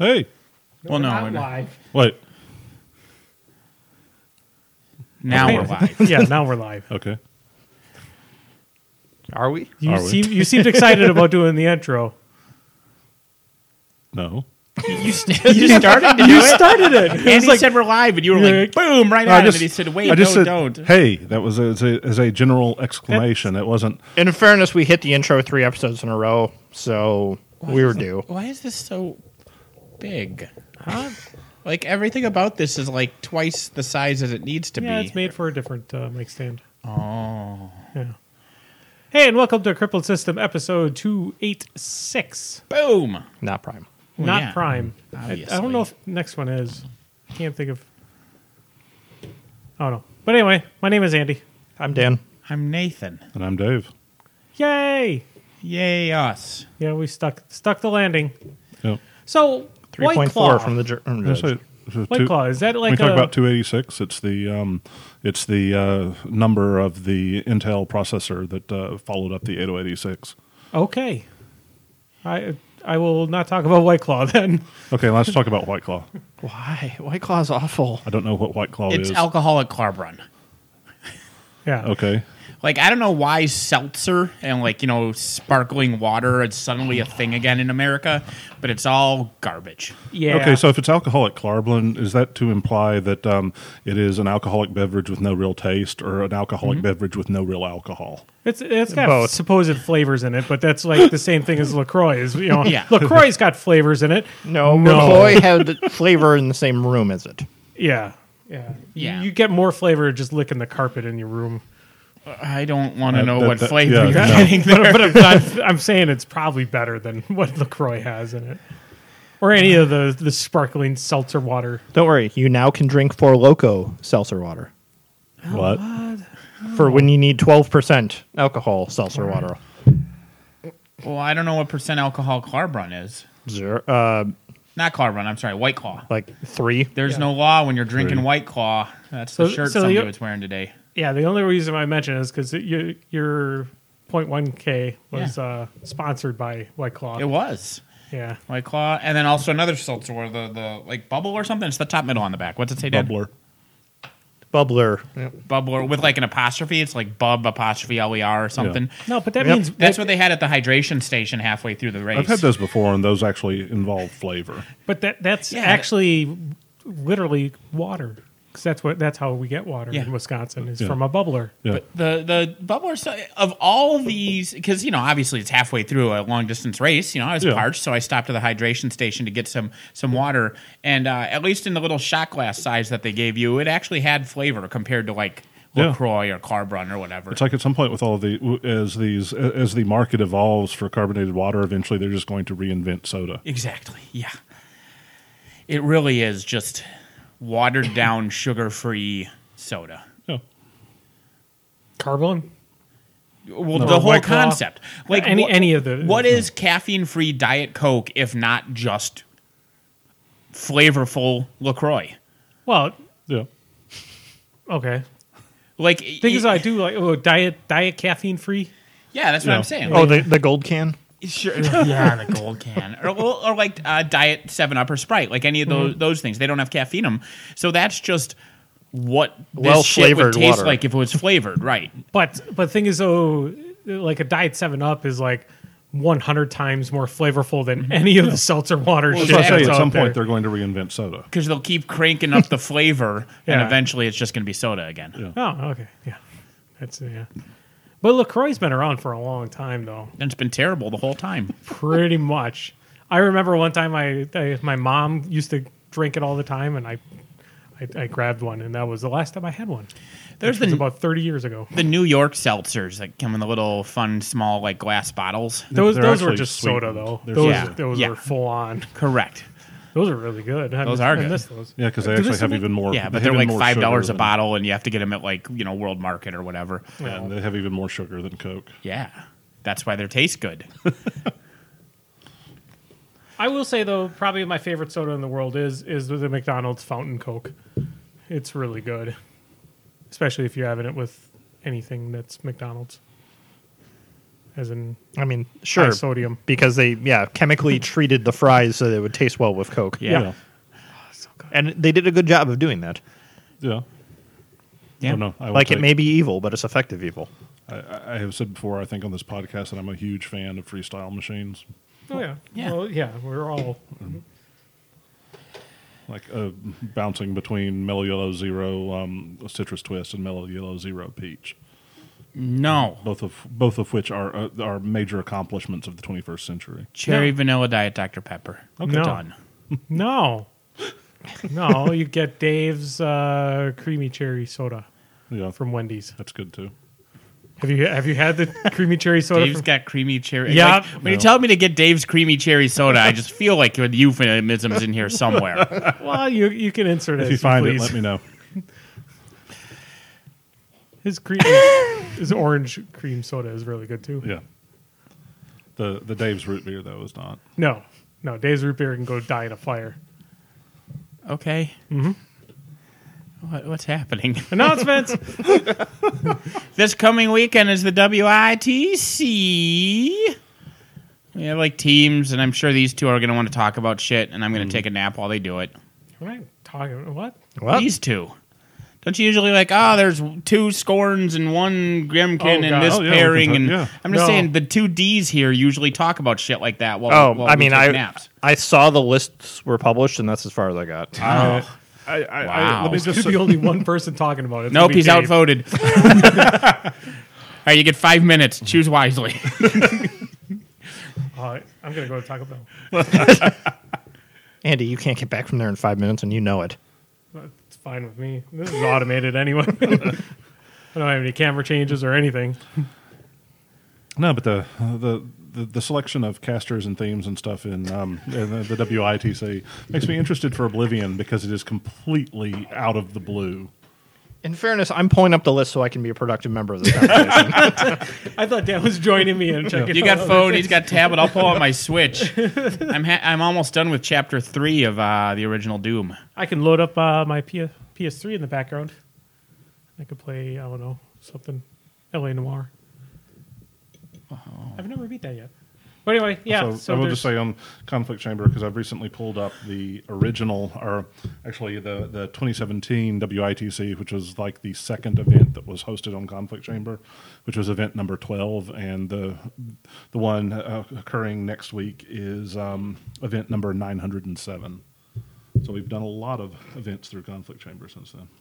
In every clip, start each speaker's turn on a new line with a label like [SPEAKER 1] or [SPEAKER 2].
[SPEAKER 1] Hey.
[SPEAKER 2] Well, no,
[SPEAKER 3] not
[SPEAKER 2] we're not.
[SPEAKER 3] live.
[SPEAKER 1] Wait.
[SPEAKER 2] Now
[SPEAKER 3] Okay.
[SPEAKER 2] we're live.
[SPEAKER 3] Yeah, now we're live.
[SPEAKER 1] Okay.
[SPEAKER 4] Are we?
[SPEAKER 3] You
[SPEAKER 1] Are we?
[SPEAKER 3] seemed excited about doing the intro.
[SPEAKER 1] No.
[SPEAKER 2] You started to do
[SPEAKER 3] You
[SPEAKER 2] it?
[SPEAKER 3] started it. It
[SPEAKER 2] Andy
[SPEAKER 3] was like,
[SPEAKER 2] said we're live, and you were
[SPEAKER 3] Yeah.
[SPEAKER 2] like, boom, right
[SPEAKER 1] I
[SPEAKER 2] on.
[SPEAKER 1] just-
[SPEAKER 2] And he said, wait,
[SPEAKER 1] I just
[SPEAKER 2] no,
[SPEAKER 1] said,
[SPEAKER 2] don't.
[SPEAKER 1] Hey, that was as a general exclamation. It wasn't.
[SPEAKER 4] In fairness, we hit the intro 3 episodes in a row, so we were due.
[SPEAKER 2] Why is this so big? Huh? Like, everything about this is like twice the size as it needs to
[SPEAKER 3] yeah,
[SPEAKER 2] be.
[SPEAKER 3] it's made for a different mic stand.
[SPEAKER 2] Oh.
[SPEAKER 3] Yeah. Hey, and welcome to Crippled System episode 286.
[SPEAKER 2] Boom.
[SPEAKER 4] Not Prime.
[SPEAKER 2] Well,
[SPEAKER 3] Not
[SPEAKER 2] yeah,
[SPEAKER 3] Prime. I
[SPEAKER 2] obviously.
[SPEAKER 3] don't know if next one is. Can't think of. Oh, no. But anyway, my name is Andy.
[SPEAKER 4] I'm Dan.
[SPEAKER 2] I'm Nathan.
[SPEAKER 1] And I'm Dave.
[SPEAKER 3] Yay!
[SPEAKER 2] Yay, us.
[SPEAKER 3] Yeah, we stuck the landing.
[SPEAKER 1] Yep.
[SPEAKER 3] So, White
[SPEAKER 4] 3.4
[SPEAKER 3] Claw.
[SPEAKER 4] from the judge.
[SPEAKER 3] White Claw, is that
[SPEAKER 1] When
[SPEAKER 3] like
[SPEAKER 1] we talk
[SPEAKER 3] a...
[SPEAKER 1] about 286, it's the number of the Intel processor that followed up the 8086.
[SPEAKER 3] Okay. I will not talk about White Claw then.
[SPEAKER 1] Okay, let's talk about White Claw.
[SPEAKER 4] Why? White Claw's awful.
[SPEAKER 1] I don't know what White Claw
[SPEAKER 2] It's
[SPEAKER 1] is.
[SPEAKER 2] alcoholic carb run.
[SPEAKER 3] Yeah.
[SPEAKER 1] Okay.
[SPEAKER 2] Like, I don't know why seltzer and, like, sparkling water is suddenly a thing again in America, but it's all garbage.
[SPEAKER 3] Yeah.
[SPEAKER 1] Okay, so if it's alcoholic carbon, is that to imply that it is an alcoholic beverage with no real taste or an alcoholic beverage with no real alcohol?
[SPEAKER 3] It's got
[SPEAKER 4] Both.
[SPEAKER 3] supposed flavors in it, but that's like the same thing as LaCroix.
[SPEAKER 2] Yeah.
[SPEAKER 3] LaCroix's got flavors in it.
[SPEAKER 4] No, McCoy had the flavor in the same room as it.
[SPEAKER 3] Yeah. Yeah.
[SPEAKER 2] Yeah.
[SPEAKER 3] You get more flavor just licking the carpet in your room.
[SPEAKER 2] I don't want to know
[SPEAKER 1] that-
[SPEAKER 2] what
[SPEAKER 1] that-
[SPEAKER 2] flavor
[SPEAKER 1] yeah,
[SPEAKER 2] you're
[SPEAKER 1] no.
[SPEAKER 2] getting there.
[SPEAKER 3] but I'm saying it's probably better than what LaCroix has in it. Or any of the sparkling seltzer water.
[SPEAKER 4] Don't worry, you now can drink Four Loko seltzer water.
[SPEAKER 1] What?
[SPEAKER 4] For when you need 12% alcohol seltzer water.
[SPEAKER 2] Well, I don't know what percent alcohol carb run is. Not carb run, I'm sorry, White Claw.
[SPEAKER 4] Like 3.
[SPEAKER 2] There's no law when you're drinking
[SPEAKER 1] Three.
[SPEAKER 2] White Claw. That's
[SPEAKER 3] So-
[SPEAKER 2] the shirt
[SPEAKER 3] so
[SPEAKER 2] somebody
[SPEAKER 3] you-
[SPEAKER 2] was wearing today.
[SPEAKER 3] Yeah, the only reason I mention it is because your 0.1K was sponsored by White Claw.
[SPEAKER 2] It was.
[SPEAKER 3] Yeah.
[SPEAKER 2] White Claw. And then also another seltzer, where the like bubble or something. It's the top middle on the back. What's it say, Dad?
[SPEAKER 1] Bubbler.
[SPEAKER 4] Bubbler.
[SPEAKER 2] Bubbler with like an apostrophe. It's like bub apostrophe LER or something.
[SPEAKER 3] No, but that
[SPEAKER 4] Yep.
[SPEAKER 3] means
[SPEAKER 2] That's what they had at the hydration station halfway through the race.
[SPEAKER 1] I've had those before, and those actually involve flavor.
[SPEAKER 3] But that's
[SPEAKER 2] Yeah.
[SPEAKER 3] actually literally water, because that's how we get water
[SPEAKER 2] Yeah.
[SPEAKER 3] in Wisconsin is
[SPEAKER 1] Yeah.
[SPEAKER 3] from a bubbler.
[SPEAKER 1] Yeah.
[SPEAKER 2] But the bubbler of all of these, because obviously it's halfway through a long distance race. I was
[SPEAKER 1] Yeah.
[SPEAKER 2] parched, so I stopped at the hydration station to get some water. And at least in the little shot glass size that they gave you, it actually had flavor compared to like
[SPEAKER 1] Yeah.
[SPEAKER 2] LaCroix or Carb Run or whatever.
[SPEAKER 1] It's like at some point with all of as the market evolves for carbonated water, eventually they're just going to reinvent soda.
[SPEAKER 2] Exactly. Yeah. It really is just watered down, sugar free soda.
[SPEAKER 1] Yeah.
[SPEAKER 3] Carbon?
[SPEAKER 2] Well,
[SPEAKER 3] No.
[SPEAKER 2] the whole
[SPEAKER 3] White Claw?
[SPEAKER 2] concept, like
[SPEAKER 3] Any of the.
[SPEAKER 2] what is caffeine-free Diet Coke if not just flavorful LaCroix?
[SPEAKER 3] Well,
[SPEAKER 1] Yeah.
[SPEAKER 3] okay.
[SPEAKER 2] Like,
[SPEAKER 3] Thing is, I do like diet caffeine free.
[SPEAKER 2] yeah, that's what
[SPEAKER 1] Yeah.
[SPEAKER 2] I'm saying.
[SPEAKER 4] Oh,
[SPEAKER 2] Like,
[SPEAKER 4] the gold can?
[SPEAKER 2] sure, yeah, the gold can, or like Diet 7-Up or Sprite, like any of those things. They don't have caffeine in them, so that's just what this shit would
[SPEAKER 4] Well-flavored
[SPEAKER 2] taste
[SPEAKER 4] water.
[SPEAKER 2] like if it was flavored, right?
[SPEAKER 3] But thing is, though, like a Diet 7-Up is like 100 times more flavorful than any of the seltzer water shit
[SPEAKER 1] So I say
[SPEAKER 3] that's
[SPEAKER 1] at
[SPEAKER 3] out
[SPEAKER 1] some
[SPEAKER 3] there.
[SPEAKER 1] point they're going to reinvent soda.
[SPEAKER 2] Because they'll keep cranking up the flavor, and
[SPEAKER 3] Yeah.
[SPEAKER 2] eventually it's just going to be soda again.
[SPEAKER 1] Yeah.
[SPEAKER 3] Oh, okay. Yeah. That's, yeah. But LaCroix's been around for a long time, though.
[SPEAKER 2] And it's been terrible the whole time.
[SPEAKER 3] Pretty much. I remember one time my mom used to drink it all the time, and I grabbed one, and that was the last time I had one.
[SPEAKER 2] There's
[SPEAKER 3] Which was
[SPEAKER 2] the
[SPEAKER 3] about 30 years ago.
[SPEAKER 2] the New York seltzers that come in the little fun small like glass bottles.
[SPEAKER 3] Those
[SPEAKER 1] They're
[SPEAKER 3] were
[SPEAKER 1] actually
[SPEAKER 3] just soda,
[SPEAKER 1] sweetened.
[SPEAKER 3] though.
[SPEAKER 1] They're
[SPEAKER 3] Those,
[SPEAKER 2] sweetened. Yeah.
[SPEAKER 3] were full on.
[SPEAKER 2] Correct.
[SPEAKER 3] Those are really good.
[SPEAKER 2] Those are
[SPEAKER 3] I
[SPEAKER 2] good.
[SPEAKER 3] miss those.
[SPEAKER 1] Yeah, because they
[SPEAKER 3] Do they
[SPEAKER 1] actually
[SPEAKER 3] still
[SPEAKER 1] have
[SPEAKER 3] make-
[SPEAKER 1] even more.
[SPEAKER 2] Yeah,
[SPEAKER 1] they
[SPEAKER 2] but
[SPEAKER 1] have
[SPEAKER 2] they're
[SPEAKER 1] even
[SPEAKER 2] like
[SPEAKER 1] more
[SPEAKER 2] $5
[SPEAKER 1] sugar
[SPEAKER 2] a
[SPEAKER 1] than-
[SPEAKER 2] bottle, and you have to get them at like World Market or whatever.
[SPEAKER 1] Yeah, and they have even more sugar than Coke.
[SPEAKER 2] Yeah, that's why they taste good.
[SPEAKER 3] I will say, though, probably my favorite soda in the world is the McDonald's Fountain Coke. It's really good, especially if you're having it with anything that's McDonald's. as in
[SPEAKER 4] I mean,
[SPEAKER 3] high
[SPEAKER 4] sure,
[SPEAKER 3] sodium.
[SPEAKER 4] because they chemically treated the fries so they would taste well with Coke.
[SPEAKER 2] Yeah.
[SPEAKER 4] And they did a good job of doing that.
[SPEAKER 1] Yeah.
[SPEAKER 2] Yeah.
[SPEAKER 1] Oh, no, I will
[SPEAKER 4] Like, it
[SPEAKER 1] take-
[SPEAKER 4] may be evil, but it's effective evil.
[SPEAKER 1] I have said before, I think on this podcast, that I'm a huge fan of freestyle machines.
[SPEAKER 3] Oh yeah,
[SPEAKER 2] Yeah.
[SPEAKER 3] Well, yeah, we're all.
[SPEAKER 1] Like bouncing between Mellow Yellow Zero Citrus Twist and Mellow Yellow Zero Peach,
[SPEAKER 2] No.
[SPEAKER 1] both of which are major accomplishments of the 21st century.
[SPEAKER 2] Cherry vanilla diet Dr. Pepper. Okay.
[SPEAKER 3] No.
[SPEAKER 2] Done.
[SPEAKER 3] No, no, you get Dave's creamy cherry soda
[SPEAKER 1] Yeah,
[SPEAKER 3] from Wendy's.
[SPEAKER 1] that's good too.
[SPEAKER 3] Have you had the creamy cherry soda?
[SPEAKER 2] Dave's got creamy cherry.
[SPEAKER 3] Yeah.
[SPEAKER 2] Like, when you tell me to get Dave's creamy cherry soda, I just feel like the euphemism's in here somewhere.
[SPEAKER 3] Well, you can insert it
[SPEAKER 1] If you
[SPEAKER 3] as
[SPEAKER 1] find it,
[SPEAKER 3] please.
[SPEAKER 1] let me know.
[SPEAKER 3] His orange cream soda is really good too.
[SPEAKER 1] Yeah. The Dave's root beer though is not.
[SPEAKER 3] No, Dave's root beer can go die in a fire.
[SPEAKER 2] Okay. Mm-hmm. What's happening?
[SPEAKER 3] Announcements.
[SPEAKER 2] This coming weekend is the WITC. We have like teams, and I'm sure these two are going to want to talk about shit, and I'm going to take a nap while they do it.
[SPEAKER 3] What am I talking? What?
[SPEAKER 4] What?
[SPEAKER 2] These two. Don't you usually like, there's 2 Scorns and 1 Grimkin
[SPEAKER 3] Oh,
[SPEAKER 2] and
[SPEAKER 3] God.
[SPEAKER 2] this
[SPEAKER 1] Oh, yeah, we can
[SPEAKER 2] pairing,
[SPEAKER 1] talk-
[SPEAKER 2] and
[SPEAKER 1] yeah.
[SPEAKER 2] I'm just
[SPEAKER 3] No.
[SPEAKER 2] saying the 2 Ds here usually talk about shit like that while
[SPEAKER 4] I
[SPEAKER 2] we
[SPEAKER 4] mean,
[SPEAKER 2] take naps.
[SPEAKER 4] I saw the lists were published, and that's as far as I got.
[SPEAKER 2] Oh.
[SPEAKER 1] Let me
[SPEAKER 3] There's
[SPEAKER 1] just
[SPEAKER 3] could be only one person talking about it. It's
[SPEAKER 2] Nope,
[SPEAKER 3] gonna be
[SPEAKER 2] he's
[SPEAKER 3] Dave.
[SPEAKER 2] outvoted. All right, you get 5 minutes. Choose wisely.
[SPEAKER 3] I'm gonna go to Taco Bell.
[SPEAKER 4] Andy, you can't get back from there in 5 minutes, and you know it.
[SPEAKER 3] It's fine with me. This is automated anyway. I don't have any camera changes or anything.
[SPEAKER 1] No, but the selection of casters and themes and stuff in the WITC makes me interested for Oblivion because it is completely out of the blue.
[SPEAKER 4] In fairness, I'm pulling up the list so I can be a productive member of this conversation.
[SPEAKER 3] I thought Dan was joining me and checking.
[SPEAKER 2] You got
[SPEAKER 3] out
[SPEAKER 2] phone,
[SPEAKER 3] other
[SPEAKER 2] he's got tablet. I'll pull out my Switch. I'm almost done with Chapter 3 of the original Doom.
[SPEAKER 3] things. I can load up my PS3 in the background. I could play, I don't know, something. L.A. Noire. I've never beat that yet. But anyway, yeah.
[SPEAKER 1] So I will just say on Conflict Chamber, because I've recently pulled up the original, or actually the 2017 WITC, which was like the second event that was hosted on Conflict Chamber, which was event number 12, and the one occurring next week is event number 907. So we've done a lot of events through Conflict Chamber since then.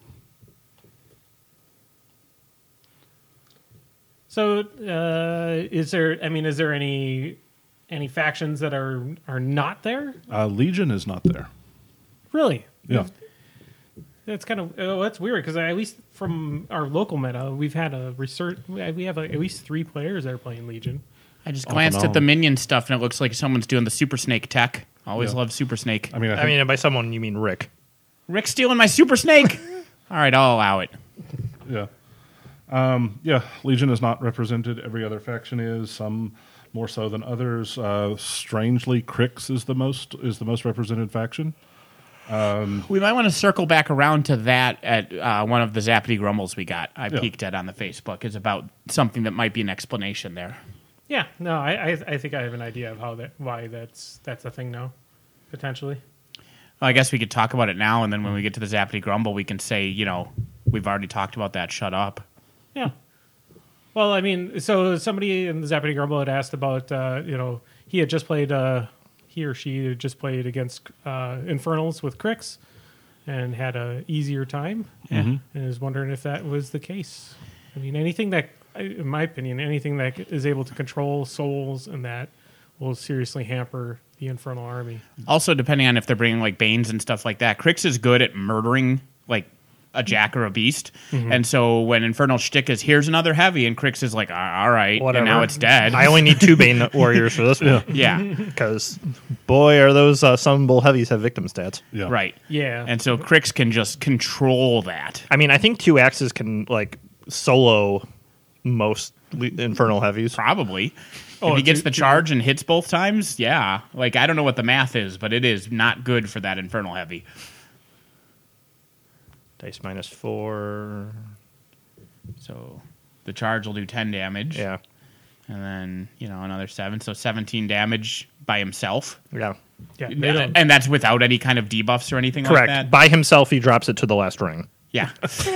[SPEAKER 3] So, is there any factions that are not there?
[SPEAKER 1] Legion is not there.
[SPEAKER 3] Really?
[SPEAKER 1] Yeah.
[SPEAKER 3] That's kind of that's weird because at least from our local meta, we've had a research. We have at least 3 players that are playing Legion.
[SPEAKER 2] I just
[SPEAKER 1] Off
[SPEAKER 2] glanced
[SPEAKER 1] and
[SPEAKER 2] at the
[SPEAKER 1] on.
[SPEAKER 2] minion stuff, and it looks like someone's doing the Super Snake tech. Always
[SPEAKER 1] Yeah.
[SPEAKER 2] love Super Snake.
[SPEAKER 1] I mean,
[SPEAKER 4] I mean, by someone, you mean Rick.
[SPEAKER 2] Rick's stealing my Super Snake. All right, I'll allow it.
[SPEAKER 1] yeah. Yeah, Legion is not represented. Every other faction is, some more so than others. Strangely, Crix is the most represented faction.
[SPEAKER 2] We might want to circle back around to that at one of the Zappity Grumbles we got. I
[SPEAKER 1] Yeah.
[SPEAKER 2] peeked at on the Facebook. Is about something that might be an explanation there.
[SPEAKER 3] Yeah, no, I think I have an idea of why that's a thing now, potentially.
[SPEAKER 2] Well, I guess we could talk about it now, and then when we get to the Zappity Grumble, we can say, we've already talked about that. Shut up.
[SPEAKER 3] Yeah. Well, I mean, so somebody in the Zappity Grumble had asked about, he had just played, he or she had just played against Infernals with Crix and had a easier time, and is wondering if that was the case. I mean, anything that, in my opinion, anything that is able to control souls and that will seriously hamper the Infernal army.
[SPEAKER 2] Also, depending on if they're bringing like Banes and stuff like that, Crix is good at murdering like a jack or a beast, and so when Infernal shtick is here's another heavy, and Crix is like, all right,
[SPEAKER 4] Whatever.
[SPEAKER 2] and now it's dead.
[SPEAKER 4] I only need 2 Bane warriors for this one.
[SPEAKER 2] yeah,
[SPEAKER 4] Because, boy, are those summonable heavies have victim stats.
[SPEAKER 1] Yeah.
[SPEAKER 2] right.
[SPEAKER 3] Yeah.
[SPEAKER 2] And so Crix can just control that.
[SPEAKER 4] I mean, I think 2 axes can, solo most infernal heavies.
[SPEAKER 2] Probably.
[SPEAKER 3] Oh,
[SPEAKER 2] If he gets
[SPEAKER 3] two-
[SPEAKER 2] the charge and hits both times, yeah. Like, I don't know what the math is, but it is not good for that Infernal Heavy.
[SPEAKER 4] Dice -4.
[SPEAKER 2] So the charge will do 10 damage.
[SPEAKER 4] Yeah.
[SPEAKER 2] and then another 7, so 17 damage by himself.
[SPEAKER 4] Yeah.
[SPEAKER 3] Yeah, they don't.
[SPEAKER 2] And that's without any kind of debuffs or anything
[SPEAKER 4] Correct.
[SPEAKER 2] like that.
[SPEAKER 4] By himself, he drops it to the last ring.
[SPEAKER 2] Yeah.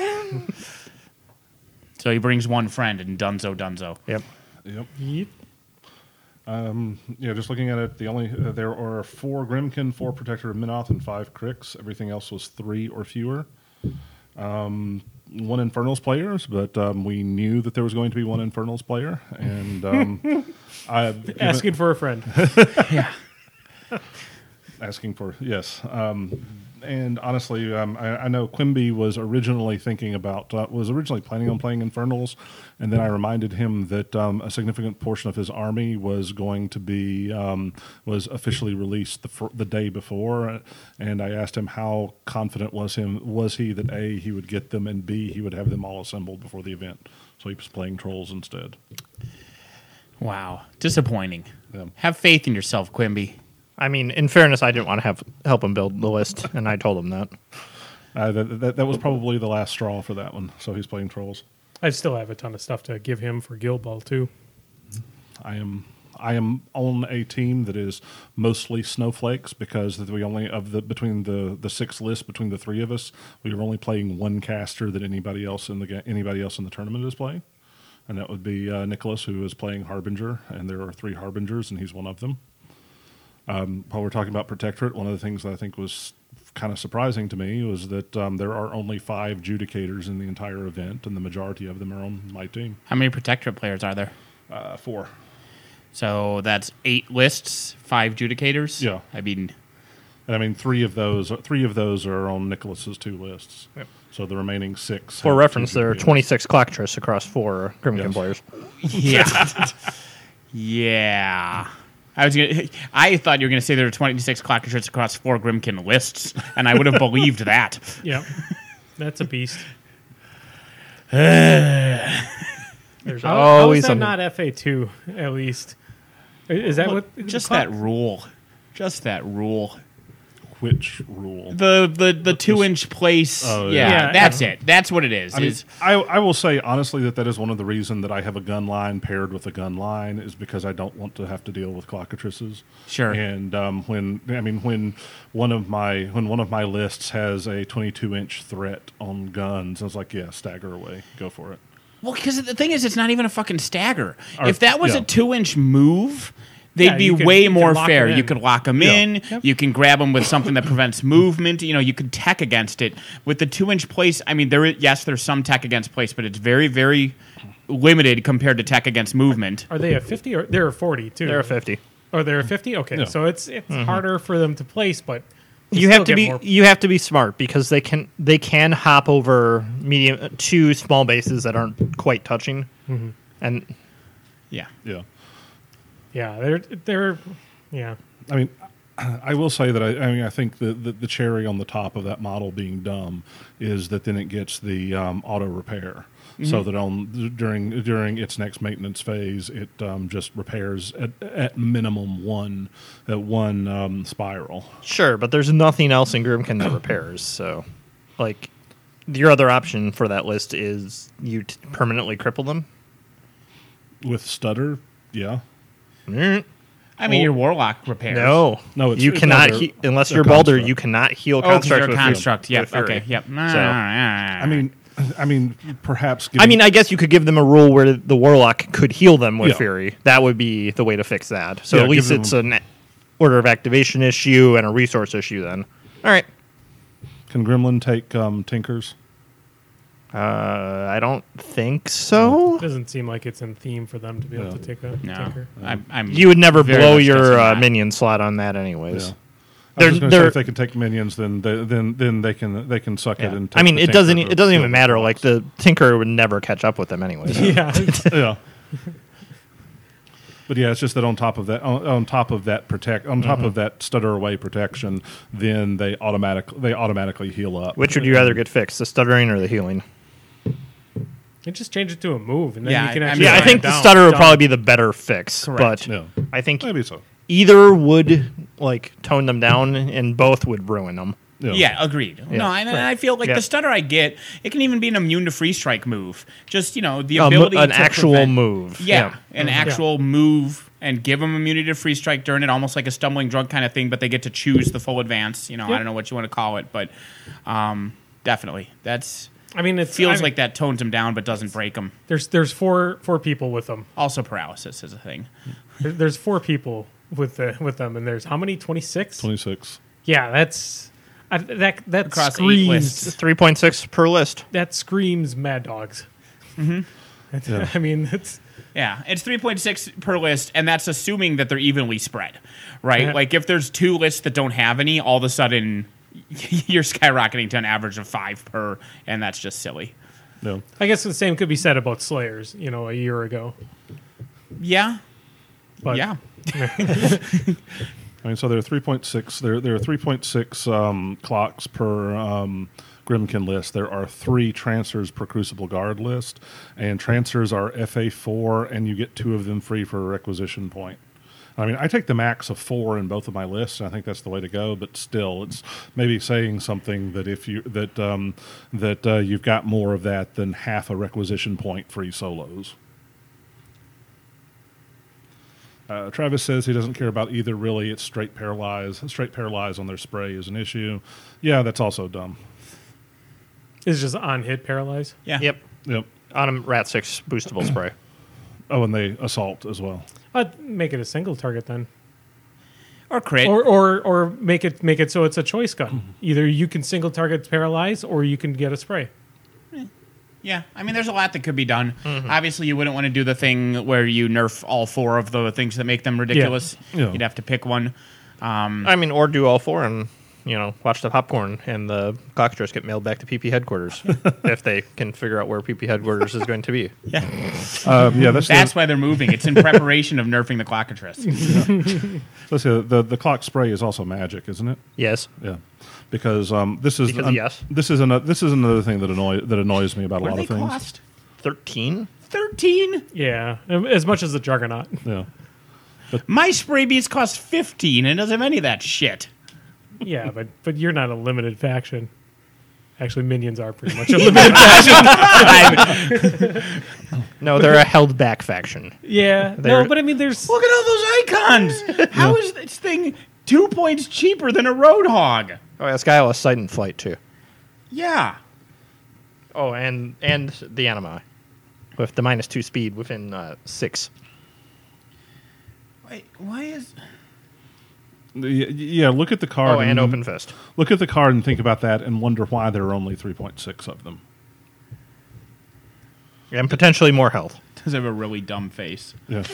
[SPEAKER 2] So he brings one friend and Dunzo.
[SPEAKER 4] Yep.
[SPEAKER 1] Yep.
[SPEAKER 3] Yeet.
[SPEAKER 1] Yeah, just looking at it, there are 4 Grimkin, 4 Protector of Minoth, and 5 Cricks. Everything else was 3 or fewer. 1 Infernals players, but we knew that there was going to be 1 Infernals player, and
[SPEAKER 3] Asking for a friend.
[SPEAKER 2] Yeah.
[SPEAKER 1] asking for yes. And honestly, I know Quimby was originally planning on playing Infernals, and then I reminded him that a significant portion of his army was going to be was officially released the day before, and I asked him how confident was he that A, he would get them, and B, he would have them all assembled before the event. So he was playing Trolls instead.
[SPEAKER 2] Wow. Disappointing.
[SPEAKER 1] Yeah.
[SPEAKER 2] Have faith in yourself, Quimby.
[SPEAKER 4] I mean, in fairness, I didn't want to help him build the list, and I told him that.
[SPEAKER 1] That was probably the last straw for that one. So he's playing Trolls.
[SPEAKER 3] I still have a ton of stuff to give him for Guild Ball too.
[SPEAKER 1] I am on a team that is mostly snowflakes because between the 6 lists between the 3 of us, we are only playing 1 caster that anybody else in the tournament is playing, and that would be Nicholas, who is playing Harbinger, and there are 3 Harbingers, and he's one of them. While we're talking about Protectorate, one of the things that I think was kind of surprising to me was that there are only 5 Judicators in the entire event, and the majority of them are on my team.
[SPEAKER 2] How many Protectorate players are there?
[SPEAKER 1] 4.
[SPEAKER 2] So that's 8 lists, 5 Judicators?
[SPEAKER 1] Yeah.
[SPEAKER 2] I mean...
[SPEAKER 1] And I mean, 3 of those are on Nicholas's 2 lists.
[SPEAKER 4] Yep.
[SPEAKER 1] So the remaining 6.
[SPEAKER 4] For
[SPEAKER 1] have
[SPEAKER 4] reference,
[SPEAKER 1] 2
[SPEAKER 4] there are
[SPEAKER 1] Judicators.
[SPEAKER 4] 26 Clockatrice across 4 Grimkin
[SPEAKER 1] Yes.
[SPEAKER 4] players.
[SPEAKER 2] Yeah. Yeah. I thought you were going to say there were 26 Clockatrices across 4 Grimkin lists, and I would have believed that.
[SPEAKER 3] Yeah, that's a beast.
[SPEAKER 4] There's
[SPEAKER 3] How
[SPEAKER 4] always
[SPEAKER 3] is that
[SPEAKER 4] something.
[SPEAKER 3] not FA2 at least? Is that what?
[SPEAKER 2] Just
[SPEAKER 3] the
[SPEAKER 2] that rule. Just that rule.
[SPEAKER 1] Which rule?
[SPEAKER 2] The 2-inch place.
[SPEAKER 1] Oh,
[SPEAKER 2] yeah.
[SPEAKER 3] yeah.
[SPEAKER 2] That's it. That's what it is.
[SPEAKER 1] I mean,
[SPEAKER 2] is
[SPEAKER 1] I will say honestly that is one of the reasons that I have a gun line paired with a gun line is because I don't want to have to deal with Clockatrices.
[SPEAKER 2] Sure.
[SPEAKER 1] And when one of my lists has a 22-inch threat on guns, I was like, yeah, stagger away, go for it.
[SPEAKER 2] well, because the thing is, it's not even a fucking stagger.
[SPEAKER 1] Or-
[SPEAKER 2] If that was
[SPEAKER 1] yeah.
[SPEAKER 2] a 2-inch move, they'd
[SPEAKER 3] Yeah,
[SPEAKER 2] be
[SPEAKER 3] you could-
[SPEAKER 2] way
[SPEAKER 3] you could
[SPEAKER 2] more
[SPEAKER 3] lock
[SPEAKER 2] fair.
[SPEAKER 3] them in.
[SPEAKER 2] You could lock them
[SPEAKER 1] Yeah.
[SPEAKER 2] in. You can grab them with something that prevents movement. You could tech against it. With the 2-inch place, I mean, there's some tech against place, but it's very, very limited compared to tech against movement.
[SPEAKER 3] Are they a 50 or they're a 40 too?
[SPEAKER 4] They're a 50.
[SPEAKER 3] Oh, they're a 50. Okay,
[SPEAKER 1] Yeah.
[SPEAKER 3] so it's harder for them to place, but
[SPEAKER 4] You have to be smart because they can hop over 2 small bases that aren't quite touching, and
[SPEAKER 2] Yeah.
[SPEAKER 1] Yeah.
[SPEAKER 3] Yeah, they're yeah.
[SPEAKER 1] I mean, I will say that I think the cherry on the top of that model being dumb is that then it gets the auto repair, so that during its next maintenance phase, it just repairs at minimum one spiral.
[SPEAKER 4] sure, but there's nothing else in Grimkin that repairs. So, like, your other option for that list is you permanently cripple them.
[SPEAKER 1] With stutter, yeah.
[SPEAKER 2] I mean, your Warlock repairs.
[SPEAKER 4] No,
[SPEAKER 1] No, it's-
[SPEAKER 4] you
[SPEAKER 1] it's
[SPEAKER 4] cannot
[SPEAKER 1] not a-
[SPEAKER 4] unless
[SPEAKER 1] a
[SPEAKER 4] you're Baldur.
[SPEAKER 1] construct.
[SPEAKER 4] You cannot heal
[SPEAKER 2] Oh, because
[SPEAKER 4] constructs
[SPEAKER 2] you're a
[SPEAKER 4] with
[SPEAKER 2] construct.
[SPEAKER 4] Fury.
[SPEAKER 2] Yep.
[SPEAKER 4] With Fury.
[SPEAKER 2] Okay. Yep.
[SPEAKER 4] So,
[SPEAKER 1] I mean, perhaps.
[SPEAKER 4] I mean, I guess you could give them a rule where the Warlock could heal them with
[SPEAKER 1] Yeah.
[SPEAKER 4] Fury. That would be the way to fix that. So
[SPEAKER 1] Yeah,
[SPEAKER 4] at least
[SPEAKER 1] give
[SPEAKER 4] it's
[SPEAKER 1] them-
[SPEAKER 4] an order of activation issue and a resource issue then. All right.
[SPEAKER 1] Can Gremlin take Tinkers?
[SPEAKER 4] I don't think so.
[SPEAKER 3] It doesn't seem like it's in theme for them to be able to take a
[SPEAKER 2] No,
[SPEAKER 3] tinker.
[SPEAKER 2] I'm
[SPEAKER 4] You would never
[SPEAKER 2] very
[SPEAKER 4] blow
[SPEAKER 2] much
[SPEAKER 4] your
[SPEAKER 2] guessing that.
[SPEAKER 4] minion slot on that anyways.
[SPEAKER 1] Yeah. I was just going to say
[SPEAKER 4] they're-
[SPEAKER 1] if they can take minions, then they can suck it. And take
[SPEAKER 4] I mean,
[SPEAKER 1] the
[SPEAKER 4] it doesn't
[SPEAKER 1] Tinker
[SPEAKER 4] it doesn't
[SPEAKER 1] to
[SPEAKER 4] even
[SPEAKER 1] kill
[SPEAKER 4] matter.
[SPEAKER 1] the
[SPEAKER 4] Like
[SPEAKER 1] boss.
[SPEAKER 4] the Tinker would never catch up with them anyways.
[SPEAKER 3] Yeah,
[SPEAKER 1] Yeah. But yeah, it's just that on top of that, on top of that stutter away protection, then they automatically heal up.
[SPEAKER 4] Which would you rather get fixed, the stuttering or the healing?
[SPEAKER 3] you just change it to a move, and then
[SPEAKER 2] Yeah,
[SPEAKER 3] you can
[SPEAKER 2] I
[SPEAKER 3] actually.
[SPEAKER 2] mean,
[SPEAKER 4] Yeah, I
[SPEAKER 3] line
[SPEAKER 4] think
[SPEAKER 3] it
[SPEAKER 4] the
[SPEAKER 3] down.
[SPEAKER 4] stutter would
[SPEAKER 3] Done.
[SPEAKER 4] probably be the better fix.
[SPEAKER 2] Correct.
[SPEAKER 4] But
[SPEAKER 1] Yeah,
[SPEAKER 4] I think
[SPEAKER 1] maybe so.
[SPEAKER 4] either would like tone them down, and both would ruin them.
[SPEAKER 2] Yeah, agreed.
[SPEAKER 4] Yeah.
[SPEAKER 2] No, and I feel like
[SPEAKER 4] Yeah.
[SPEAKER 2] the stutter I get, it can even be an immune to free strike move. Just, the
[SPEAKER 4] An
[SPEAKER 2] ability to
[SPEAKER 4] actual
[SPEAKER 2] prevent-
[SPEAKER 4] move.
[SPEAKER 2] Yeah, an actual move and give them immunity to free strike during it, almost like a stumbling drug kind of thing, but they get to choose the full advance. I don't know what you want to call it, but definitely.
[SPEAKER 3] I mean, it
[SPEAKER 2] Feels like that tones them down but doesn't break them.
[SPEAKER 3] there's four people with them.
[SPEAKER 2] Also, paralysis is a thing.
[SPEAKER 3] There's 4 people with them, and there's how many? 26.
[SPEAKER 1] 26.
[SPEAKER 3] Yeah, that
[SPEAKER 2] Across 8
[SPEAKER 3] screams
[SPEAKER 2] lists.
[SPEAKER 4] 3.6 per list.
[SPEAKER 3] that screams Mad Dogs.
[SPEAKER 1] Yeah.
[SPEAKER 3] I mean, it's
[SPEAKER 2] Yeah, it's 3.6 per list, and that's assuming that they're evenly spread, right?
[SPEAKER 3] Yeah.
[SPEAKER 2] Like, if there's 2 lists that don't have any, all of a sudden you're skyrocketing to an average of 5 per, and that's just silly.
[SPEAKER 1] No.
[SPEAKER 3] I guess the same could be said about Slayers. A year ago.
[SPEAKER 2] Yeah,
[SPEAKER 3] But
[SPEAKER 2] yeah.
[SPEAKER 1] I mean, so there are 3.6. There are 3.6 clocks per Grimkin list. There are 3 transfers per Crucible Guard list, and transfers are FA4, and you get 2 of them free for a requisition point. I mean, I take the max of 4 in both of my lists, and I think that's the way to go. But still, it's maybe saying something that if you you've got more of that than half a requisition point free solos. Travis says he doesn't care about either. Really, it's straight paralyze. Straight paralyze on their spray is an issue. Yeah, that's also dumb.
[SPEAKER 3] It's just on hit paralyze.
[SPEAKER 2] Yeah.
[SPEAKER 4] Yep.
[SPEAKER 1] Yep.
[SPEAKER 4] On a Rat 6 boostable spray.
[SPEAKER 1] Oh, and they assault as well.
[SPEAKER 3] I'd make it a single target then,
[SPEAKER 2] Or crit.
[SPEAKER 3] or make it so it's a choice gun. Either you can single target paralyze, or you can get a spray.
[SPEAKER 2] Yeah, I mean, there's a lot that could be done. Obviously, you wouldn't want to do the thing where you nerf all 4 of the things that make them ridiculous.
[SPEAKER 1] Yeah.
[SPEAKER 2] You'd have to pick one.
[SPEAKER 4] I mean, or do all 4 and, watch the popcorn and the cockatrice get mailed back to PP headquarters if they can figure out where PP headquarters is going to be.
[SPEAKER 2] Yeah,
[SPEAKER 1] Yeah,
[SPEAKER 2] that's why they're moving. It's in preparation of nerfing the clockatrice.
[SPEAKER 1] let's see. The clock spray is also magic, isn't it?
[SPEAKER 4] Yes.
[SPEAKER 1] Yeah, because this is
[SPEAKER 4] Because yes.
[SPEAKER 1] this is another thing that annoys me about a
[SPEAKER 2] What
[SPEAKER 1] lot
[SPEAKER 2] do
[SPEAKER 1] of
[SPEAKER 2] they
[SPEAKER 1] things.
[SPEAKER 2] cost?
[SPEAKER 4] 13?
[SPEAKER 2] 13.
[SPEAKER 3] Yeah, as much as the Juggernaut.
[SPEAKER 1] Yeah.
[SPEAKER 2] My spray beads cost 15, and it doesn't have any of that shit.
[SPEAKER 3] Yeah, but you're not a limited faction. Actually, minions are pretty much a limited faction.
[SPEAKER 4] No, they're a held back faction.
[SPEAKER 3] Yeah,
[SPEAKER 4] They're-
[SPEAKER 3] no, but I mean, there's
[SPEAKER 2] Look at all those icons. How is this thing 2 points cheaper than a Roadhog?
[SPEAKER 4] Oh, yeah, Skyless Sight and Flight, too.
[SPEAKER 2] Yeah.
[SPEAKER 4] Oh, and the Anima with the -2 speed within 6.
[SPEAKER 2] Wait, why is...
[SPEAKER 1] Yeah, look at the card.
[SPEAKER 4] Oh, and Open Fist.
[SPEAKER 1] Look at the card and think about that, and wonder why there are only 3.6 of them.
[SPEAKER 4] And potentially more health.
[SPEAKER 2] Does have a really dumb face.
[SPEAKER 1] Yeah.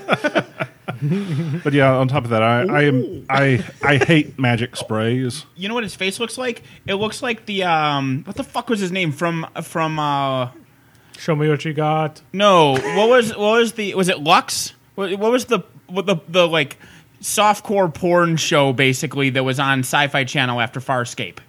[SPEAKER 1] But yeah, on top of that, I hate magic sprays.
[SPEAKER 2] You know what his face looks like? It looks like the what the fuck was his name from
[SPEAKER 3] show me what you got.
[SPEAKER 2] no, what was it Lux? What was the like softcore porn show basically that was on Sci-Fi Channel after Farscape?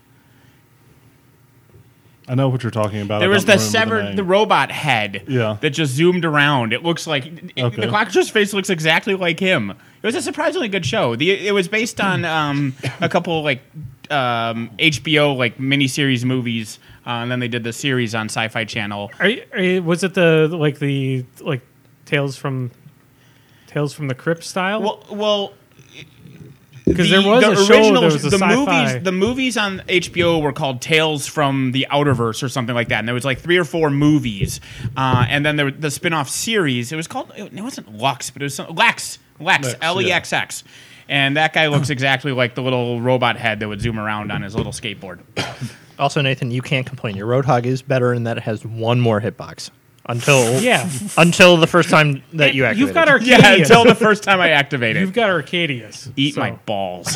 [SPEAKER 1] I know what you're talking about.
[SPEAKER 2] There
[SPEAKER 1] I
[SPEAKER 2] was
[SPEAKER 1] don't
[SPEAKER 2] the
[SPEAKER 1] remember
[SPEAKER 2] severed
[SPEAKER 1] name.
[SPEAKER 2] the robot head
[SPEAKER 1] Yeah.
[SPEAKER 2] that just zoomed around. It looks like
[SPEAKER 1] Okay.
[SPEAKER 2] the clockatrice face looks exactly like him. It was a surprisingly good show. It was based on a couple like HBO like miniseries movies, and then they did the series on Sci-Fi Channel.
[SPEAKER 3] Was it the Tales from the Crypt style?
[SPEAKER 2] Well.
[SPEAKER 3] Because there was a show that was a sci-fi.
[SPEAKER 2] The movies on HBO were called Tales from the Outerverse or something like that, and there was like 3 or 4 movies, and then the spin-off series. It was called. It wasn't Lux, but it was Lex, Lexx, and that guy looks exactly like the little robot head that would zoom around on his little skateboard.
[SPEAKER 4] Also, Nathan, you can't complain. Your Roadhog is better in that it has 1 more hitbox. Until until the first time that you activate
[SPEAKER 3] You've got
[SPEAKER 4] it.
[SPEAKER 3] Arcadius.
[SPEAKER 2] Yeah, until the first time I activate it.
[SPEAKER 3] You've got Arcadius.
[SPEAKER 2] Eat
[SPEAKER 3] so.
[SPEAKER 2] my balls.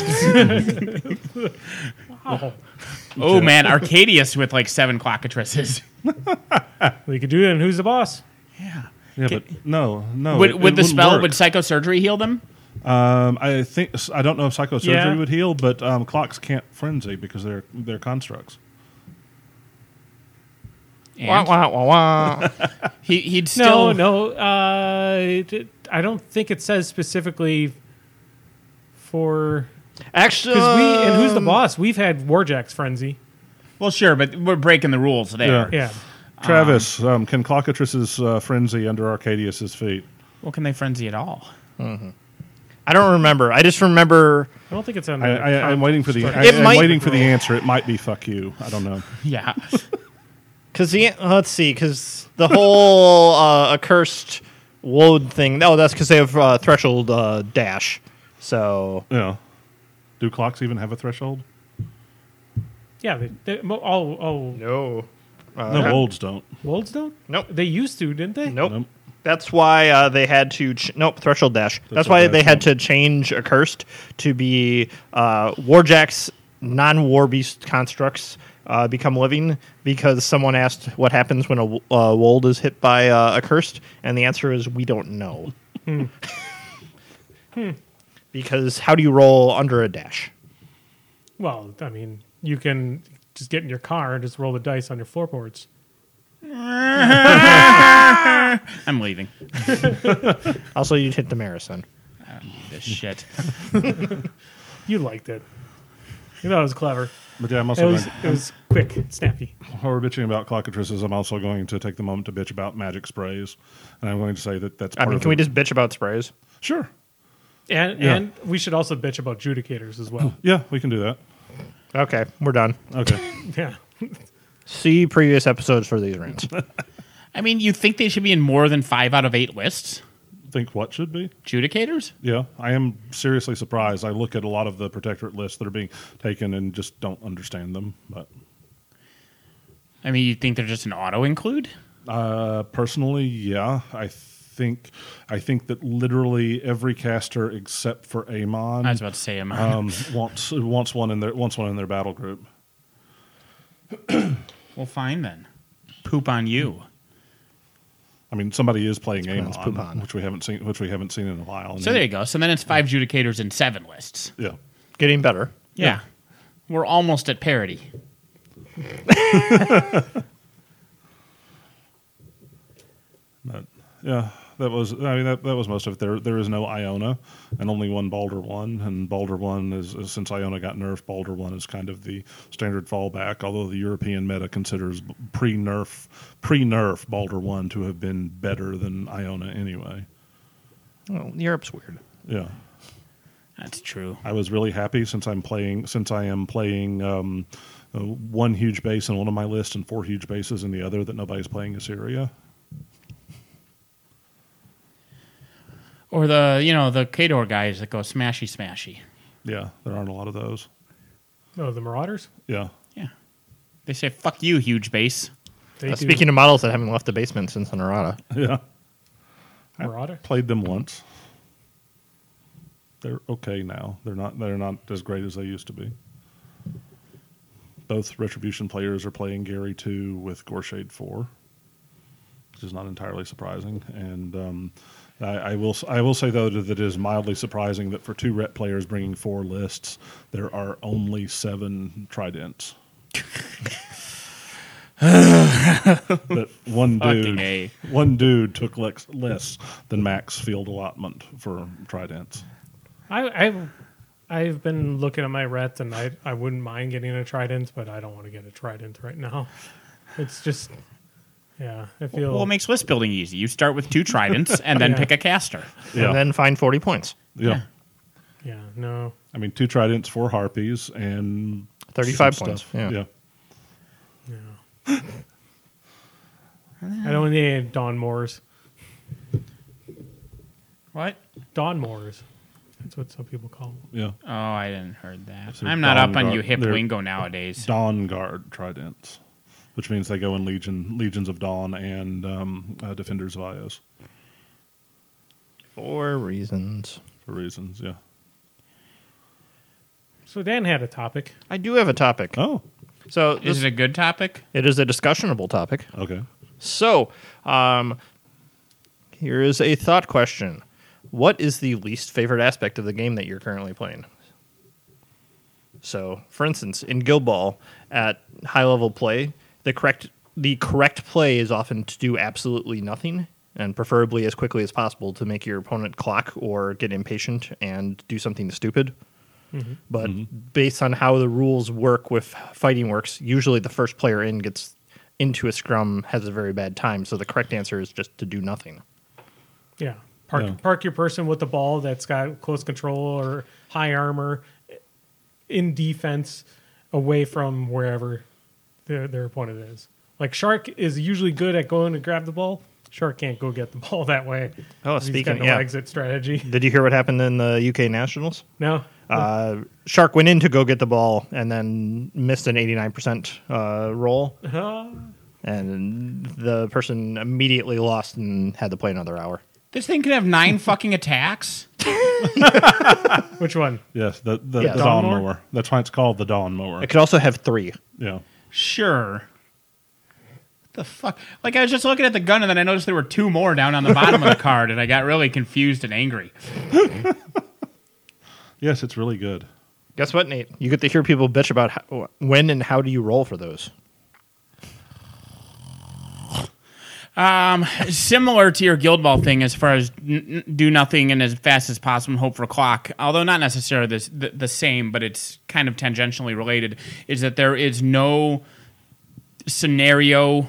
[SPEAKER 3] Wow.
[SPEAKER 2] Oh man, Arcadius with like 7 clockatrices.
[SPEAKER 3] We could do it. And who's the boss?
[SPEAKER 2] Yeah.
[SPEAKER 1] Yeah, but no.
[SPEAKER 2] Would
[SPEAKER 1] it
[SPEAKER 2] the
[SPEAKER 1] wouldn't
[SPEAKER 2] spell
[SPEAKER 1] work.
[SPEAKER 2] would psychosurgery heal them?
[SPEAKER 1] I don't know if psychosurgery
[SPEAKER 3] Yeah.
[SPEAKER 1] would heal, but clocks can't frenzy because they're constructs.
[SPEAKER 2] And
[SPEAKER 4] Wah, wah, wah, wah.
[SPEAKER 2] he'd still
[SPEAKER 3] No. I don't think it says specifically for
[SPEAKER 4] Actually,
[SPEAKER 3] Because and who's the boss? We've had Warjack's Frenzy.
[SPEAKER 2] Well, sure, but we're breaking the rules there.
[SPEAKER 1] Yeah.
[SPEAKER 3] Yeah.
[SPEAKER 1] Travis, can Clockatriss's frenzy under Arcadius's feet?
[SPEAKER 2] Well, can they frenzy at all?
[SPEAKER 4] I don't remember. I just remember.
[SPEAKER 3] I don't think it's on.
[SPEAKER 1] I'm waiting for the.
[SPEAKER 4] It
[SPEAKER 1] I'm
[SPEAKER 4] might-
[SPEAKER 1] waiting for the answer. It might be "fuck you." I don't know.
[SPEAKER 2] Yeah.
[SPEAKER 4] Because let's see, because the whole accursed load thing. No, that's because they have threshold dash. So
[SPEAKER 1] Yeah. Do clocks even have a threshold?
[SPEAKER 3] Yeah. All
[SPEAKER 4] no,
[SPEAKER 1] No, olds don't.
[SPEAKER 3] Wolds don't.
[SPEAKER 4] Nope.
[SPEAKER 3] They used to, didn't they?
[SPEAKER 4] nope.
[SPEAKER 1] Nope.
[SPEAKER 4] That's why they had to. Nope, threshold dash. That's why
[SPEAKER 1] Threshold
[SPEAKER 4] they
[SPEAKER 1] dash,
[SPEAKER 4] had to change accursed to be Warjack's non-war beast constructs become living, because someone asked what happens when a wold is hit by accursed, and the answer is we don't know. Because how do you roll under a dash?
[SPEAKER 3] Well, I mean, you can just get in your car and just roll the dice on your floorboards.
[SPEAKER 2] I'm leaving.
[SPEAKER 4] Also, you'd hit the Marison.
[SPEAKER 2] I don't need this shit.
[SPEAKER 3] You liked it. You thought it was clever.
[SPEAKER 1] But yeah, I'm
[SPEAKER 3] It
[SPEAKER 1] also
[SPEAKER 3] was
[SPEAKER 1] going,
[SPEAKER 3] it was quick, snappy.
[SPEAKER 1] while we're bitching about Clockatrisses, I'm also going to take the moment to bitch about magic sprays, and I'm going to say that that's
[SPEAKER 4] I
[SPEAKER 1] part
[SPEAKER 4] mean,
[SPEAKER 1] of
[SPEAKER 4] can we
[SPEAKER 1] the-
[SPEAKER 4] just bitch about sprays?
[SPEAKER 1] Sure.
[SPEAKER 3] And we should also bitch about judicators as well.
[SPEAKER 1] Yeah, we can do that.
[SPEAKER 4] Okay, we're done.
[SPEAKER 1] Okay.
[SPEAKER 3] Yeah.
[SPEAKER 4] See previous episodes for these rants.
[SPEAKER 2] I mean, you think they should be in more than 5 out of 8 lists?
[SPEAKER 1] Think what should be?
[SPEAKER 2] Judicators?
[SPEAKER 1] Yeah, I am seriously surprised. I look at a lot of the protectorate lists that are being taken and just don't understand them. But
[SPEAKER 2] I mean, you think they're just an auto include?
[SPEAKER 1] personally, yeah, I think that literally every caster except for Amon
[SPEAKER 2] I was about to say,
[SPEAKER 1] wants one in their battle group.
[SPEAKER 2] well, fine then. Poop on you.
[SPEAKER 1] I mean, somebody is playing
[SPEAKER 4] It's
[SPEAKER 1] Amon,
[SPEAKER 4] Poupon.
[SPEAKER 1] which we haven't seen in a while. And
[SPEAKER 2] So there you go. So then it's 5 judicators in 7 lists.
[SPEAKER 1] yeah.
[SPEAKER 4] Getting better.
[SPEAKER 2] Yeah. We're almost at parity.
[SPEAKER 1] But yeah, that was that was most of it. There is no Iona, and only one Baldur one, and Baldur one is since Iona got nerfed, Baldur one is kind of the standard fallback. Although the European meta considers pre-nerf Baldur one to have been better than Iona anyway.
[SPEAKER 4] Well, Europe's weird.
[SPEAKER 1] Yeah,
[SPEAKER 2] That's true.
[SPEAKER 1] I was really happy since I am playing 1 huge base in one of my lists and 4 huge bases in the other that nobody's playing Assyria.
[SPEAKER 2] Or the Kador guys that go smashy smashy.
[SPEAKER 1] Yeah, there aren't a lot of those.
[SPEAKER 3] Oh, the Marauders?
[SPEAKER 1] Yeah.
[SPEAKER 2] Yeah. They say, fuck you, huge base.
[SPEAKER 3] They do.
[SPEAKER 4] Speaking of models that haven't left the basement since Honorata.
[SPEAKER 1] Yeah.
[SPEAKER 3] Marauder?
[SPEAKER 1] Played them once. They're okay now. They're not as great as they used to be. Both Retribution players are playing Gary 2 with Gorshade 4, which is not entirely surprising. And I will say though that it is mildly surprising that for 2 Ret players bringing 4 lists, there are only 7 Tridents. That one dude took less than max field allotment for Tridents.
[SPEAKER 3] I've been looking at my Rets, and I wouldn't mind getting a Trident, but I don't want to get a Trident right now. It's just, yeah, I feel.
[SPEAKER 2] Well, it makes list building easy. You start with 2 tridents and then
[SPEAKER 3] Yeah.
[SPEAKER 2] pick a caster.
[SPEAKER 1] Yeah.
[SPEAKER 4] And then find 40 points.
[SPEAKER 1] Yeah.
[SPEAKER 3] yeah, no.
[SPEAKER 1] I mean, 2 Tridents, 4 Harpies, and
[SPEAKER 4] 35
[SPEAKER 1] some
[SPEAKER 4] points.
[SPEAKER 1] stuff.
[SPEAKER 4] Yeah.
[SPEAKER 3] No. I don't need Dawn Moors.
[SPEAKER 2] What?
[SPEAKER 3] Dawn Moors. That's what some people call them.
[SPEAKER 1] Yeah.
[SPEAKER 2] Oh, I didn't heard that.
[SPEAKER 1] So
[SPEAKER 2] I'm not up on
[SPEAKER 1] Dawn
[SPEAKER 2] you
[SPEAKER 1] Guard-
[SPEAKER 2] hip
[SPEAKER 1] they're-
[SPEAKER 2] lingo nowadays.
[SPEAKER 1] Dawn Guard Tridents, which means they go in Legions of Dawn and Defenders of Ios
[SPEAKER 4] For reasons.
[SPEAKER 1] for reasons. Yeah.
[SPEAKER 3] So Dan had a topic.
[SPEAKER 4] I do have a topic.
[SPEAKER 1] Oh.
[SPEAKER 4] So
[SPEAKER 2] Is it a good topic?
[SPEAKER 4] it is a discussionable topic.
[SPEAKER 1] Okay.
[SPEAKER 4] So, here is a thought question. What is the least favorite aspect of the game that you're currently playing? So, for instance, in Guild Ball, at high level play, the correct play is often to do absolutely nothing, and preferably as quickly as possible to make your opponent clock or get impatient and do something stupid. But based on how the rules work with Fighting Works, usually the first player in gets into a scrum has a very bad time. So the correct answer is just to do nothing.
[SPEAKER 3] Yeah.
[SPEAKER 1] Yeah.
[SPEAKER 3] Park your person with the ball that's got close control or high armor in defense away from wherever their opponent is. Like Shark is usually good at going to grab the ball. Shark can't go get the ball that way.
[SPEAKER 4] Oh,
[SPEAKER 3] He's
[SPEAKER 4] speaking-
[SPEAKER 3] got no
[SPEAKER 4] yeah.
[SPEAKER 3] exit strategy.
[SPEAKER 4] Did you hear what happened in the UK Nationals?
[SPEAKER 3] No.
[SPEAKER 4] Shark went in to go get the ball and then missed an 89% roll. And the person immediately lost and had to play another hour.
[SPEAKER 2] This thing could have 9 fucking attacks.
[SPEAKER 3] Which one?
[SPEAKER 1] Yes, the
[SPEAKER 4] Yeah.
[SPEAKER 1] dawn
[SPEAKER 3] Dawn mower?
[SPEAKER 1] mower. That's why it's called the dawn mower.
[SPEAKER 4] It could also have 3.
[SPEAKER 1] Yeah.
[SPEAKER 2] Sure. What the fuck? Like, I was just looking at the gun, and then I noticed there were 2 more down on the bottom of the card, and I got really confused and angry.
[SPEAKER 1] Yes, it's really good.
[SPEAKER 4] Guess what, Nate? You get to hear people bitch about when and how do you roll for those.
[SPEAKER 2] Similar to your Guild Ball thing as far as do nothing and as fast as possible and hope for a clock, although not necessarily the same, but it's kind of tangentially related, is that there is no scenario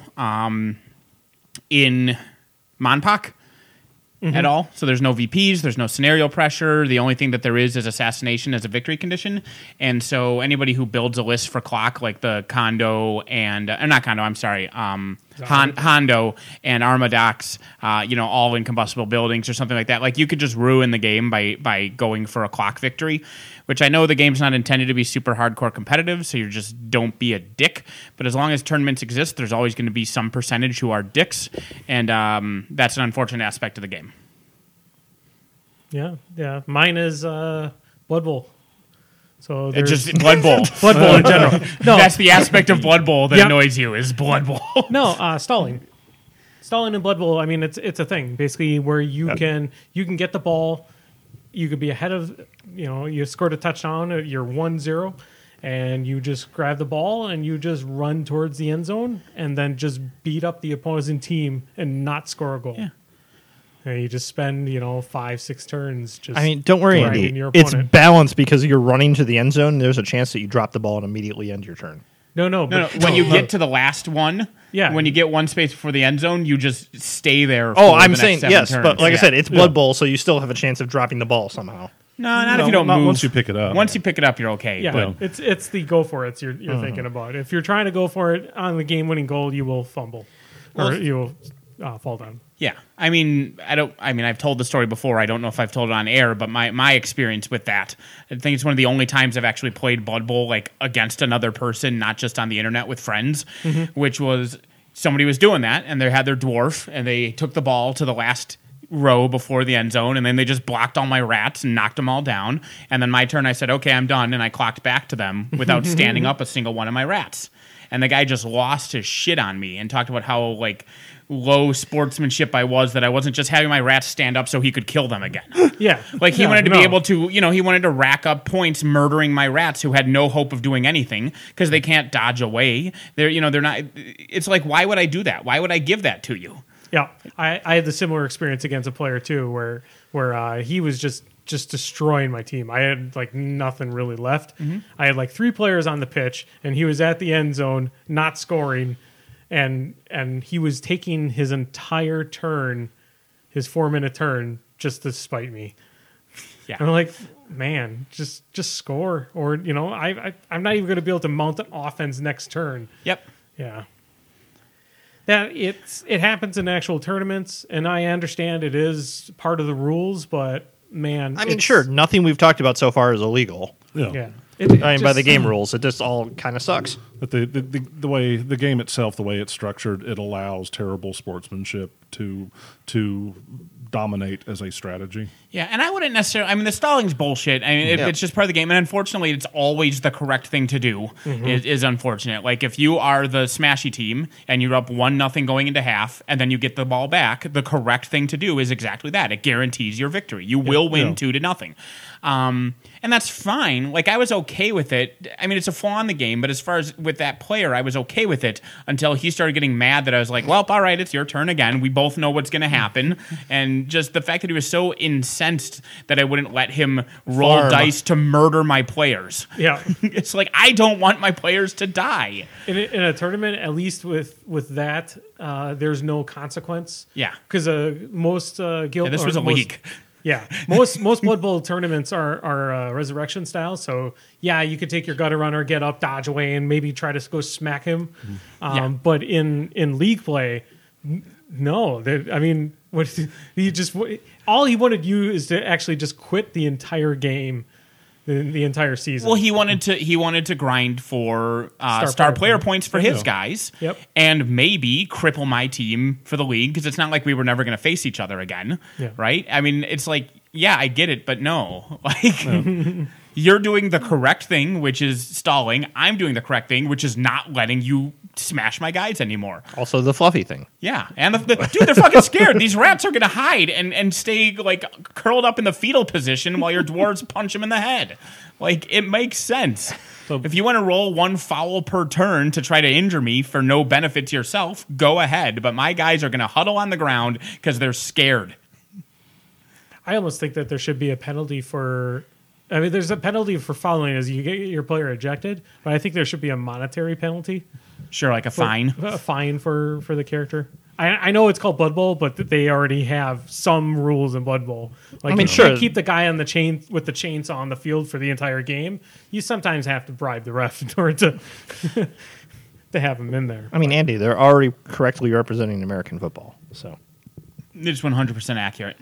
[SPEAKER 2] in Monpok at all. So there's no VPs, there's no scenario pressure. The only thing that there is assassination as a victory condition. And so anybody who builds a list for clock, like the Kondo and not Kondo, I'm sorry, Hondo and Armadox, all incombustible buildings or something like that. Like you could just ruin the game by going for a clock victory, which I know the game's not intended to be super hardcore competitive, so you just don't be a dick. But as long as tournaments exist, there's always going to be some percentage who are dicks, and that's an unfortunate aspect of the game.
[SPEAKER 3] Yeah. Mine is Blood Bowl. So
[SPEAKER 2] It's
[SPEAKER 3] there's
[SPEAKER 2] just Blood Bowl.
[SPEAKER 3] Blood Bowl in general. No,
[SPEAKER 2] That's the aspect of Blood Bowl that
[SPEAKER 3] Yep.
[SPEAKER 2] annoys you is Blood Bowl.
[SPEAKER 3] no, stalling. Stalling in Blood Bowl. I mean, it's a thing basically where you can get the ball. You could be ahead of, you scored a touchdown. You're 1-0, and you just grab the ball and you just run towards the end zone and then just beat up the opposing team and not score a goal.
[SPEAKER 2] Yeah.
[SPEAKER 3] And you just spend 5-6 turns. Just
[SPEAKER 4] I mean, don't worry,
[SPEAKER 3] grinding
[SPEAKER 4] Andy.
[SPEAKER 3] your
[SPEAKER 4] It's
[SPEAKER 3] opponent.
[SPEAKER 4] balanced because you're running to the end zone. There's a chance that you drop the ball and immediately end your turn.
[SPEAKER 3] No.
[SPEAKER 2] No,
[SPEAKER 3] But
[SPEAKER 2] when you get to the last one,
[SPEAKER 3] Yeah.
[SPEAKER 2] when you get one space before the end zone, you just stay there.
[SPEAKER 4] Oh,
[SPEAKER 2] for
[SPEAKER 4] I'm
[SPEAKER 2] the
[SPEAKER 4] saying
[SPEAKER 2] next 7
[SPEAKER 4] yes,
[SPEAKER 2] turns.
[SPEAKER 4] but like I
[SPEAKER 2] Yeah.
[SPEAKER 4] said, it's Blood Bowl, so you still have a chance of dropping the ball somehow.
[SPEAKER 2] No, not
[SPEAKER 1] No,
[SPEAKER 2] if you don't
[SPEAKER 1] not
[SPEAKER 2] move.
[SPEAKER 1] once you pick it up.
[SPEAKER 2] Once you pick it up, you're okay.
[SPEAKER 3] yeah,
[SPEAKER 2] But
[SPEAKER 3] it's the go for it you're thinking about. If you're trying to go for it on the game winning goal, you will fumble or you will fall down.
[SPEAKER 2] yeah, I've told the story before. I don't know if I've told it on air, but my experience with that, I think it's one of the only times I've actually played Blood Bowl like against another person, not just on the internet with friends, which was somebody was doing that and they had their dwarf and they took the ball to the last row before the end zone and then they just blocked all my rats and knocked them all down. And then my turn, I said, okay, I'm done. And I clocked back to them without standing up a single one of my rats. And the guy just lost his shit on me and talked about how like low sportsmanship I was, that I wasn't just having my rats stand up so he could kill them again.
[SPEAKER 3] Yeah,
[SPEAKER 2] Like he
[SPEAKER 3] Yeah,
[SPEAKER 2] wanted to
[SPEAKER 3] no.
[SPEAKER 2] be able to, he wanted to rack up points murdering my rats who had no hope of doing anything because they can't dodge away. They're not. It's like, why would I do that? Why would I give that to you?
[SPEAKER 3] Yeah, I had the similar experience against a player too, where he was just destroying my team. I had like nothing really left. I had like 3 players on the pitch, and he was at the end zone, not scoring, and he was taking his entire turn, his 4-minute turn, just to spite me.
[SPEAKER 2] Yeah.
[SPEAKER 3] And I'm like, man, just score, or I'm not even going to be able to mount an offense next turn.
[SPEAKER 2] Yep.
[SPEAKER 3] Yeah. That it happens in actual tournaments, and I understand it is part of the rules, but man,
[SPEAKER 4] I mean, sure, nothing we've talked about so far is illegal.
[SPEAKER 3] yeah.
[SPEAKER 4] I mean, by the game rules, it just all kind of sucks.
[SPEAKER 1] But the way the game itself, the way it's structured, it allows terrible sportsmanship to dominate as a strategy.
[SPEAKER 2] Yeah, and I wouldn't necessarily. I mean, the stalling's bullshit. I mean, it's just part of the game, and unfortunately, it's always the correct thing to do. Is unfortunate. Like if you are the smashy team and you're up 1-0 going into half, and then you get the ball back, the correct thing to do is exactly that. It guarantees your victory. You will win 2-0. And that's fine. Like, I was okay with it. I mean, it's a flaw in the game, but as far as with that player, I was okay with it until he started getting mad that I was like, well, all right, it's your turn again. We both know what's going to happen. And just the fact that he was so incensed that I wouldn't let him roll
[SPEAKER 4] Farm.
[SPEAKER 2] dice to murder my players.
[SPEAKER 3] Yeah.
[SPEAKER 2] It's like, I don't want my players to die.
[SPEAKER 3] In a tournament, at least with that, there's no consequence.
[SPEAKER 2] Yeah.
[SPEAKER 3] Because most guild.
[SPEAKER 2] Yeah, this
[SPEAKER 3] or
[SPEAKER 2] was a
[SPEAKER 3] most-
[SPEAKER 2] league.
[SPEAKER 3] Yeah, most Blood Bowl tournaments are resurrection style. So yeah, you could take your gutter runner, get up, dodge away, and maybe try to go smack him.
[SPEAKER 2] Yeah.
[SPEAKER 3] But in league play, no. I mean, what he just all he wanted you is to actually just quit the entire game, the entire season.
[SPEAKER 2] Well, he wanted to grind for star player points for his guys,
[SPEAKER 3] Yep.
[SPEAKER 2] and maybe cripple my team for the league because it's not like we were never going to face each other again,
[SPEAKER 3] Yeah.
[SPEAKER 2] right? I mean, it's like, yeah, I get it, but no, like you're doing the correct thing, which is stalling. I'm doing the correct thing, which is not letting you smash my guys anymore.
[SPEAKER 4] Also, the fluffy thing.
[SPEAKER 2] Yeah, and dude, they're fucking scared. These rats are gonna hide and stay like curled up in the fetal position while your dwarves punch them in the head. Like, it makes sense. If you want to roll one foul per turn to try to injure me for no benefit to yourself, go ahead. But my guys are gonna huddle on the ground because they're scared.
[SPEAKER 3] I almost think that there should be a penalty for. I mean, there's a penalty for fouling as you get your player ejected, but I think there should be a monetary penalty.
[SPEAKER 2] Sure, like a fine.
[SPEAKER 3] A fine for the character. I know it's called Blood Bowl, but they already have some rules in Blood Bowl. Like,
[SPEAKER 4] I mean,
[SPEAKER 3] you
[SPEAKER 4] sure.
[SPEAKER 3] can't keep the guy on the chain with the chainsaw on the field for the entire game. You sometimes have to bribe the ref in order to to have him in there.
[SPEAKER 4] I mean, Andy, they're already correctly representing American football. So
[SPEAKER 2] It's 100% accurate.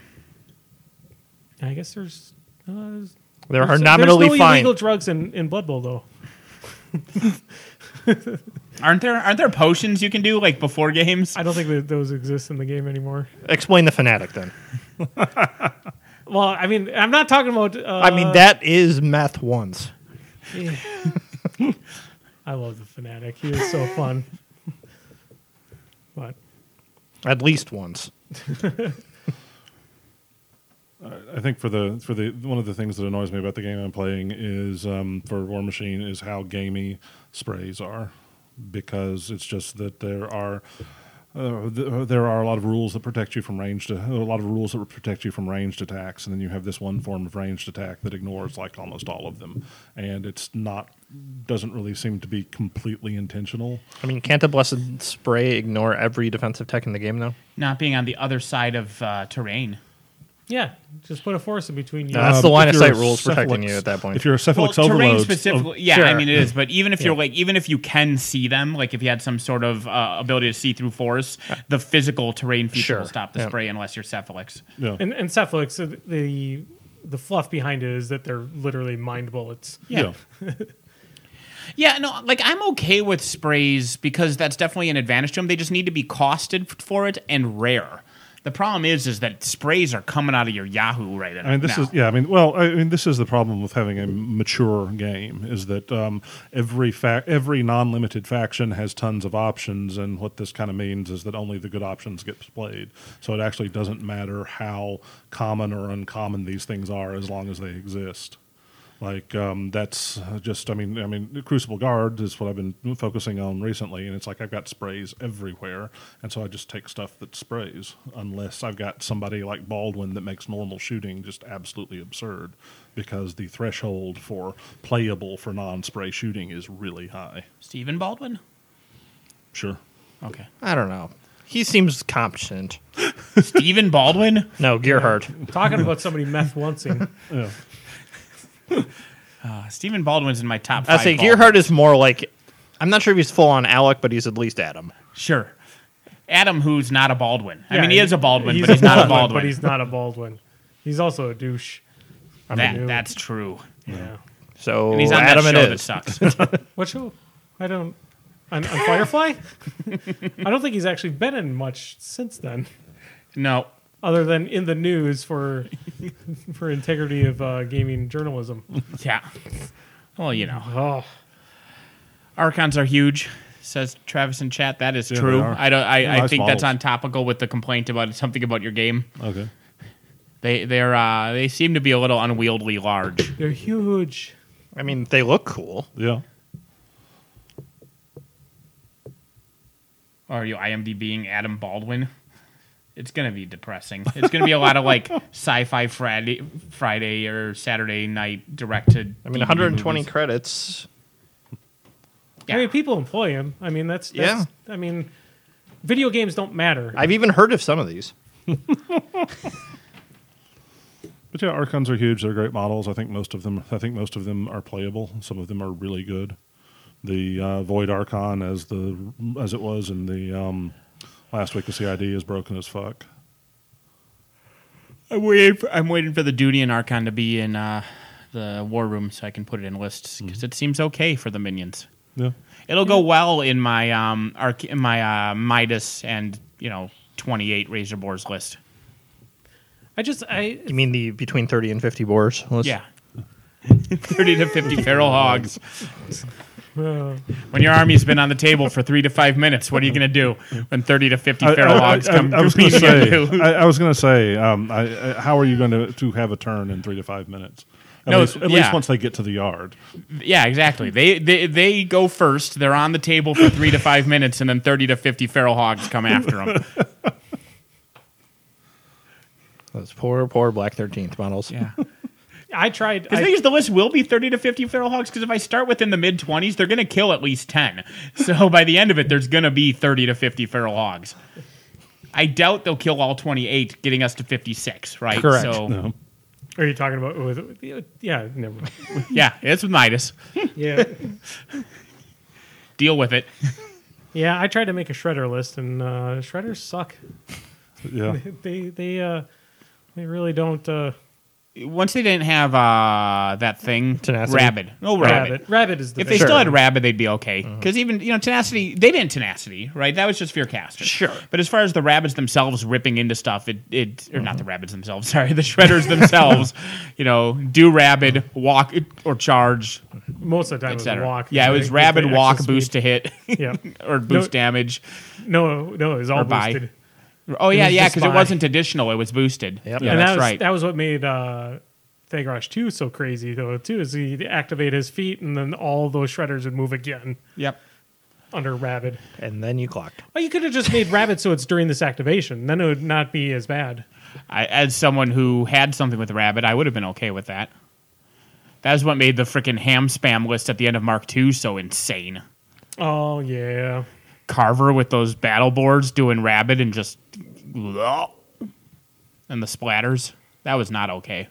[SPEAKER 3] I guess there's
[SPEAKER 4] there are
[SPEAKER 3] there's
[SPEAKER 4] nominally
[SPEAKER 3] no
[SPEAKER 4] fine.
[SPEAKER 3] illegal drugs in Blood Bowl though.
[SPEAKER 2] Aren't there potions you can do like before games?
[SPEAKER 3] I don't think that those exist in the game anymore.
[SPEAKER 4] Explain the fanatic then.
[SPEAKER 3] Well, I mean, I'm not talking about.
[SPEAKER 4] I mean, that is meth once.
[SPEAKER 3] I love the Fanatic. He is so fun. But
[SPEAKER 4] At least once.
[SPEAKER 1] I think for the one of the things that annoys me about the game I'm playing is for War Machine is how gamey sprays are, because it's just that there are a lot of rules that protect you from ranged attacks, and then you have this one form of ranged attack that ignores like almost all of them, and doesn't really seem to be completely intentional.
[SPEAKER 4] I mean, can't the Blessed Spray ignore every defensive tech in the game, though?
[SPEAKER 2] Not being on the other side of terrain.
[SPEAKER 3] yeah, just put a force in between you.
[SPEAKER 4] No, that's the line
[SPEAKER 1] If
[SPEAKER 4] of
[SPEAKER 1] you're
[SPEAKER 4] sight
[SPEAKER 1] a
[SPEAKER 4] rules protecting
[SPEAKER 1] Cephalix-
[SPEAKER 4] you at that point.
[SPEAKER 1] If you're a Cephalix
[SPEAKER 2] terrain
[SPEAKER 1] overload,
[SPEAKER 2] specifically, yeah,
[SPEAKER 3] Sure.
[SPEAKER 2] I mean it is. But even if you're
[SPEAKER 3] Yeah.
[SPEAKER 2] like, even if you can see them, like if you had some sort of ability to see through forests, the physical terrain feature
[SPEAKER 4] Sure.
[SPEAKER 2] will stop the
[SPEAKER 4] Yeah.
[SPEAKER 2] spray unless you're Cephalix.
[SPEAKER 1] yeah.
[SPEAKER 3] And Cephalix, the fluff behind it is that they're literally mind bullets.
[SPEAKER 2] Yeah. Yeah, no, like I'm okay with sprays because that's definitely an advantage to them. They just need to be costed for it and rare. The problem is that sprays are coming out of your Yahoo right now.
[SPEAKER 1] I mean, this is the problem with having a mature game is that every non-limited faction has tons of options, and what this kind of means is that only the good options get played. So it actually doesn't matter how common or uncommon these things are as long as they exist. Like that's just, I mean, Crucible Guard is what I've been focusing on recently, and it's like I've got sprays everywhere, and so I just take stuff that sprays, unless I've got somebody like Baldwin that makes normal shooting just absolutely absurd, because the threshold for playable for non-spray shooting is really high.
[SPEAKER 2] Stephen Baldwin?
[SPEAKER 1] Sure.
[SPEAKER 2] Okay.
[SPEAKER 4] I don't know. He seems competent.
[SPEAKER 2] Stephen Baldwin?
[SPEAKER 4] No, Gearhart.
[SPEAKER 3] Talking about somebody meth oncing.
[SPEAKER 1] Yeah.
[SPEAKER 2] Stephen Baldwin's in my top
[SPEAKER 4] I
[SPEAKER 2] 5.
[SPEAKER 4] say
[SPEAKER 2] Baldwins.
[SPEAKER 4] Gearhart is more like, I'm not sure if he's full on Alec, but he's at least Adam.
[SPEAKER 2] Sure. Adam, who's not a Baldwin. I
[SPEAKER 3] Yeah,
[SPEAKER 2] mean, he is a Baldwin, but
[SPEAKER 3] a
[SPEAKER 2] he's not a Baldwin.
[SPEAKER 3] But he's not a Baldwin. He's also a douche.
[SPEAKER 2] That's true.
[SPEAKER 3] Yeah.
[SPEAKER 4] So
[SPEAKER 2] And he's on
[SPEAKER 4] Adam
[SPEAKER 2] that
[SPEAKER 4] it
[SPEAKER 2] show that
[SPEAKER 4] is.
[SPEAKER 2] sucks.
[SPEAKER 3] What show? I don't. On Firefly? I don't think he's actually been in much since then,
[SPEAKER 2] No.
[SPEAKER 3] other than in the news for integrity of gaming journalism.
[SPEAKER 2] Yeah. Well, you know.
[SPEAKER 3] Oh,
[SPEAKER 2] Archons are huge, says Travis in chat. That is
[SPEAKER 1] Yeah,
[SPEAKER 2] true.
[SPEAKER 1] they are.
[SPEAKER 2] I
[SPEAKER 1] Nice
[SPEAKER 2] think that's
[SPEAKER 1] models.
[SPEAKER 2] on topical with the complaint about something about your game.
[SPEAKER 1] Okay.
[SPEAKER 2] They seem to be a little unwieldy large.
[SPEAKER 3] They're huge.
[SPEAKER 4] I mean, they look cool.
[SPEAKER 1] Yeah.
[SPEAKER 2] Or are you IMDbing Adam Baldwin? It's gonna be depressing. It's gonna be a lot of like sci-fi Friday or Saturday night directed.
[SPEAKER 4] I mean,
[SPEAKER 2] DVD
[SPEAKER 4] 120
[SPEAKER 2] movies.
[SPEAKER 4] credits.
[SPEAKER 2] Yeah.
[SPEAKER 3] I mean, people employ him. I mean, that's
[SPEAKER 4] Yeah.
[SPEAKER 3] I mean, video games don't matter.
[SPEAKER 4] I've even heard of some of these.
[SPEAKER 1] But yeah, Archons are huge. They're great models. I think most of them are playable. Some of them are really good. The Void Archon, as it was in the last week of CID, is broken as fuck.
[SPEAKER 2] I'm waiting for the Duty and Archon to be in the War Room so I can put it in lists because it seems okay for the minions.
[SPEAKER 1] Yeah.
[SPEAKER 2] It'll go well in my Midas and 28 Razor Boars list.
[SPEAKER 4] You mean the between 30 and 50 boars list?
[SPEAKER 2] Yeah. 30 to 50 feral hogs. When your army's been on the table for 3 to 5 minutes, what are you going to do when 30 to 50 feral hogs come
[SPEAKER 1] I was going to
[SPEAKER 2] competing
[SPEAKER 1] say.
[SPEAKER 2] into?
[SPEAKER 1] I was going to say. How are you going to have a turn in 3 to 5 minutes? At least once they get to the yard.
[SPEAKER 2] Yeah, exactly. They go first. They're on the table for 3 to 5 minutes, and then 30 to 50 feral hogs come after them.
[SPEAKER 4] Those poor Black 13th models.
[SPEAKER 2] Yeah.
[SPEAKER 3] I tried.
[SPEAKER 2] The thing is, the list will be 30 to 50 feral hogs, because if I start within the mid-20s, they're going to kill at least 10. So by the end of it, there's going to be 30 to 50 feral hogs. I doubt they'll kill all 28, getting us to 56, right?
[SPEAKER 4] Correct.
[SPEAKER 2] So,
[SPEAKER 1] No.
[SPEAKER 3] Are you talking about yeah, never mind.
[SPEAKER 2] yeah, it's with Midas.
[SPEAKER 3] Yeah.
[SPEAKER 2] Deal with it.
[SPEAKER 3] Yeah, I tried to make a shredder list, and shredders suck.
[SPEAKER 1] Yeah.
[SPEAKER 3] They really don't.
[SPEAKER 2] Once they didn't have that thing,
[SPEAKER 4] Tenacity.
[SPEAKER 2] Rabid. No, Rabid.
[SPEAKER 3] Rabbit is the.
[SPEAKER 2] If they
[SPEAKER 3] big
[SPEAKER 2] still
[SPEAKER 3] one.
[SPEAKER 2] had Rabid, they'd be okay. Because even, Tenacity, they didn't Tenacity, right? That was just Fear Casters.
[SPEAKER 4] Sure.
[SPEAKER 2] But as far as the Rabbids themselves ripping into stuff, or not the Rabbids themselves, sorry, the Shredders themselves, do Rabid, walk, or charge,
[SPEAKER 3] most of the time it was
[SPEAKER 2] etc.
[SPEAKER 3] walk.
[SPEAKER 2] Yeah, it was
[SPEAKER 3] They-
[SPEAKER 2] Rabid,
[SPEAKER 3] they
[SPEAKER 2] walk,
[SPEAKER 3] extra
[SPEAKER 2] boost
[SPEAKER 3] speed.
[SPEAKER 2] to hit,
[SPEAKER 3] Yeah.
[SPEAKER 2] or boost damage.
[SPEAKER 3] No, it was all
[SPEAKER 2] Or buy.
[SPEAKER 3] boosted.
[SPEAKER 2] Oh, yeah,
[SPEAKER 3] was
[SPEAKER 2] yeah,
[SPEAKER 3] just
[SPEAKER 2] because it
[SPEAKER 3] buy.
[SPEAKER 2] wasn't additional, it was boosted.
[SPEAKER 4] Yep.
[SPEAKER 2] Yeah,
[SPEAKER 3] And
[SPEAKER 2] that's
[SPEAKER 3] that was,
[SPEAKER 2] right.
[SPEAKER 3] That was what made Thagrosh 2 so crazy, though, too, is he'd activate his feet, and then all those shredders would move again
[SPEAKER 2] Yep.
[SPEAKER 3] under Rabid.
[SPEAKER 4] And then you clocked.
[SPEAKER 3] Well, you could have just made Rabid so it's during this activation. Then it would not be as bad.
[SPEAKER 2] As someone who had something with Rabid, I would have been okay with that. That is what made the freaking ham spam list at the end of Mark II so insane.
[SPEAKER 3] Oh, yeah.
[SPEAKER 2] Carver with those battle boards doing Rabid and just... And the splatters. That was not okay.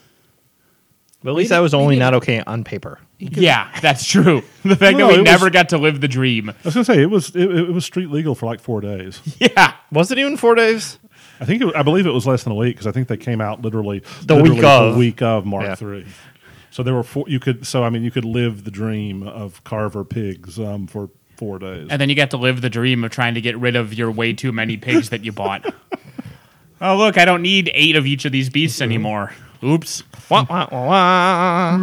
[SPEAKER 4] But at least that was only not okay on paper.
[SPEAKER 2] Yeah, that's true. The fact
[SPEAKER 1] No,
[SPEAKER 2] that we
[SPEAKER 1] it
[SPEAKER 2] never
[SPEAKER 1] was-
[SPEAKER 2] got to live the dream.
[SPEAKER 1] I was going to say it was street legal for like 4 days.
[SPEAKER 2] Yeah.
[SPEAKER 4] Was it even 4 days?
[SPEAKER 1] I believe it was less than a week because I think they came out literally
[SPEAKER 4] The week of.
[SPEAKER 1] Mark
[SPEAKER 4] Yeah.
[SPEAKER 1] III. So there were four. You could live the dream of Carver pigs for 4 days.
[SPEAKER 2] And then you got to live the dream of trying to get rid of your way too many pigs that you bought. Oh, look, I don't need 8 of each of these beasts anymore. Oops.
[SPEAKER 4] Wah, wah, wah, wah.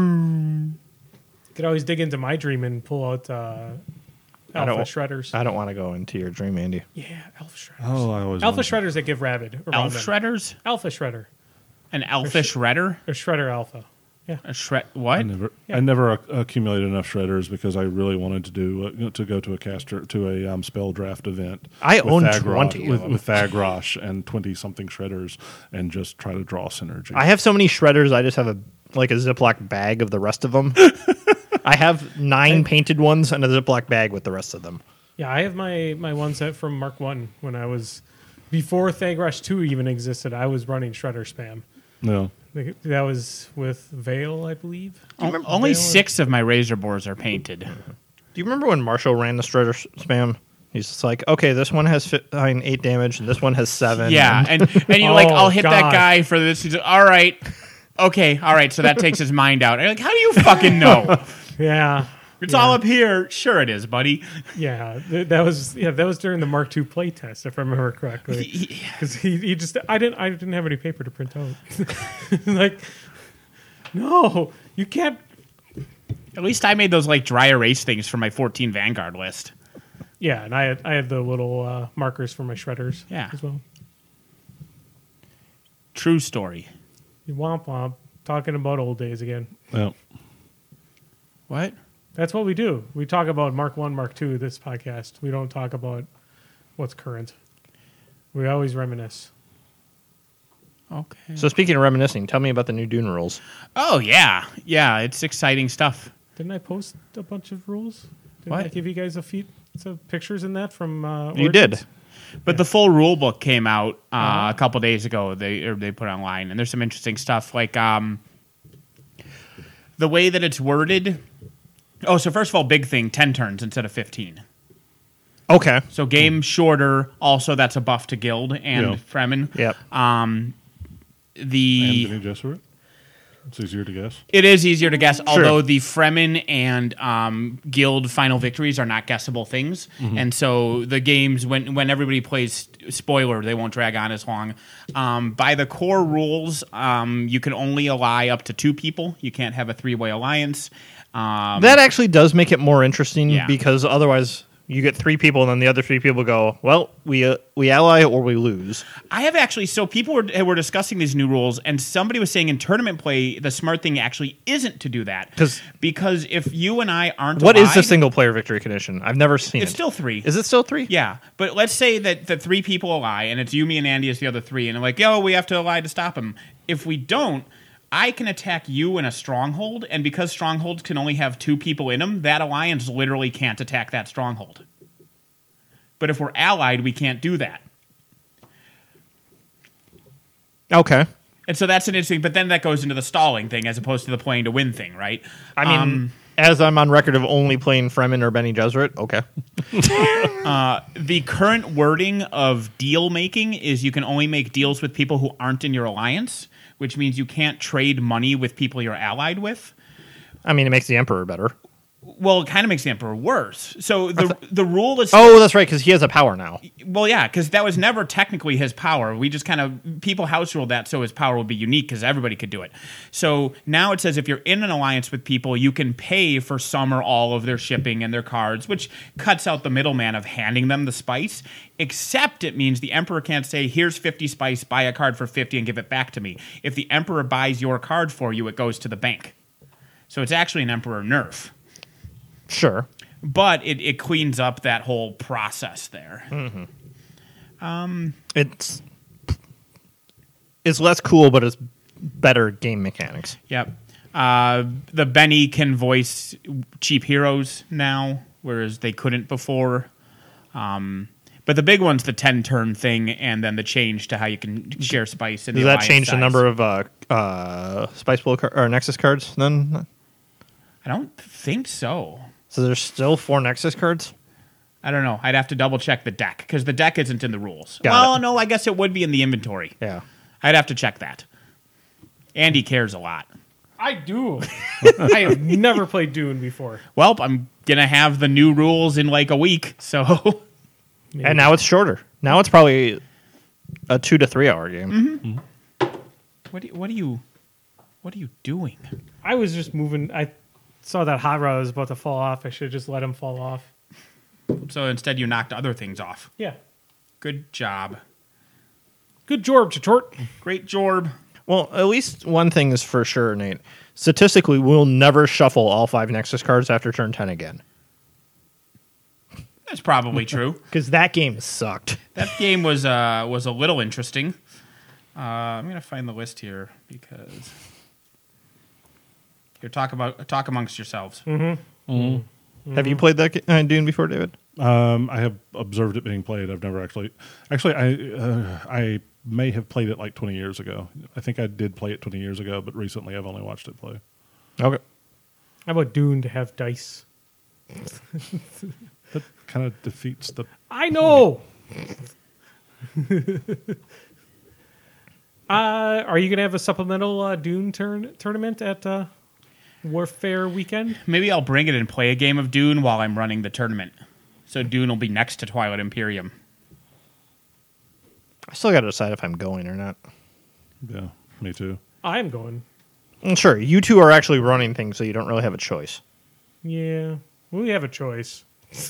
[SPEAKER 3] Could always dig into my dream and pull out Alpha Shredders.
[SPEAKER 4] I don't want to go into your dream, Andy.
[SPEAKER 3] Yeah, Alpha Shredders.
[SPEAKER 1] Oh, I always
[SPEAKER 3] Alpha
[SPEAKER 1] wanted-
[SPEAKER 3] Shredders that give Rabid. around
[SPEAKER 2] Elf
[SPEAKER 3] them.
[SPEAKER 2] shredders?
[SPEAKER 3] Alpha Shredder.
[SPEAKER 2] An alpha shredder?
[SPEAKER 3] Or Shredder Alpha. Yeah.
[SPEAKER 2] A shred? What?
[SPEAKER 1] I never accumulated enough shredders because I really wanted to do to go to a spell draft event.
[SPEAKER 4] I
[SPEAKER 1] with
[SPEAKER 4] own
[SPEAKER 1] Thagrosh-
[SPEAKER 4] 20 of
[SPEAKER 1] with,
[SPEAKER 4] them.
[SPEAKER 1] with Thagrosh and 20-something shredders, and just try to draw synergy.
[SPEAKER 4] I have so many shredders, I just have a Ziploc bag of the rest of them. I have 9 painted ones and a Ziploc bag with the rest of them.
[SPEAKER 3] Yeah, I have my one set from Mark 1 when I was... Before Thagrosh 2 even existed, I was running Shredder Spam.
[SPEAKER 1] No.
[SPEAKER 3] That was with Veil, I believe.
[SPEAKER 2] Only 6 of my razor boars are painted.
[SPEAKER 4] Do you remember when Marshall ran the shredder spam? He's just like, okay, this one has 8 damage, and this one has 7.
[SPEAKER 2] Yeah, and you're like,
[SPEAKER 3] Oh,
[SPEAKER 2] I'll hit that
[SPEAKER 3] God.
[SPEAKER 2] guy for this. He's like, all right. Okay, all right, so that takes his mind out. And you're like, how do you fucking know?
[SPEAKER 3] Yeah.
[SPEAKER 2] It's all up here. Sure it is, buddy.
[SPEAKER 3] Yeah, that was during the Mark II playtest, if I remember correctly. Because he just I didn't have any paper to print out. Like, no, you can't.
[SPEAKER 2] At least I made those like dry erase things for my 14 Vanguard list.
[SPEAKER 3] Yeah, and I had the little markers for my shredders.
[SPEAKER 2] Yeah.
[SPEAKER 3] as well.
[SPEAKER 2] True story.
[SPEAKER 3] You womp womp. Talking about old days again.
[SPEAKER 1] Yeah.
[SPEAKER 2] What?
[SPEAKER 3] That's what we do. We talk about Mark 1, Mark 2 this podcast. We don't talk about what's current. We always reminisce.
[SPEAKER 2] Okay.
[SPEAKER 4] So speaking of reminiscing, tell me about the new Dune rules.
[SPEAKER 2] Oh yeah, yeah. It's exciting stuff.
[SPEAKER 3] Didn't I post a bunch of rules? Didn't
[SPEAKER 2] What?
[SPEAKER 3] I give you guys some pictures in that from
[SPEAKER 4] You
[SPEAKER 3] Origins?
[SPEAKER 4] did.
[SPEAKER 2] But the full rule book came out a couple days ago. They put it online, and there's some interesting stuff like the way that it's worded. Oh, so first of all, big thing: 10 turns instead of 15.
[SPEAKER 4] Okay.
[SPEAKER 2] So game shorter. Also, that's a buff to Guild and
[SPEAKER 1] Yeah.
[SPEAKER 2] Fremen.
[SPEAKER 4] Yep.
[SPEAKER 2] The
[SPEAKER 1] And Bene Gesserit? It's easier to guess.
[SPEAKER 2] it is easier to guess, although the Fremen and Guild final victories are not guessable things, and so the games when everybody plays, spoiler, they won't drag on as long. By the core rules, you can only ally up to 2 people. You can't have a 3-way alliance.
[SPEAKER 4] That actually does make it more interesting
[SPEAKER 2] Yeah.
[SPEAKER 4] because otherwise you get 3 people and then the other 3 people go, well, we ally or we lose.
[SPEAKER 2] I have actually, so people were discussing these new rules, and somebody was saying in tournament play, the smart thing actually isn't to do that.
[SPEAKER 4] 'Cause-
[SPEAKER 2] Because if you and I aren't
[SPEAKER 4] What is the
[SPEAKER 2] allied,
[SPEAKER 4] single player victory condition? I've never seen
[SPEAKER 2] it's
[SPEAKER 4] it.
[SPEAKER 2] still 3.
[SPEAKER 4] Is it still 3?
[SPEAKER 2] Yeah, but let's say that the 3 people ally, and it's you, me, and Andy as the other 3, and they're like, yo, we have to ally to stop him. If we don't, I can attack you in a stronghold, and because strongholds can only have 2 people in them, that alliance literally can't attack that stronghold. But if we're allied, we can't do that.
[SPEAKER 4] Okay.
[SPEAKER 2] And so that's an interesting, but then that goes into the stalling thing as opposed to the playing to win thing, right?
[SPEAKER 4] I mean, as I'm on record of only playing Fremen or Bene Gesserit, okay.
[SPEAKER 2] The current wording of deal making is you can only make deals with people who aren't in your alliance, which means you can't trade money with people you're allied with.
[SPEAKER 4] I mean, it makes the Emperor better.
[SPEAKER 2] Well, it kind of makes the Emperor worse. So the rule is...
[SPEAKER 4] Oh, that's right, because he has a power now.
[SPEAKER 2] Well, yeah, because that was never technically his power. We just kind of... People house ruled that so his power would be unique because everybody could do it. So now it says if you're in an alliance with people, you can pay for some or all of their shipping and their cards, which cuts out the middleman of handing them the spice, except it means the Emperor can't say, here's 50 spice, buy a card for 50 and give it back to me. If the Emperor buys your card for you, it goes to the bank. So it's actually an Emperor nerf.
[SPEAKER 4] Sure.
[SPEAKER 2] But it cleans up that whole process there.
[SPEAKER 4] It's less cool, but it's better game mechanics.
[SPEAKER 2] Yep. The Benny can voice cheap heroes now, whereas they couldn't before. But the big one's the 10-turn thing, and then the change to how you can share spice. In
[SPEAKER 4] Does
[SPEAKER 2] the
[SPEAKER 4] that
[SPEAKER 2] alliance
[SPEAKER 4] change the
[SPEAKER 2] size.
[SPEAKER 4] number of Spice Bowl or Nexus cards then?
[SPEAKER 2] I don't think so.
[SPEAKER 4] So there's still 4 Nexus cards?
[SPEAKER 2] I don't know. I'd have to double check the deck because the deck isn't in the rules.
[SPEAKER 4] Got
[SPEAKER 2] well,
[SPEAKER 4] it.
[SPEAKER 2] no, I guess it would be in the inventory.
[SPEAKER 4] Yeah.
[SPEAKER 2] I'd have to check that. Andy cares a lot.
[SPEAKER 3] I do. I have never played Dune before.
[SPEAKER 2] Well, I'm gonna have the new rules in like a week, so
[SPEAKER 4] And now it's shorter. Now it's probably a 2 to 3 hour game.
[SPEAKER 2] what are you doing?
[SPEAKER 3] I was just moving. I saw that hot rod was about to fall off. I should have just let him fall off.
[SPEAKER 2] So instead, you knocked other things off.
[SPEAKER 3] Yeah.
[SPEAKER 2] Good job.
[SPEAKER 3] Good job, Chitort.
[SPEAKER 2] Great Jorb.
[SPEAKER 4] Well, at least one thing is for sure, Nate. Statistically, we'll never shuffle all 5 Nexus cards after turn 10 again.
[SPEAKER 2] That's probably true.
[SPEAKER 4] Because that game sucked.
[SPEAKER 2] That game was a little interesting. I'm gonna find the list here because here talk amongst yourselves.
[SPEAKER 4] Have you played that Dune before, David?
[SPEAKER 1] I have observed it being played. I've never actually. I may have played it like 20 years ago. I think I did play it 20 years ago, but recently I've only watched it play.
[SPEAKER 4] Okay.
[SPEAKER 3] How about Dune to have dice?
[SPEAKER 1] That kind of defeats the.
[SPEAKER 3] I know. Are you going to have a supplemental Dune tournament at Warfare Weekend?
[SPEAKER 2] Maybe I'll bring it and play a game of Dune while I'm running the tournament. So Dune will be next to Twilight Imperium.
[SPEAKER 4] I still got to decide if I'm going or not.
[SPEAKER 1] Yeah, me too.
[SPEAKER 3] I'm going.
[SPEAKER 4] Sure, you two are actually running things, so you don't really have a choice.
[SPEAKER 3] Yeah, we have a choice.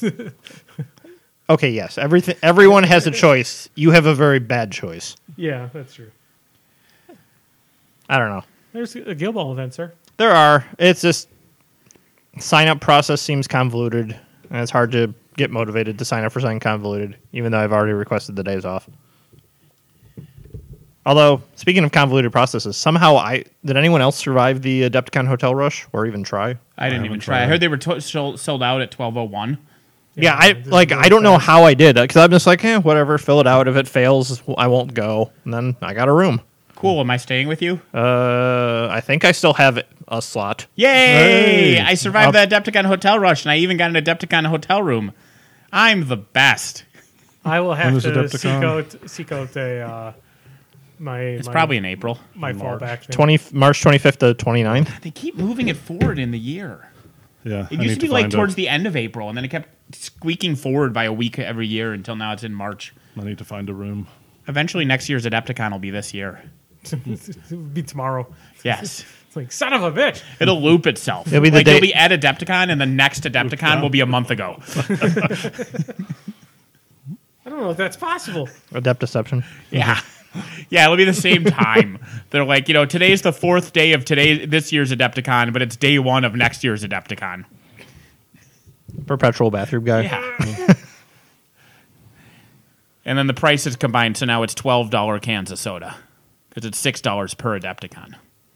[SPEAKER 4] Okay, yes, everyone has a choice. You have a very bad choice.
[SPEAKER 3] Yeah, that's true.
[SPEAKER 4] I don't know.
[SPEAKER 3] There's a Guild Ball event, sir.
[SPEAKER 4] There are. It's just sign up process seems convoluted, and it's hard to get motivated to sign up for something convoluted, even though I've already requested the days off. Although, speaking of convoluted processes, somehow did anyone else survive the Adepticon Hotel Rush or even try?
[SPEAKER 2] I didn't even
[SPEAKER 1] haven't
[SPEAKER 2] try. I
[SPEAKER 1] tried.
[SPEAKER 2] heard they were sold out at 12:01.
[SPEAKER 4] Yeah,
[SPEAKER 3] this is
[SPEAKER 4] I
[SPEAKER 3] really
[SPEAKER 4] don't know
[SPEAKER 3] fast.
[SPEAKER 4] how I did because I'm just like, whatever, fill it out. If it fails, I won't go. And then I got a room.
[SPEAKER 2] Cool. Am I staying with you?
[SPEAKER 4] I think I still have a slot.
[SPEAKER 2] Yay!
[SPEAKER 1] Hey!
[SPEAKER 2] I survived the Adepticon Hotel Rush, and I even got an Adepticon hotel room. I'm the best.
[SPEAKER 3] I will have
[SPEAKER 1] When is
[SPEAKER 3] to
[SPEAKER 1] Adepticon?
[SPEAKER 3] seek out a
[SPEAKER 2] It's probably in April.
[SPEAKER 3] my fallback. Thing.
[SPEAKER 4] March 25th to 29th.
[SPEAKER 2] They keep moving it forward in the year.
[SPEAKER 1] Yeah,
[SPEAKER 2] It
[SPEAKER 1] I
[SPEAKER 2] used
[SPEAKER 1] need
[SPEAKER 2] to be like
[SPEAKER 1] find
[SPEAKER 2] towards the end of April, and then it kept squeaking forward by a week every year until now it's in March.
[SPEAKER 1] I need to find a room.
[SPEAKER 2] Eventually, next year's Adepticon will be this year.
[SPEAKER 3] It'll be tomorrow.
[SPEAKER 2] Yes.
[SPEAKER 3] It's like, son of a bitch.
[SPEAKER 2] It'll loop itself.
[SPEAKER 4] It'll be the
[SPEAKER 2] like
[SPEAKER 4] day-
[SPEAKER 2] it'll be at Adepticon, and the next Adepticon will be a month ago.
[SPEAKER 3] I don't know if that's possible.
[SPEAKER 4] Adept Deception.
[SPEAKER 2] Yeah. Yeah, it'll be the same time. They're like, today's the fourth day of this year's Adepticon, but it's day one of next year's Adepticon.
[SPEAKER 4] Perpetual bathroom guy.
[SPEAKER 2] Yeah. And then the price is combined, so now it's $12 cans of soda because it's $6 per Adepticon.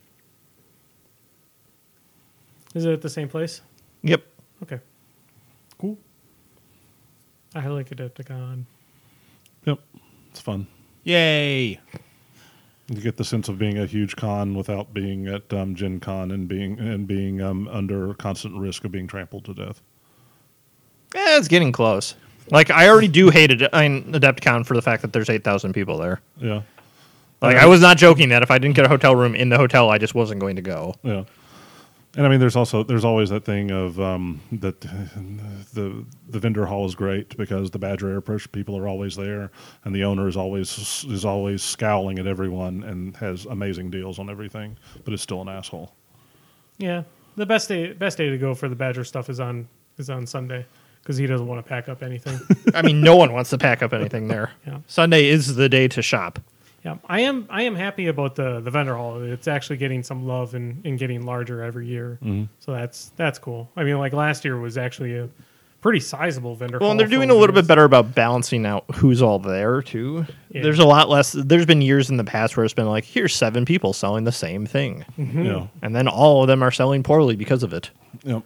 [SPEAKER 3] Is it at the same place?
[SPEAKER 4] Yep.
[SPEAKER 3] Okay. Cool. I like Adepticon.
[SPEAKER 1] Yep, it's fun.
[SPEAKER 2] Yay!
[SPEAKER 1] You get the sense of being a huge con without being at Gen Con and being under constant risk of being trampled to death.
[SPEAKER 4] It's getting close. Like, I already do hate Adepticon for the fact that there's 8,000 people there.
[SPEAKER 1] Yeah,
[SPEAKER 4] Like, I was not joking that if I didn't get a hotel room in the hotel, I just wasn't going to go.
[SPEAKER 1] yeah. And I mean, there's always that thing of that the vendor hall is great because the Badger Airpush people are always there, and the owner is always scowling at everyone and has amazing deals on everything, but is still an asshole.
[SPEAKER 3] Yeah. The best day to go for the Badger stuff is on Sunday because he doesn't want to pack up anything.
[SPEAKER 4] I mean, no one wants to pack up anything there.
[SPEAKER 3] Yeah.
[SPEAKER 4] Sunday is the day to shop.
[SPEAKER 3] Yeah, I am happy about the vendor hall. It's actually getting some love and getting larger every year. So that's cool. I mean, like last year was actually a pretty sizable vendor hall.
[SPEAKER 4] Well, and they're doing
[SPEAKER 3] full
[SPEAKER 4] a
[SPEAKER 3] of
[SPEAKER 4] little bit
[SPEAKER 3] units.
[SPEAKER 4] better about balancing out who's all there, too.
[SPEAKER 3] Yeah.
[SPEAKER 4] There's a lot less. There's been years in the past where it's been like, here's 7 people selling the same thing.
[SPEAKER 1] Yeah,
[SPEAKER 4] And then all of them are selling poorly because of it.
[SPEAKER 1] yep.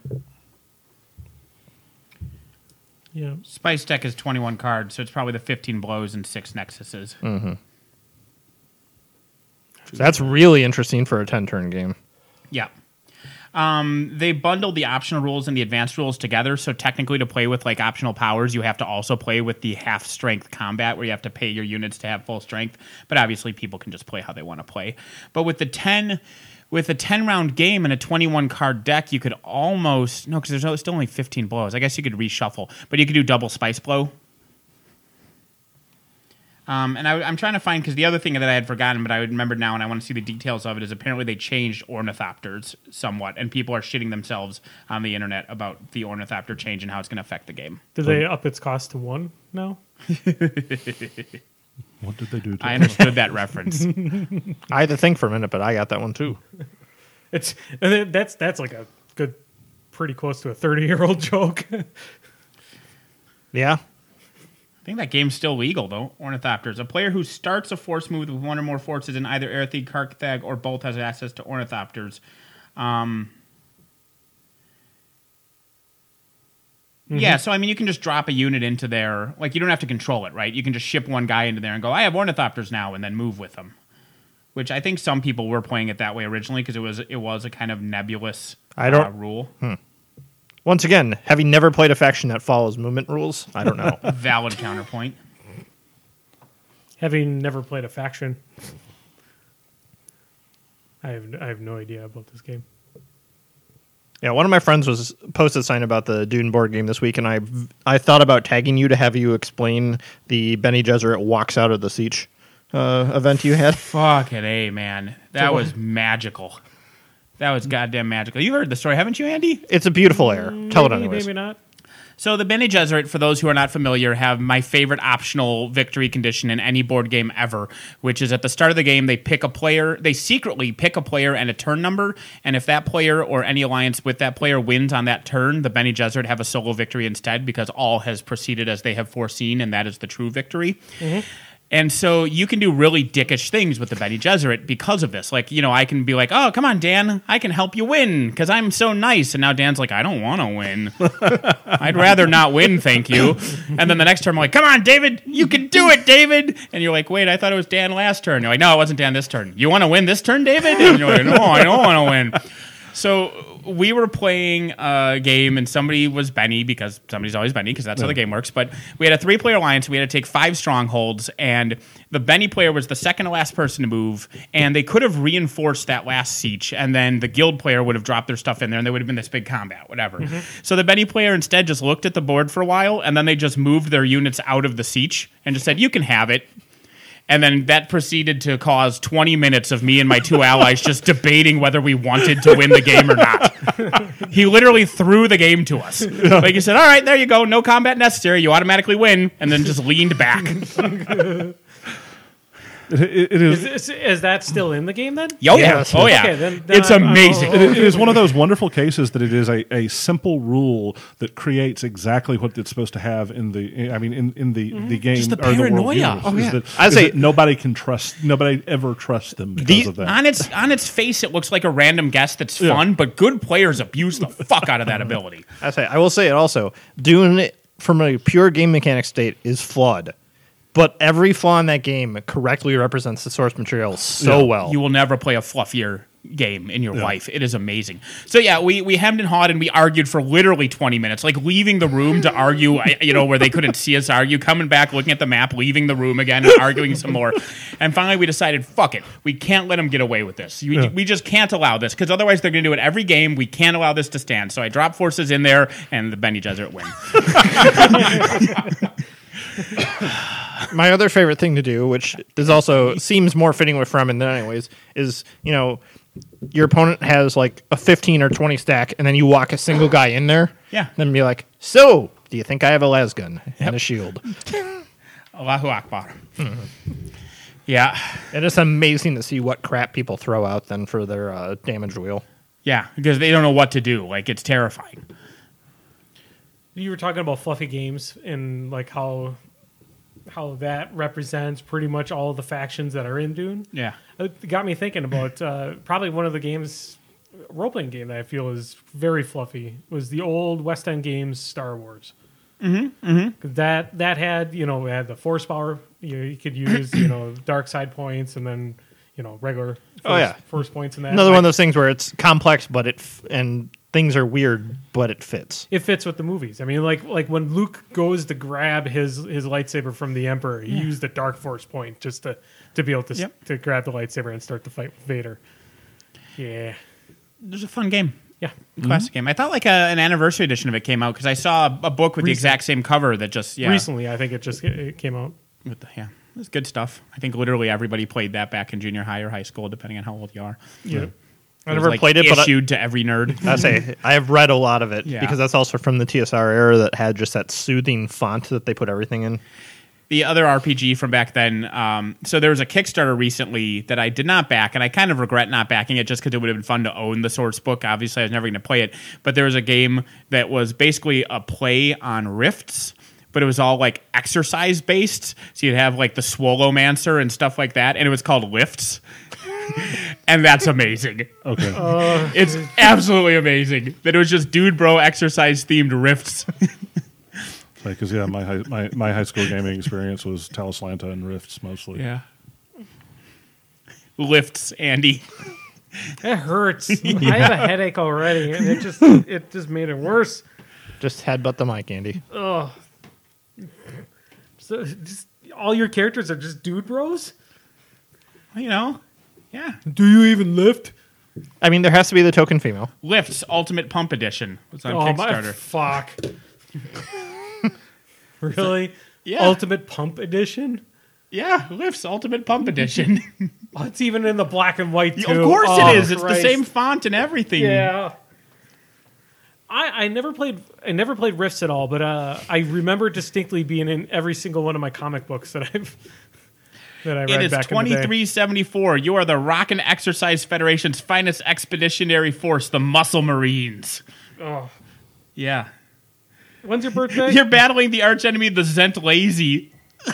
[SPEAKER 3] Yeah.
[SPEAKER 2] Spice deck is 21 cards, so it's probably the 15 blows and 6 nexuses.
[SPEAKER 4] That's really interesting for a 10-turn game.
[SPEAKER 2] Yeah. They bundled the optional rules and the advanced rules together, so technically to play with like optional powers, you have to also play with the half strength combat where you have to pay your units to have full strength. But obviously people can just play how they want to play. But with a 10 round game and a 21 card deck, you could almost because there's still only 15 blows. I guess you could reshuffle, but you could do double spice blow. And I'm trying to find, because the other thing that I had forgotten, but I remembered now and I want to see the details of it, is apparently they changed Ornithopters somewhat, and people are shitting themselves on the internet about the Ornithopter change and how it's going to affect the game.
[SPEAKER 3] Did they up its cost to 1 now?
[SPEAKER 1] What did they do?
[SPEAKER 2] I understood that reference.
[SPEAKER 4] I had to think for a minute, but I got that one, too.
[SPEAKER 3] That's like a good, pretty close to a 30-year-old joke.
[SPEAKER 4] Yeah.
[SPEAKER 2] I think that game's still legal, though. Ornithopters. A player who starts a force move with one or more forces in either Aerithid, Karthag, or both has access to Ornithopters. Yeah, so I mean, you can just drop a unit into there. Like, you don't have to control it, right? You can just ship one guy into there and go, I have Ornithopters now, and then move with them. Which I think some people were playing it that way originally because it was a kind of nebulous rule.
[SPEAKER 4] Once again, having never played a faction that follows movement rules, I don't know.
[SPEAKER 2] Valid counterpoint.
[SPEAKER 3] Having never played a faction, I have no idea about this game.
[SPEAKER 4] Yeah, one of my friends was posted something about the Dune board game this week, and I thought about tagging you to have you explain the Bene Gesserit walks out of the Siege event you had.
[SPEAKER 2] Fucking A, man. That was magical. That was goddamn magical. You heard the story, haven't you, Andy?
[SPEAKER 4] It's a beautiful air. Tell it anyways.
[SPEAKER 3] Maybe not.
[SPEAKER 2] So the Bene Gesserit, for those who are not familiar, have my favorite optional victory condition in any board game ever, which is at the start of the game, they secretly pick a player and a turn number, and if that player or any alliance with that player wins on that turn, the Bene Gesserit have a solo victory instead because all has proceeded as they have foreseen, and that is the true victory. Mm-hmm. And so you can do really dickish things with the Bene Gesserit because of this. Like, I can be like, oh, come on, Dan, I can help you win because I'm so nice. And now Dan's like, I don't want to win. I'd rather not win, thank you. And then the next turn, I'm like, come on, David, you can do it, David. And you're like, wait, I thought it was Dan last turn. You're like, no, it wasn't Dan this turn. You want to win this turn, David? And you're like, no, I don't want to win. So we were playing a game, and somebody was Benny because somebody's always Benny because that's how the game works. But we had a 3-player alliance. We had to take 5 strongholds, and the Benny player was the second to last person to move, and they could have reinforced that last siege, and then the guild player would have dropped their stuff in there, and there would have been this big combat, whatever. Mm-hmm. So the Benny player instead just looked at the board for a while, and then they just moved their units out of the siege and just said, you can have it. And then that proceeded to cause 20 minutes of me and my 2 allies just debating whether we wanted to win the game or not. He literally threw the game to us. Like he said, all right, there you go. No combat necessary. You automatically win. And then just leaned back.
[SPEAKER 1] It is.
[SPEAKER 3] Is that still in the game then?
[SPEAKER 2] Oh, yeah.
[SPEAKER 4] Yes.
[SPEAKER 2] Oh, yeah.
[SPEAKER 3] Okay, then
[SPEAKER 2] It's amazing.
[SPEAKER 1] It is one of those wonderful cases that it is a simple rule that creates exactly what it's supposed to have in the the game
[SPEAKER 2] Just the
[SPEAKER 1] or the world
[SPEAKER 2] paranoia.
[SPEAKER 1] universe.
[SPEAKER 2] Oh,
[SPEAKER 1] Is
[SPEAKER 4] yeah.
[SPEAKER 1] that-
[SPEAKER 4] I'd
[SPEAKER 1] is
[SPEAKER 4] say-
[SPEAKER 1] that nobody ever trusts them because of that.
[SPEAKER 2] On its face, it looks like a random guess that's fun, but good players abuse the fuck out of that ability.
[SPEAKER 4] I will say it also. Doing it from a pure game mechanic state is flawed. But every flaw in that game correctly represents the source material so well.
[SPEAKER 2] You will never play a fluffier game in your life. It is amazing. So yeah, we hemmed and hawed and we argued for literally 20 minutes, like leaving the room to argue, where they couldn't see us argue, coming back, looking at the map, leaving the room again, and arguing some more. And finally we decided, fuck it. We can't let them get away with this. We just can't allow this because otherwise they're going to do it every game. We can't allow this to stand. So I dropped forces in there and the Bene Gesserit win.
[SPEAKER 4] My other favorite thing to do, which is also seems more fitting with Fremen than anyways, is, your opponent has like a 15 or 20 stack, and then you walk a single guy in there.
[SPEAKER 2] Yeah.
[SPEAKER 4] Then be like, so, do you think I have a lasgun and a shield?
[SPEAKER 2] Allahu Akbar. Yeah.
[SPEAKER 4] And it's amazing to see what crap people throw out then for their damage wheel.
[SPEAKER 2] Yeah, because they don't know what to do. Like, it's terrifying.
[SPEAKER 3] You were talking about fluffy games and like how that represents pretty much all of the factions that are in Dune.
[SPEAKER 2] Yeah.
[SPEAKER 3] It got me thinking about probably one of the games, role-playing game that I feel is very fluffy was the old West End games Star Wars. Mm-hmm. Mm-hmm. That had, it had the force power. You could use, dark side points and then, regular force points and that.
[SPEAKER 4] Another one of those things where it's complex, but and things are weird, but it fits.
[SPEAKER 3] It fits with the movies. I mean, like when Luke goes to grab his lightsaber from the Emperor, he used the Dark Force point just to be able to grab the lightsaber and start the fight with Vader. Yeah.
[SPEAKER 2] It was a fun game.
[SPEAKER 3] Yeah.
[SPEAKER 2] Classic game. I thought like an anniversary edition of it came out because I saw a book with the exact same cover that just
[SPEAKER 3] Recently, I think it came out.
[SPEAKER 2] It was good stuff. I think literally everybody played that back in junior high or high school, depending on how old you are.
[SPEAKER 3] Yeah.
[SPEAKER 4] I never played it, but
[SPEAKER 2] issued to every nerd.
[SPEAKER 4] I have read a lot of it
[SPEAKER 2] Yeah.
[SPEAKER 4] because that's also from the TSR era that had just that soothing font that they put everything in.
[SPEAKER 2] The other RPG from back then, so there was a Kickstarter recently that I did not back, and I kind of regret not backing it just because it would have been fun to own the source book. Obviously, I was never going to play it, but there was a game that was basically a play on Rifts, but it was all like exercise based. So you'd have like the Swallomancer and stuff like that, and it was called Lifts. And that's amazing.
[SPEAKER 1] Okay.
[SPEAKER 2] It's absolutely amazing that it was just dude bro exercise themed Rifts.
[SPEAKER 1] Because my high school gaming experience was Talislanta and Rifts mostly.
[SPEAKER 2] Yeah. Lifts, Andy.
[SPEAKER 3] It hurts. I have a headache already, and it just made it worse.
[SPEAKER 4] Just headbutt the mic, Andy.
[SPEAKER 3] Oh. So all your characters are just dude bros?
[SPEAKER 2] Yeah.
[SPEAKER 3] Do you even lift?
[SPEAKER 4] I mean, there has to be the token female.
[SPEAKER 2] Lifts Ultimate Pump Edition was on Kickstarter.
[SPEAKER 3] Fuck. Really?
[SPEAKER 2] Yeah.
[SPEAKER 3] Ultimate Pump Edition?
[SPEAKER 2] Yeah, Lifts Ultimate Pump Edition.
[SPEAKER 3] Oh, it's even in the black and white too.
[SPEAKER 2] Of course
[SPEAKER 3] Oh,
[SPEAKER 2] it is. It's
[SPEAKER 3] Christ.
[SPEAKER 2] the same font and everything.
[SPEAKER 3] Yeah. I never played Rifts at all, but I remember distinctly being in every single one of my comic books that I read
[SPEAKER 2] It is
[SPEAKER 3] back in the day.
[SPEAKER 2] 2374. You are the Rock and Exercise Federation's finest expeditionary force, the Muscle Marines.
[SPEAKER 3] Oh.
[SPEAKER 2] Yeah.
[SPEAKER 3] When's your birthday?
[SPEAKER 2] You're battling the archenemy, the Zent Lazy.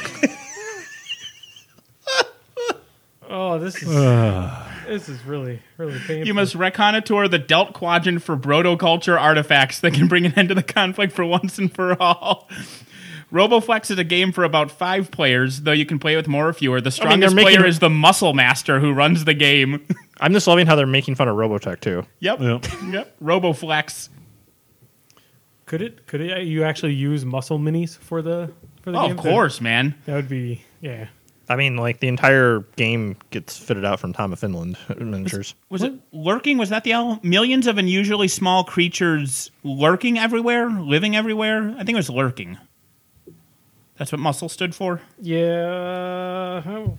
[SPEAKER 3] Oh, this is really, really painful.
[SPEAKER 2] You must reconnoiter the Delt Quadrant for Brotoculture artifacts that can bring an end to the conflict for once and for all. RoboFlex is a game for about 5 players, though you can play with more or fewer. The strongest player is the Muscle Master who runs the game.
[SPEAKER 4] I'm just loving how they're making fun of Robotech too.
[SPEAKER 2] Yep. RoboFlex.
[SPEAKER 3] Could it you actually use muscle minis for the
[SPEAKER 2] Oh,
[SPEAKER 3] game?
[SPEAKER 2] of course, man.
[SPEAKER 3] That would be
[SPEAKER 4] I mean, like the entire game gets fitted out from Tom of Finland miniatures.
[SPEAKER 2] Was it lurking? Was that the L? Millions of unusually small creatures lurking everywhere, living everywhere? I think it was lurking. That's what muscle stood for?
[SPEAKER 3] Yeah.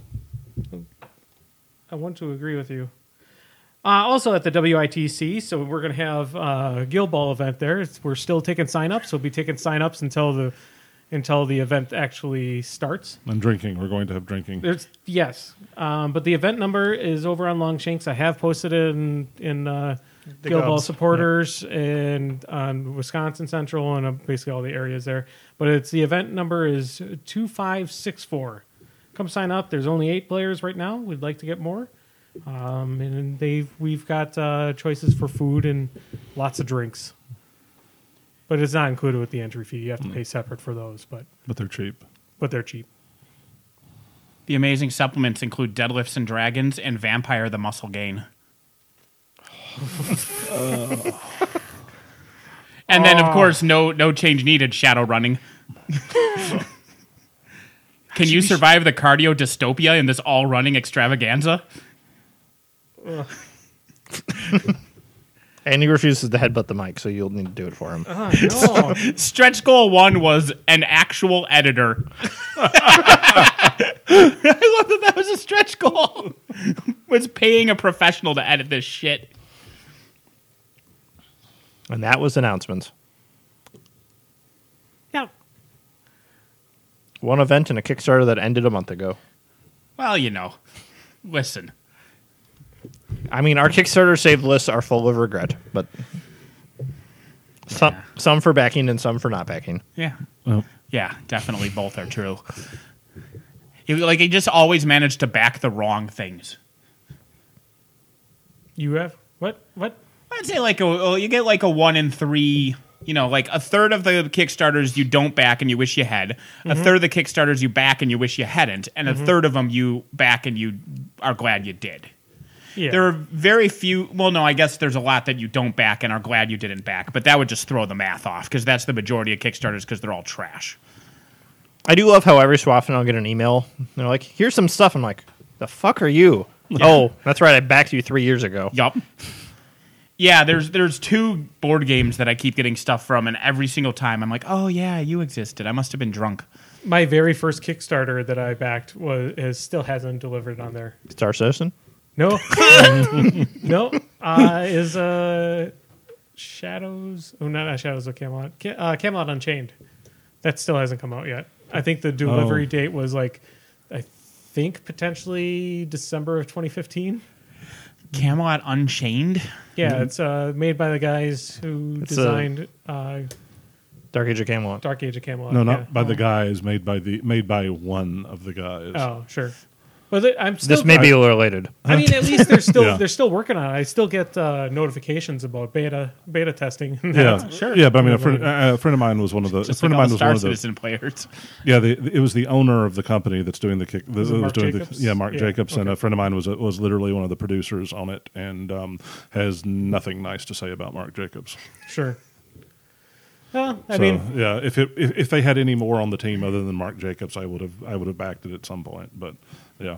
[SPEAKER 3] I want to agree with you. Also at the WITC, so we're going to have a Guild Ball event there. We're still taking sign-ups. We'll be taking sign-ups until the event actually starts.
[SPEAKER 1] And drinking. We're going to have drinking.
[SPEAKER 3] Yes. But the event number is over on Longshanks. I have posted it in Guild Ball supporters and on Wisconsin Central and basically all the areas there. But the event number is 2564. Come sign up. There's only 8 players right now. We'd like to get more. And we've got choices for food and lots of drinks. But it's not included with the entry fee. You have to pay separate for those, but
[SPEAKER 1] But they're cheap.
[SPEAKER 3] they're cheap.
[SPEAKER 2] The amazing supplements include Deadlifts and Dragons and Vampire the Muscle Gain. And then, of course, no change needed, Shadow Running. Can you survive the cardio dystopia in this all-running extravaganza?
[SPEAKER 4] And he refuses to headbutt the mic, so you'll need to do it for him.
[SPEAKER 3] No.
[SPEAKER 2] Stretch goal 1 was an actual editor. I love that was a stretch goal. Was paying a professional to edit this shit.
[SPEAKER 4] And that was announcements.
[SPEAKER 3] Yeah.
[SPEAKER 4] One event and a Kickstarter that ended a month ago.
[SPEAKER 2] Well, listen.
[SPEAKER 4] I mean, our Kickstarter saved lists are full of regret, but some for backing and some for not backing.
[SPEAKER 2] Yeah.
[SPEAKER 1] Well,
[SPEAKER 2] Yeah, definitely both are true. He just always managed to back the wrong things.
[SPEAKER 3] You have what?
[SPEAKER 2] I'd say you get like a 1 in 3. Like a third of the Kickstarters you don't back and you wish you had. A third of the Kickstarters you back and you wish you hadn't, and a third of them you back and you are glad you did.
[SPEAKER 3] Yeah.
[SPEAKER 2] There are very few. Well, no, I guess there's a lot that you don't back and are glad you didn't back, but that would just throw the math off because that's the majority of Kickstarters because they're all trash.
[SPEAKER 4] I do love how every so often I'll get an email. They're like, here's some stuff. I'm like, the fuck are you? Oh, that's right. I backed you 3 years ago.
[SPEAKER 2] Yup. Yeah, there's 2 board games that I keep getting stuff from, and every single time I'm like, oh yeah, you existed. I must have been drunk.
[SPEAKER 3] My very first Kickstarter that I backed still hasn't delivered on there.
[SPEAKER 4] Star Citizen?
[SPEAKER 3] No. No. Is Shadows... Oh, not Shadows of Camelot. Camelot Unchained. That still hasn't come out yet. I think the delivery date was I think potentially December of 2015.
[SPEAKER 2] Camelot Unchained?
[SPEAKER 3] Yeah, it's made by the guys who designed
[SPEAKER 4] Dark Age of Camelot.
[SPEAKER 3] Dark Age of Camelot.
[SPEAKER 1] no, not
[SPEAKER 3] yeah.
[SPEAKER 1] by the guys. Made by one of the guys.
[SPEAKER 3] Oh, sure. But I'm still...
[SPEAKER 4] This may be related.
[SPEAKER 3] I mean, at least they're still
[SPEAKER 1] Yeah.
[SPEAKER 3] they're still working on it. I still get notifications about beta testing.
[SPEAKER 1] Yeah,
[SPEAKER 2] Sure.
[SPEAKER 1] Yeah, but I mean, a friend of mine was one of the.
[SPEAKER 2] Just
[SPEAKER 1] a friend
[SPEAKER 2] like
[SPEAKER 1] of
[SPEAKER 2] all
[SPEAKER 1] mine was
[SPEAKER 2] Star
[SPEAKER 1] one of the.
[SPEAKER 2] Citizen players.
[SPEAKER 1] Yeah, it was the owner of the company that's doing the kick.
[SPEAKER 3] Was it Mark
[SPEAKER 1] doing
[SPEAKER 3] Jacobs?
[SPEAKER 1] Mark
[SPEAKER 3] Yeah,
[SPEAKER 1] Jacobs, and
[SPEAKER 3] okay.
[SPEAKER 1] a friend of mine was literally one of the producers on it, and has nothing nice to say about Mark Jacobs.
[SPEAKER 3] Sure. Well, I
[SPEAKER 1] So,
[SPEAKER 3] mean,
[SPEAKER 1] yeah, if they had any more on the team other than Mark Jacobs, I would have backed it at some point. But yeah,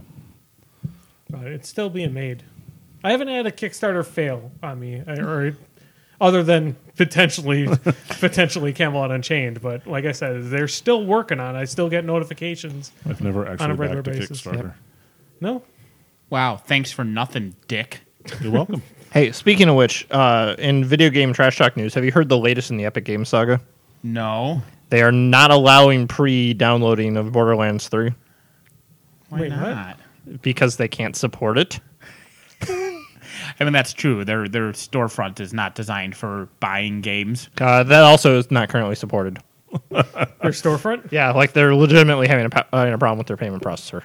[SPEAKER 3] it's still being made. I haven't had a Kickstarter fail on me, or other than potentially Camelot Unchained. But like I said, they're still working on it. I still get notifications.
[SPEAKER 1] I've never
[SPEAKER 3] On a
[SPEAKER 1] actually
[SPEAKER 3] regular
[SPEAKER 1] backed a
[SPEAKER 3] basis.
[SPEAKER 1] Kickstarter.
[SPEAKER 3] No,
[SPEAKER 2] Wow, thanks for nothing, dick.
[SPEAKER 1] You're welcome.
[SPEAKER 4] Hey, speaking of which, in video game trash talk news, have you heard the latest in the Epic Games saga?
[SPEAKER 2] No.
[SPEAKER 4] They are not allowing pre-downloading of Borderlands 3
[SPEAKER 2] Why
[SPEAKER 3] Wait, what?
[SPEAKER 2] not?
[SPEAKER 4] because they can't support it.
[SPEAKER 2] I mean, that's true. Their storefront is not designed for buying games.
[SPEAKER 4] That also is not currently supported.
[SPEAKER 3] Their storefront.
[SPEAKER 4] Yeah, like they're legitimately having a problem with their payment processor.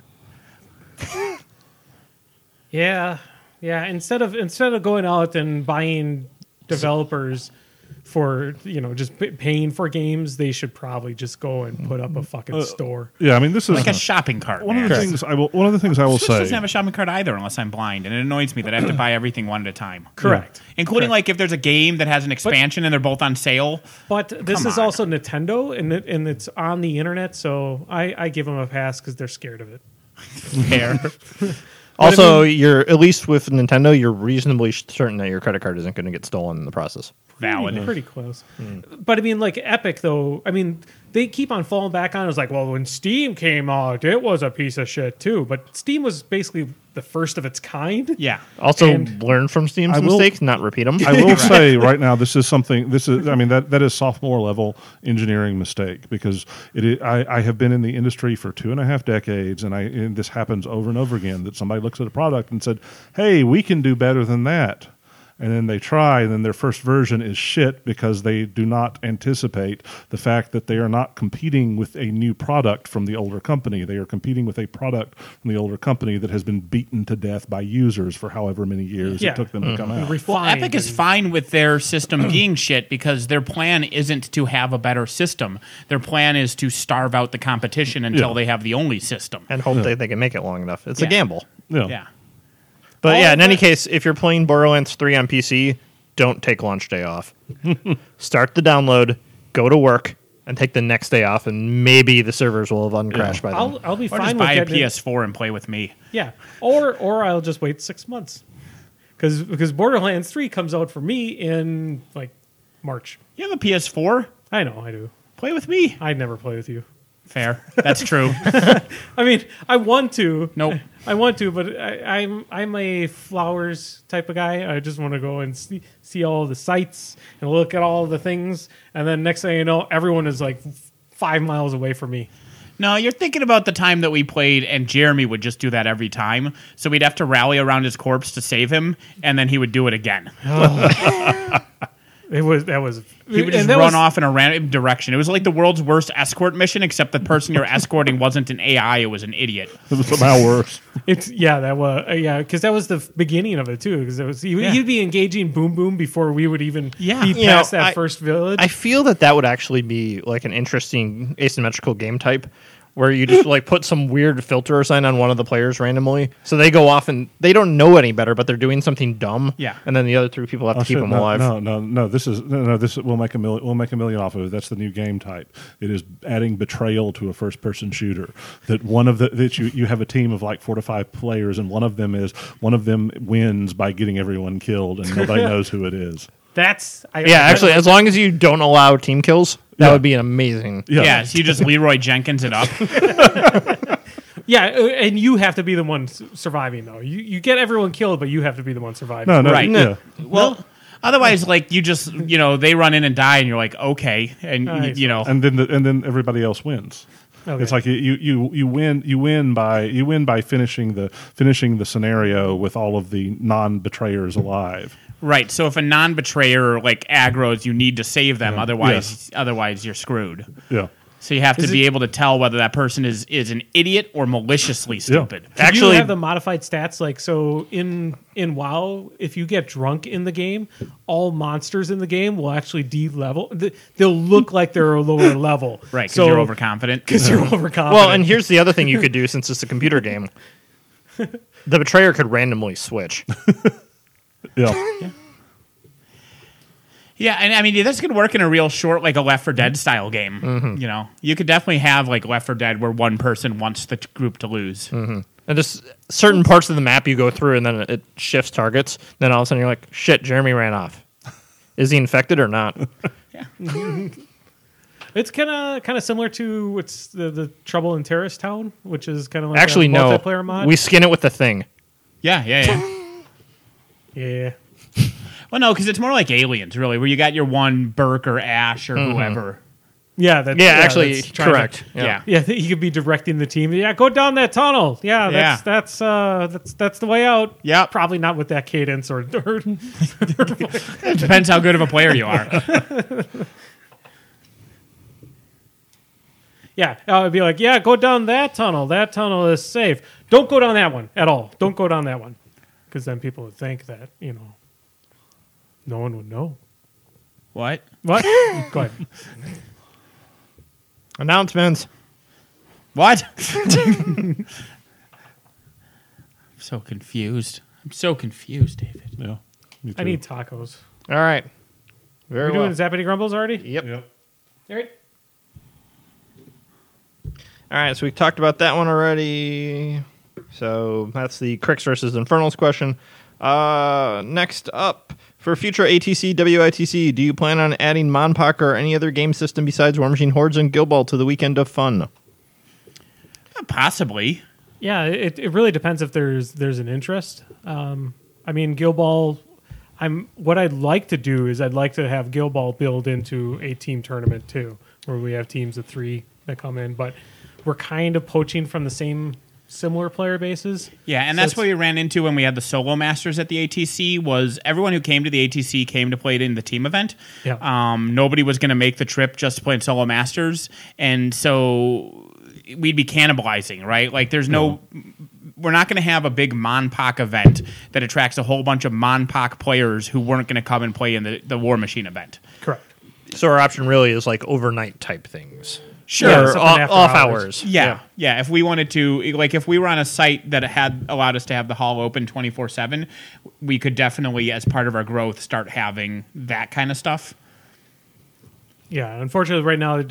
[SPEAKER 3] Yeah, yeah. Instead of going out and buying developers for just paying for games, they should probably just go and put up a fucking store.
[SPEAKER 1] Yeah, I mean, this is
[SPEAKER 2] Like a shopping cart.
[SPEAKER 1] one of
[SPEAKER 2] man.
[SPEAKER 1] the things I will. One of the things I will
[SPEAKER 2] Switch
[SPEAKER 1] say.
[SPEAKER 2] doesn't have a shopping cart either unless I'm blind, and it annoys me that I have to buy everything one at a time.
[SPEAKER 3] Correct.
[SPEAKER 2] Including like if there's a game that has an expansion and they're both on sale.
[SPEAKER 3] But this
[SPEAKER 2] Come
[SPEAKER 3] is
[SPEAKER 2] on.
[SPEAKER 3] also Nintendo, and it's on the internet, so I give them a pass because they're scared of it.
[SPEAKER 2] Fair.
[SPEAKER 4] Also, you're at least with Nintendo, you're reasonably certain that your credit card isn't going to get stolen in the process.
[SPEAKER 2] Valid.
[SPEAKER 3] Pretty close. But I mean, like Epic, though, I mean, they keep on falling back on it. It's like, well, when Steam came out, it was a piece of shit, too. But Steam was basically the first of its kind.
[SPEAKER 2] Yeah.
[SPEAKER 4] Also,
[SPEAKER 3] And
[SPEAKER 4] learn from Steam's
[SPEAKER 1] I will-
[SPEAKER 4] mistakes, not repeat them.
[SPEAKER 1] I will say right now, this is something. This is, I mean, that is sophomore level engineering mistake because I have been in the industry for 2.5 decades, and this happens over and over again. That somebody looks at a product and said, "Hey, we can do better than that." And then they try, and then their first version is shit because they do not anticipate the fact that they are not competing with a new product from the older company. They are competing with a product from the older company that has been beaten to death by users for however many years
[SPEAKER 3] Yeah.
[SPEAKER 1] it took them to come out.
[SPEAKER 2] Well,
[SPEAKER 3] Refined.
[SPEAKER 2] Epic is fine with their system being shit because their plan isn't to have a better system. Their plan is to starve out the competition until
[SPEAKER 1] Yeah.
[SPEAKER 2] they have the only system.
[SPEAKER 4] and hope that they can make it long enough. It's a
[SPEAKER 2] Yeah.
[SPEAKER 4] gamble.
[SPEAKER 2] Yeah.
[SPEAKER 4] But
[SPEAKER 3] All
[SPEAKER 4] yeah, in
[SPEAKER 3] of
[SPEAKER 4] any
[SPEAKER 3] that-
[SPEAKER 4] case, if you're playing Borderlands 3 on PC, don't take launch day off. Start the download, go to work, and take the next day off, and maybe the servers will have uncrashed by then.
[SPEAKER 3] I'll be
[SPEAKER 2] Or
[SPEAKER 3] fine
[SPEAKER 2] just
[SPEAKER 3] with
[SPEAKER 2] buy a
[SPEAKER 3] getting it.
[SPEAKER 2] PS4 and play with me.
[SPEAKER 3] Yeah, or I'll just wait 6 months because Borderlands 3 comes out for me in like March.
[SPEAKER 2] You have a PS4?
[SPEAKER 3] I know I do.
[SPEAKER 2] Play with me.
[SPEAKER 3] I'd never play with you.
[SPEAKER 2] Fair. That's true.
[SPEAKER 3] I mean, I want to.
[SPEAKER 2] Nope.
[SPEAKER 3] I want to, but I'm a flowers type of guy. I just want to go and see all the sights and look at all the things, and then next thing you know, everyone is like 5 miles away from me.
[SPEAKER 2] No, you're thinking about the time that we played, and Jeremy would just do that every time. So we'd have to rally around his corpse to save him, and then he would do it again.
[SPEAKER 3] He would just
[SPEAKER 2] Run off in a random direction. It was like the world's worst escort mission, except the person you're escorting wasn't an AI; it was an idiot.
[SPEAKER 1] It was somehow worse.
[SPEAKER 3] Because that was the beginning of it too. Because he'd be engaging Boom Boom before we would even be
[SPEAKER 4] You
[SPEAKER 3] past
[SPEAKER 4] know,
[SPEAKER 3] that first village.
[SPEAKER 4] I feel that would actually be like an interesting asymmetrical game type where you just like put some weird filter or sign on one of the players randomly. So they go off and they don't know any better, but they're doing something dumb.
[SPEAKER 2] Yeah.
[SPEAKER 4] And then the other 3 people have to keep them alive.
[SPEAKER 1] No. This is we'll make $1 million off of it. That's the new game type. It is adding betrayal to a first person shooter. That you have a team of like 4 to 5 players, and one of them wins by getting everyone killed, and nobody knows who it is.
[SPEAKER 4] Actually, as long as you don't allow team kills, that would be an amazing.
[SPEAKER 2] Yeah, so you just Leroy Jenkins it up.
[SPEAKER 3] Yeah, and you have to be the one surviving though. You get everyone killed, but you have to be the one surviving.
[SPEAKER 1] No,
[SPEAKER 2] Right.
[SPEAKER 1] Yeah.
[SPEAKER 2] Well, otherwise, like you just they run in and die, and you're like, okay, and
[SPEAKER 3] Nice.
[SPEAKER 1] And then everybody else wins.
[SPEAKER 3] Okay.
[SPEAKER 1] It's like you win by finishing the scenario with all of the non-betrayers alive.
[SPEAKER 2] right. So if a non-betrayer like aggroes, you need to save them. Otherwise you're screwed.
[SPEAKER 1] Yeah.
[SPEAKER 2] So you have to
[SPEAKER 3] Is
[SPEAKER 2] be
[SPEAKER 3] it-
[SPEAKER 2] able to tell whether that person is an idiot or maliciously stupid.
[SPEAKER 3] Do
[SPEAKER 4] Actually,
[SPEAKER 3] you have the modified stats like so in WoW? If you get drunk in the game, all monsters in the game will actually de-level. They'll look like they're a lower level,
[SPEAKER 2] Right, because
[SPEAKER 3] So
[SPEAKER 2] you're overconfident.
[SPEAKER 3] Because you're overconfident.
[SPEAKER 4] well, and here's the other thing you could do since it's a computer game. The betrayer could randomly switch.
[SPEAKER 1] Yeah.
[SPEAKER 2] Yeah, and I mean this could work in a real short, like a Left 4 Dead style game.
[SPEAKER 4] Mm-hmm.
[SPEAKER 2] You could definitely have like Left 4 Dead where one person wants the group to lose.
[SPEAKER 4] Mm-hmm. And just certain parts of the map you go through, and then it shifts targets. Then all of a sudden you're like, "Shit, Jeremy ran off. Is he infected or not?"
[SPEAKER 3] it's kind of similar to what's the Trouble in Terrorist Town, which is kind of like
[SPEAKER 4] Actually,
[SPEAKER 3] a
[SPEAKER 4] no.
[SPEAKER 3] multiplayer mod.
[SPEAKER 4] We skin it with the thing.
[SPEAKER 2] Yeah.
[SPEAKER 3] Yeah.
[SPEAKER 2] Well, no, because it's more like Aliens, really, where you got your one Burke or Ash or whoever.
[SPEAKER 3] Yeah, that's,
[SPEAKER 4] Yeah, actually,
[SPEAKER 3] that's trying to-
[SPEAKER 4] correct.
[SPEAKER 2] Yeah.
[SPEAKER 3] Yeah, he could be directing the team. Yeah, go down that tunnel. Yeah, that's the way out.
[SPEAKER 2] Yep.
[SPEAKER 3] Probably not with that cadence or
[SPEAKER 2] It depends how good of a player you are.
[SPEAKER 3] yeah. I'd be like, yeah, go down that tunnel. That tunnel is safe. Don't go down that one at all. Don't go down that one, because then people would think that no one would know.
[SPEAKER 2] What?
[SPEAKER 3] What? Go ahead.
[SPEAKER 4] Announcements.
[SPEAKER 2] What? I'm so confused. David.
[SPEAKER 1] Yeah. Me
[SPEAKER 3] I
[SPEAKER 1] too.
[SPEAKER 3] need tacos.
[SPEAKER 4] All right. Very
[SPEAKER 3] We're
[SPEAKER 4] well.
[SPEAKER 3] doing Zappity Grumbles already.
[SPEAKER 4] Yep.
[SPEAKER 1] Yep.
[SPEAKER 3] All right.
[SPEAKER 4] All right, so we talked about that one already. So that's the Crix versus Infernals question. Next up, for future ATC, WITC, do you plan on adding Monpoc or any other game system besides War Machine Hordes and Guild Ball to the weekend of fun?
[SPEAKER 2] Possibly.
[SPEAKER 3] Yeah, it really depends if there's an interest. I mean, Guild Ball. What I'd like to do is I'd like to have Guild Ball build into a team tournament too, where we have teams of 3 that come in. But we're kind of poaching from the similar player bases.
[SPEAKER 2] Yeah, and
[SPEAKER 3] So
[SPEAKER 2] that's
[SPEAKER 3] it's-
[SPEAKER 2] what we ran into when we had the solo masters at the ATC. Was everyone who came to the ATC came to play it in the team event.
[SPEAKER 3] Yeah.
[SPEAKER 2] Nobody was going to make the trip just to play in solo masters, and so we'd be cannibalizing, right? Like, there's no. We're not going to have a big Monpoc event that attracts a whole bunch of Monpoc players who weren't going to come and play in the War Machine event.
[SPEAKER 3] Correct.
[SPEAKER 4] So our option really is like overnight type things.
[SPEAKER 2] Sure.
[SPEAKER 3] Yeah,
[SPEAKER 4] Or
[SPEAKER 3] something
[SPEAKER 4] off,
[SPEAKER 3] after
[SPEAKER 4] off
[SPEAKER 3] hours.
[SPEAKER 4] hours.
[SPEAKER 2] Yeah. If we wanted to, like, if we were on a site that had allowed us to have the hall open 24/7, we could definitely, as part of our growth, start having that kind of stuff.
[SPEAKER 3] Yeah, unfortunately, right now the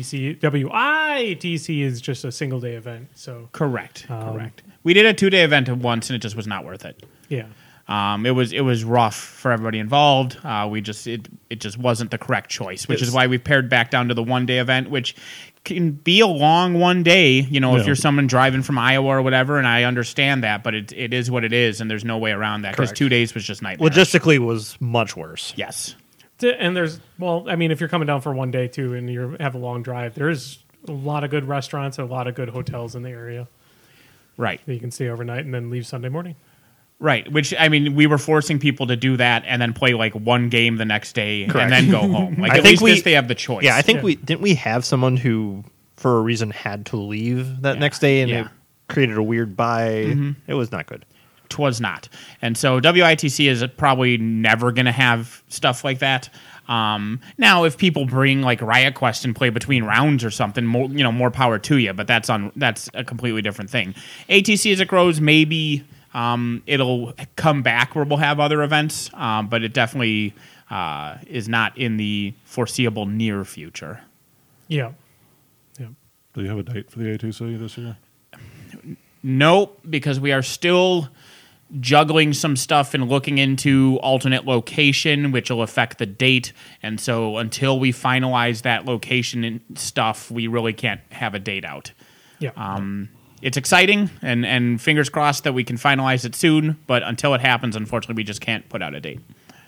[SPEAKER 3] WITC is just a single day event. So
[SPEAKER 2] Correct. We did a 2-day event once, and it just was not worth it.
[SPEAKER 3] yeah,
[SPEAKER 2] It was rough for everybody involved. It just wasn't the correct choice, which is why we pared back down to the 1-day event, which can be a long 1 day. If
[SPEAKER 1] Yeah.
[SPEAKER 2] you're someone driving from Iowa or whatever, and I understand that, but it is what it is, and there's no way around that because
[SPEAKER 4] Correct.
[SPEAKER 2] 2 days was just nightmare.
[SPEAKER 4] Logistically was much worse.
[SPEAKER 2] Yes.
[SPEAKER 3] and if you're coming down for 1 day too, and you have a long drive, there's a lot of good restaurants and a lot of good hotels in the area
[SPEAKER 2] Right.
[SPEAKER 3] that you can stay overnight and then leave Sunday morning.
[SPEAKER 2] Right. Which, I mean, we were forcing people to do that and then play like one game the next day and then go home. Like,
[SPEAKER 4] I
[SPEAKER 2] at
[SPEAKER 4] think
[SPEAKER 2] least they have the choice.
[SPEAKER 4] Yeah, I think
[SPEAKER 3] Yeah.
[SPEAKER 4] we have someone who, for a reason, had to leave that next day, and
[SPEAKER 2] Yeah.
[SPEAKER 4] it created a weird buy. It was not good.
[SPEAKER 2] Twas not. And so WITC is probably never going to have stuff like that. Now, if people bring like Riot Quest and play between rounds or something, more power to you. But that's a completely different thing. ATC as it grows, maybe it'll come back where we'll have other events, but it definitely is not in the foreseeable near future.
[SPEAKER 3] Yeah.
[SPEAKER 1] Do you have a date for the ATC this year?
[SPEAKER 2] Nope, because we are still juggling some stuff and looking into alternate location, which will affect the date. And so until we finalize that location and stuff, we really can't have a date out.
[SPEAKER 3] Yeah.
[SPEAKER 2] It's exciting, and fingers crossed that we can finalize it soon. But until it happens, unfortunately, we just can't put out a date.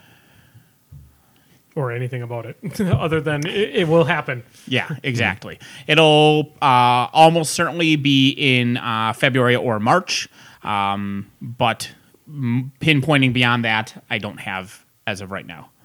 [SPEAKER 3] Or anything about it other than it will happen.
[SPEAKER 2] Yeah, exactly. It'll almost certainly be in February or March, but pinpointing beyond that, I don't have as of right now.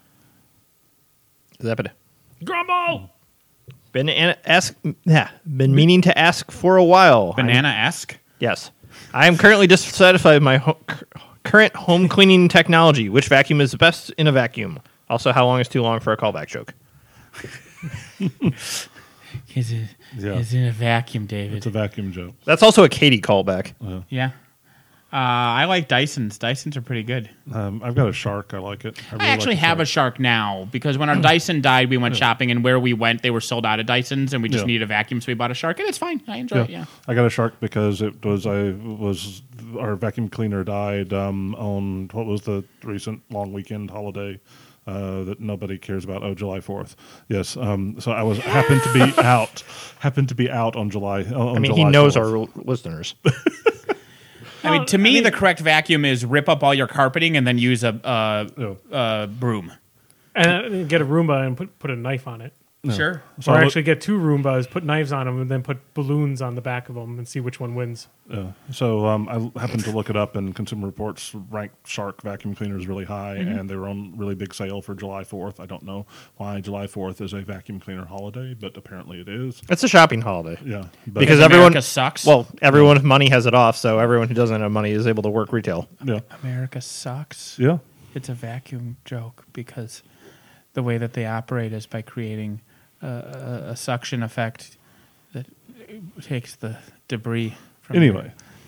[SPEAKER 4] Zepid.
[SPEAKER 3] Grumble!
[SPEAKER 4] Been meaning to ask for a while.
[SPEAKER 2] Banana-esque?
[SPEAKER 4] Yes. I am currently dissatisfied with my current home cleaning technology. Which vacuum is the best in a vacuum? Also, how long is too long for a callback joke?
[SPEAKER 2] Is it
[SPEAKER 1] Yeah.
[SPEAKER 2] is in a vacuum, David?
[SPEAKER 1] It's a vacuum joke.
[SPEAKER 4] That's also a Katie callback.
[SPEAKER 2] Yeah. I like Dysons. Dysons are pretty good.
[SPEAKER 1] I've got a Shark. I like it.
[SPEAKER 2] I actually have a Shark now because when our Dyson died, we went shopping, and where we went, they were sold out of Dysons, and we just
[SPEAKER 1] Yeah.
[SPEAKER 2] needed a vacuum, so we bought a Shark, and it's fine. I enjoy it. Yeah.
[SPEAKER 1] I got a Shark because our vacuum cleaner died on what was the recent long weekend holiday that nobody cares about. Oh, July 4th. Yes. So I happened to be out on July. On
[SPEAKER 4] I mean,
[SPEAKER 1] July
[SPEAKER 4] he knows
[SPEAKER 1] 12th.
[SPEAKER 4] our listeners.
[SPEAKER 2] I mean, to me, the correct vacuum is rip up all your carpeting and then use a broom.
[SPEAKER 3] and get a Roomba and put a knife on it.
[SPEAKER 2] Sure.
[SPEAKER 1] So
[SPEAKER 3] Or
[SPEAKER 1] I look-
[SPEAKER 3] actually get 2 Roombas, put knives on them, and then put balloons on the back of them and see which one wins.
[SPEAKER 1] So I happened to look it up, and Consumer Reports ranked Shark vacuum cleaners really high, and they were on really big sale for July 4th. I don't know why July 4th is a vacuum cleaner holiday, but apparently it is.
[SPEAKER 4] It's a shopping holiday.
[SPEAKER 1] Yeah, but,
[SPEAKER 4] Because
[SPEAKER 2] America
[SPEAKER 4] everyone
[SPEAKER 2] sucks.
[SPEAKER 4] Well, everyone with money has it off, so everyone who doesn't have money is able to work retail.
[SPEAKER 1] yeah,
[SPEAKER 2] America sucks.
[SPEAKER 1] yeah.
[SPEAKER 2] It's a vacuum joke because the way that they operate is by creating a suction effect that takes the debris from
[SPEAKER 1] Anyway,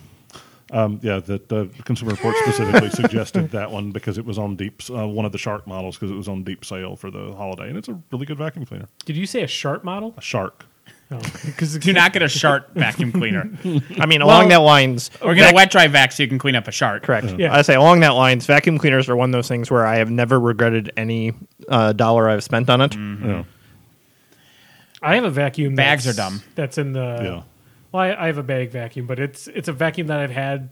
[SPEAKER 1] the Consumer Report specifically suggested that one because it was on one of the Shark models because it was on deep sale for the holiday, and it's a really good vacuum cleaner.
[SPEAKER 3] Did you say a Sharp model?
[SPEAKER 1] A Shark.
[SPEAKER 3] No, because
[SPEAKER 2] Do not get a Shark vacuum cleaner.
[SPEAKER 4] I mean, along that lines,
[SPEAKER 2] Or get a wet dry vac so you can clean up a Shark.
[SPEAKER 4] correct.
[SPEAKER 3] Yeah.
[SPEAKER 4] I say along that lines, vacuum cleaners are one of those things where I have never regretted any dollar I've spent on it.
[SPEAKER 1] Yeah.
[SPEAKER 3] I have a vacuum.
[SPEAKER 2] Bags
[SPEAKER 3] that's-
[SPEAKER 2] are dumb.
[SPEAKER 3] That's in the.
[SPEAKER 1] Yeah.
[SPEAKER 3] Well, I have a bag vacuum, but it's a vacuum that I've had.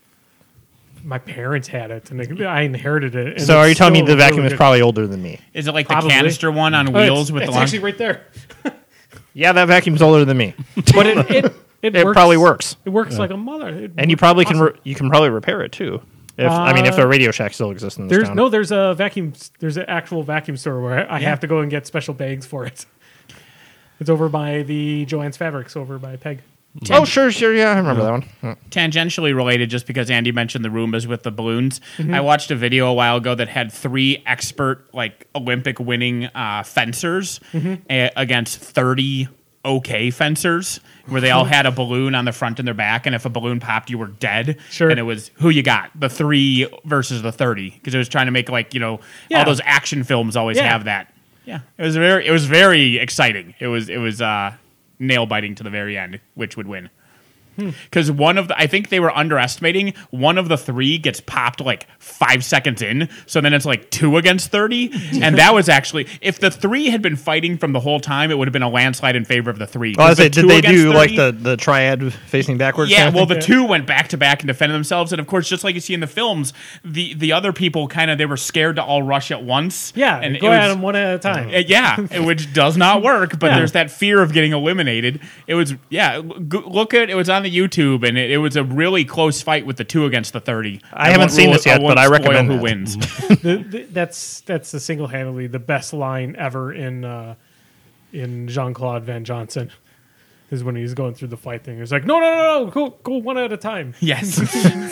[SPEAKER 3] My parents had it, and I inherited it. and
[SPEAKER 4] So are you
[SPEAKER 3] it's
[SPEAKER 4] telling me
[SPEAKER 3] still
[SPEAKER 4] the vacuum
[SPEAKER 3] really
[SPEAKER 4] is
[SPEAKER 3] good.
[SPEAKER 4] probably older than me?
[SPEAKER 2] Is it like
[SPEAKER 3] Probably.
[SPEAKER 2] the canister one on
[SPEAKER 3] Oh,
[SPEAKER 2] wheels
[SPEAKER 3] it's,
[SPEAKER 2] with
[SPEAKER 3] it's
[SPEAKER 2] the long?
[SPEAKER 3] actually right there,
[SPEAKER 4] Yeah, that vacuum's older than me.
[SPEAKER 3] but it
[SPEAKER 4] It probably works.
[SPEAKER 3] It works like a mother. It
[SPEAKER 4] And you
[SPEAKER 3] works
[SPEAKER 4] probably
[SPEAKER 3] awesome.
[SPEAKER 4] you can probably repair it too. If the Radio Shack still exists in this town.
[SPEAKER 3] There's a vacuum. There's an actual vacuum store where I have to go and get special bags for it. It's over by the Joann's Fabrics over by Peg.
[SPEAKER 4] Oh, sure, yeah, I remember that one.
[SPEAKER 2] Tangentially related, just because Andy mentioned the Roombas with the balloons. I watched a video a while ago that had 3 expert, like Olympic winning fencers against 30 okay fencers, where they all had a balloon on the front and their back, and if a balloon popped, you were dead.
[SPEAKER 3] Sure.
[SPEAKER 2] And it was who you got, the 3 versus the 30, because it was trying to make
[SPEAKER 3] Yeah.
[SPEAKER 2] all those action films always
[SPEAKER 3] Yeah.
[SPEAKER 2] have that. Yeah, it was very exciting. It was nail biting to the very end, which would win. Because I think they were underestimating, one of the 3 gets popped like 5 seconds in, so then it's like 2 against 30, and that was actually, if the 3 had been fighting from the whole time, it would have been a landslide in favor of the 3.
[SPEAKER 4] Well, I
[SPEAKER 2] 'Cause the
[SPEAKER 4] say, did
[SPEAKER 2] 2
[SPEAKER 4] they
[SPEAKER 2] against
[SPEAKER 4] do
[SPEAKER 2] 30
[SPEAKER 4] like the triad facing backwards?
[SPEAKER 2] Yeah,
[SPEAKER 4] kind of
[SPEAKER 2] well,
[SPEAKER 4] thing?
[SPEAKER 2] the 2 went back to back and defended themselves, and of course, just like you see in the films, the other people they were scared to all rush at once.
[SPEAKER 3] Yeah,
[SPEAKER 2] and
[SPEAKER 3] go
[SPEAKER 2] it
[SPEAKER 3] at
[SPEAKER 2] was-
[SPEAKER 3] them one at a time.
[SPEAKER 2] which does not work, but
[SPEAKER 3] Yeah.
[SPEAKER 2] there's that fear of getting eliminated. It was, look at it was on the YouTube, and it was a really close fight with the 2 against the 30.
[SPEAKER 4] I haven't seen this yet,
[SPEAKER 2] won't
[SPEAKER 4] but I
[SPEAKER 2] spoil
[SPEAKER 4] recommend
[SPEAKER 2] who
[SPEAKER 4] that.
[SPEAKER 2] wins.
[SPEAKER 3] That's the single-handedly the best line ever in Jean-Claude Van Johnson. Is when he's going through the fight thing. He's like, no, go one at a time.
[SPEAKER 2] Yes.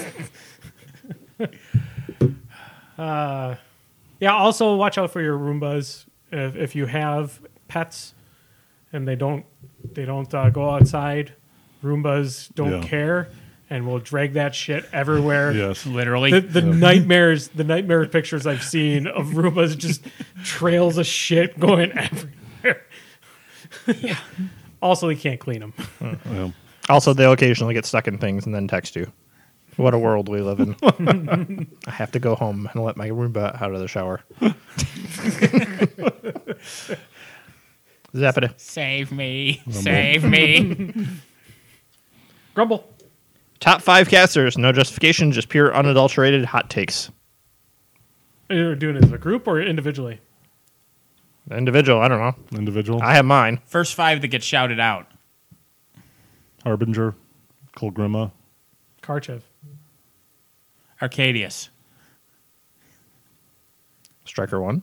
[SPEAKER 3] Yeah. Also, watch out for your Roombas if you have pets and they don't go outside. Roombas don't
[SPEAKER 1] Yeah.
[SPEAKER 3] care and will drag that shit everywhere.
[SPEAKER 1] Yes.
[SPEAKER 2] Literally.
[SPEAKER 3] The nightmare pictures I've seen of Roombas just trails of shit going everywhere. Also, you can't clean them.
[SPEAKER 1] Yeah.
[SPEAKER 4] Also, they'll occasionally get stuck in things and then text you. What a world we live in. I have to go home and let my Roomba out of the shower. Zapita.
[SPEAKER 2] Save me. Save me.
[SPEAKER 3] Grumble.
[SPEAKER 4] Top 5 casters. No justification, just pure unadulterated hot takes.
[SPEAKER 3] Are you doing it as a group or individually?
[SPEAKER 4] Individual, I don't know.
[SPEAKER 1] Individual.
[SPEAKER 4] I have mine.
[SPEAKER 2] First 5 that get shouted out.
[SPEAKER 1] Harbinger. Kolgrima.
[SPEAKER 3] Karchev.
[SPEAKER 2] Arcadius.
[SPEAKER 4] Striker 1.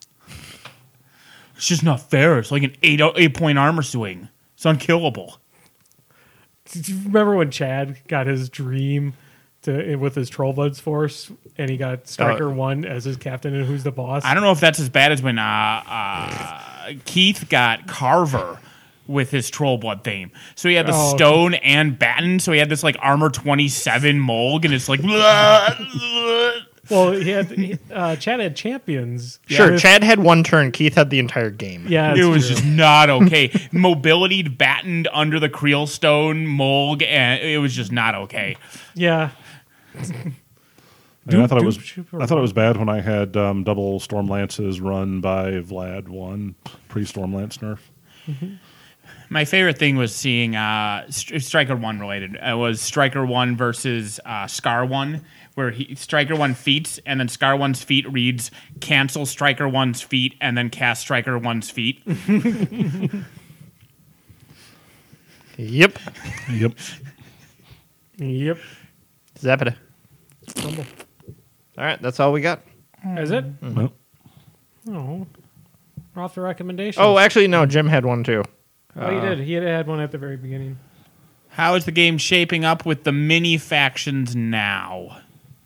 [SPEAKER 2] It's just not fair. It's like an 8-point armor swing. It's unkillable.
[SPEAKER 3] Did you remember when Chad got his dream with his Trollbuds force and he got Striker 1 as his captain and who's the boss?
[SPEAKER 2] I don't know if that's as bad as when Keith got Carver with his Trollblood theme. So he had the
[SPEAKER 3] Oh.
[SPEAKER 2] stone and batten. So he had this like armor 27 Molg, and it's like.
[SPEAKER 3] Well, Chad had champions.
[SPEAKER 4] Sure,
[SPEAKER 3] Yeah,
[SPEAKER 4] Chad had 1 turn. Keith had the entire game.
[SPEAKER 3] Yeah,
[SPEAKER 2] It
[SPEAKER 3] it's
[SPEAKER 2] was
[SPEAKER 3] true.
[SPEAKER 2] just not okay. Mobility battened under the Creel Stone Molg, and it was just not okay.
[SPEAKER 3] Yeah.
[SPEAKER 1] I thought it was.
[SPEAKER 3] Dupe-
[SPEAKER 1] I thought it was bad when I had double Storm Lances run by Vlad 1 pre-Storm Lance nerf.
[SPEAKER 2] My favorite thing was seeing Striker 1 related. It was Striker 1 versus Scar 1, where Striker 1 feats, and then Scar 1's feat reads cancel Striker 1's feat, and then cast Striker 1's feat.
[SPEAKER 4] Yep.
[SPEAKER 1] Yep.
[SPEAKER 3] Yep.
[SPEAKER 4] Zapata. All right, that's all we got.
[SPEAKER 3] Is it?
[SPEAKER 1] Well,
[SPEAKER 3] Oh. We're off the recommendations.
[SPEAKER 4] Oh, actually, no. Jim had one too.
[SPEAKER 3] Oh, he did. He had one at the very beginning.
[SPEAKER 2] How is the game shaping up with the mini factions now?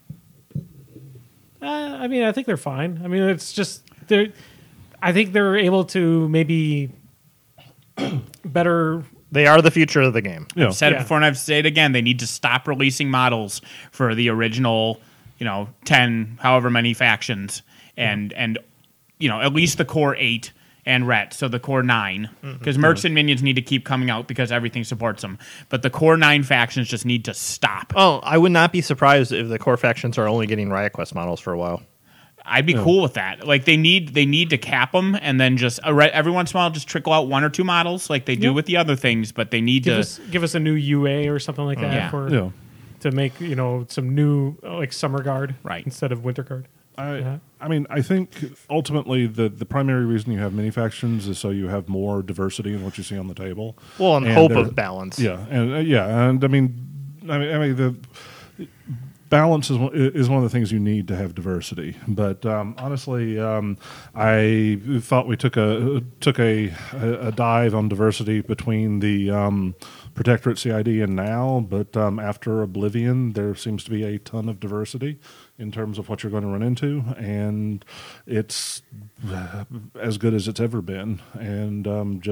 [SPEAKER 3] I mean, I think they're fine. I mean, it's just I think they're able to maybe better.
[SPEAKER 4] They are the future of the game.
[SPEAKER 1] yeah.
[SPEAKER 2] I've said it
[SPEAKER 3] Yeah.
[SPEAKER 2] before and I've said it again. They need to stop releasing models for the original, 10, however many factions, and at least the core 8 and Ret, so the core 9. Because Mercs and Minions need to keep coming out because everything supports them. But the core 9 factions just need to stop.
[SPEAKER 4] Oh, I would not be surprised if the core factions are only getting Riot Quest models for a while.
[SPEAKER 2] I'd be cool with that. Like they need to cap them and then just every once in a while just trickle out 1 or 2 models like they do
[SPEAKER 3] Yep.
[SPEAKER 2] with the other things. But they need
[SPEAKER 3] Give us a new UA or something like that
[SPEAKER 2] Yeah.
[SPEAKER 1] Yeah.
[SPEAKER 3] to make some new like Summer Guard
[SPEAKER 2] Right.
[SPEAKER 3] instead of Winter Guard. Yeah.
[SPEAKER 1] I mean, I think ultimately the primary reason you have mini factions is so you have more diversity in what you see on the table.
[SPEAKER 4] Well, and hope of balance.
[SPEAKER 1] Yeah, and I mean, the balance is one of the things you need to have diversity. But honestly, I thought we took a dive on diversity between the Protectorate CID and now, but after Oblivion, there seems to be a ton of diversity in terms of what you're going to run into, and it's as good as it's ever been, and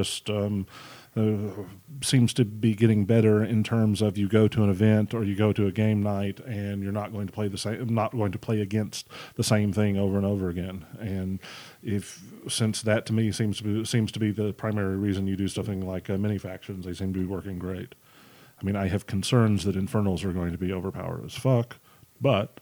[SPEAKER 1] seems to be getting better in terms of you go to an event or you go to a game night and you're not going to play against the same thing over and over again. And since that to me seems to be the primary reason you do something like mini factions, they seem to be working great. I mean, I have concerns that Infernals are going to be overpowered as fuck, but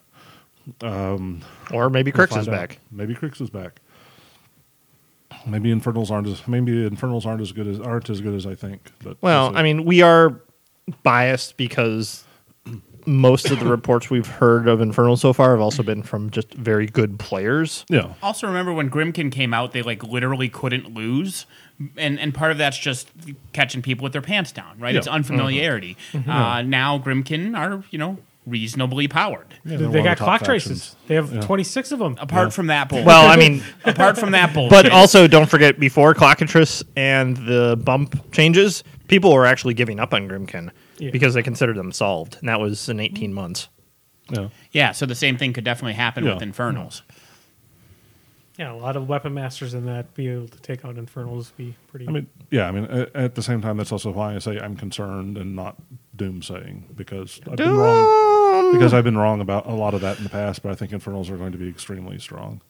[SPEAKER 4] Or maybe
[SPEAKER 1] we'll
[SPEAKER 4] Crix is
[SPEAKER 1] find out.
[SPEAKER 4] back.
[SPEAKER 1] Maybe Crix is back. Maybe Infernals aren't as good as I think. But
[SPEAKER 4] Well,
[SPEAKER 1] we'll see.
[SPEAKER 4] I mean, we are biased because most of the reports we've heard of Infernal so far have also been from just very good players.
[SPEAKER 1] yeah.
[SPEAKER 2] Also, remember when Grimkin came out, they literally couldn't lose, and part of that's just catching people with their pants down, right?
[SPEAKER 1] Yeah.
[SPEAKER 2] It's unfamiliarity. Now Grimkin are reasonably powered.
[SPEAKER 1] Yeah,
[SPEAKER 3] They
[SPEAKER 1] they're one of
[SPEAKER 3] got
[SPEAKER 1] the top
[SPEAKER 3] clock
[SPEAKER 1] factions.
[SPEAKER 3] traces. They have 26 of them.
[SPEAKER 2] Apart from that bullshit.
[SPEAKER 4] Well, I mean,
[SPEAKER 2] apart from that bullshit.
[SPEAKER 4] but also don't forget before Clockatrice and the bump changes, people were actually giving up on Grimkin because they considered them solved, and that was in 18 months.
[SPEAKER 1] Yeah.
[SPEAKER 2] yeah, so the same thing could definitely happen
[SPEAKER 1] Yeah.
[SPEAKER 2] with Infernals.
[SPEAKER 3] Yeah, a lot of weapon masters in that be able to take out Infernals be pretty.
[SPEAKER 1] I mean, at the same time, that's also why I say I'm concerned and not doomsaying because I've been wrong. Because I've been wrong about a lot of that in the past, but I think Infernals are going to be extremely strong.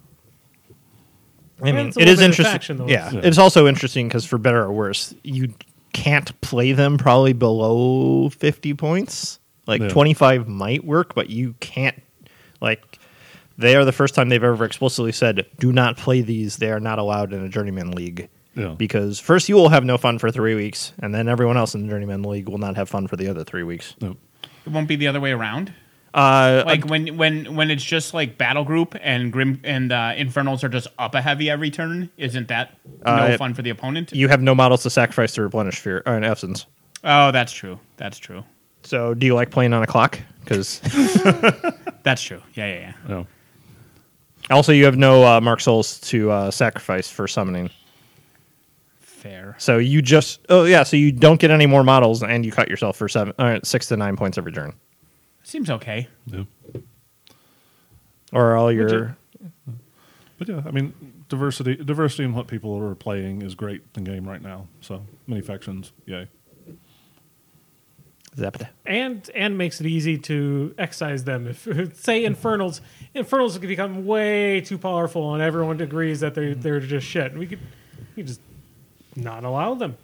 [SPEAKER 4] I mean,
[SPEAKER 3] it's a
[SPEAKER 4] it
[SPEAKER 3] little
[SPEAKER 4] is
[SPEAKER 3] bit of
[SPEAKER 4] interesting.
[SPEAKER 3] faction, though.
[SPEAKER 4] Yeah,
[SPEAKER 1] Yeah.
[SPEAKER 4] it's also interesting because for better or worse, you can't play them probably below 50 points. Like
[SPEAKER 1] Yeah.
[SPEAKER 4] 25 might work, but you can't. Like, they are the first time they've ever explicitly said, "Do not play these. They are not allowed in a journeyman league."
[SPEAKER 1] Yeah.
[SPEAKER 4] Because first you will have no fun for 3 weeks, and then everyone else in the journeyman league will not have fun for the other 3 weeks.
[SPEAKER 1] No.
[SPEAKER 2] It won't be the other way around.
[SPEAKER 4] Like
[SPEAKER 2] When it's just like battle group and Infernals are just up a heavy every turn, isn't that no fun for the opponent?
[SPEAKER 4] you have no models to sacrifice to replenish fear or an essence.
[SPEAKER 2] Oh, that's true. That's true.
[SPEAKER 4] So, do you like playing on a clock? Because
[SPEAKER 2] That's true. Yeah.
[SPEAKER 1] No.
[SPEAKER 4] also you have no Mark Souls to sacrifice for summoning.
[SPEAKER 2] Fair.
[SPEAKER 4] So you just so you don't get any more models, and you cut yourself for 6 to 9 points every turn,
[SPEAKER 2] Seems okay.
[SPEAKER 1] Yeah.
[SPEAKER 4] or all your.
[SPEAKER 1] But yeah, I mean, diversity in what people are playing is great in the game right now. So many factions, yay.
[SPEAKER 4] Zapata.
[SPEAKER 3] and makes it easy to excise them. If say Infernals could become way too powerful, and everyone agrees that they're just shit, we could just not allow them.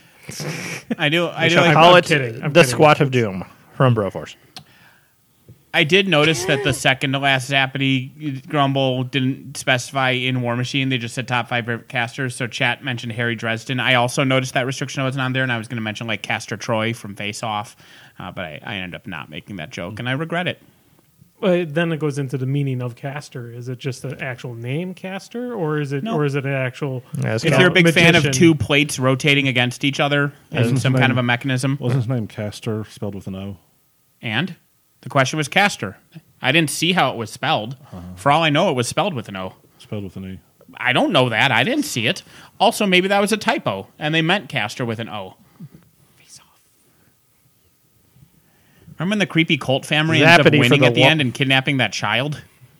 [SPEAKER 2] I do
[SPEAKER 4] Call
[SPEAKER 2] like
[SPEAKER 4] it
[SPEAKER 3] kidding. I'm
[SPEAKER 4] the
[SPEAKER 3] kidding.
[SPEAKER 4] Squat of Doom from Broforce.
[SPEAKER 2] I did notice that the second to last Zappity Grumble didn't specify in War Machine. They just said top 5 favorite casters. So chat mentioned Harry Dresden. I also noticed that restriction wasn't on there, and I was going to mention like Castor Troy from Face Off, but I ended up not making that joke, and I regret it.
[SPEAKER 3] Then it goes into the meaning of caster. Is it just an actual name caster, or is it
[SPEAKER 2] No.
[SPEAKER 3] or is it an actual?
[SPEAKER 4] Yeah, it's
[SPEAKER 2] If
[SPEAKER 4] not-
[SPEAKER 2] you're a big fan of
[SPEAKER 3] magician?
[SPEAKER 2] 2 plates rotating against each other
[SPEAKER 1] Isn't
[SPEAKER 2] and
[SPEAKER 1] his
[SPEAKER 2] some kind
[SPEAKER 1] name-
[SPEAKER 2] of a mechanism,
[SPEAKER 1] Wasn't his name Castor, spelled with an O?
[SPEAKER 2] and the question was Castor. I didn't see how it was spelled. For all I know, it was spelled with an O.
[SPEAKER 1] Spelled with an E.
[SPEAKER 2] I don't know that. I didn't see it. Also, maybe that was a typo, and they meant Castor with an O. Face off. Remember when the creepy cult family ends up
[SPEAKER 4] Zappity for
[SPEAKER 2] winning
[SPEAKER 4] the
[SPEAKER 2] at the
[SPEAKER 4] wa-
[SPEAKER 2] end and kidnapping that child?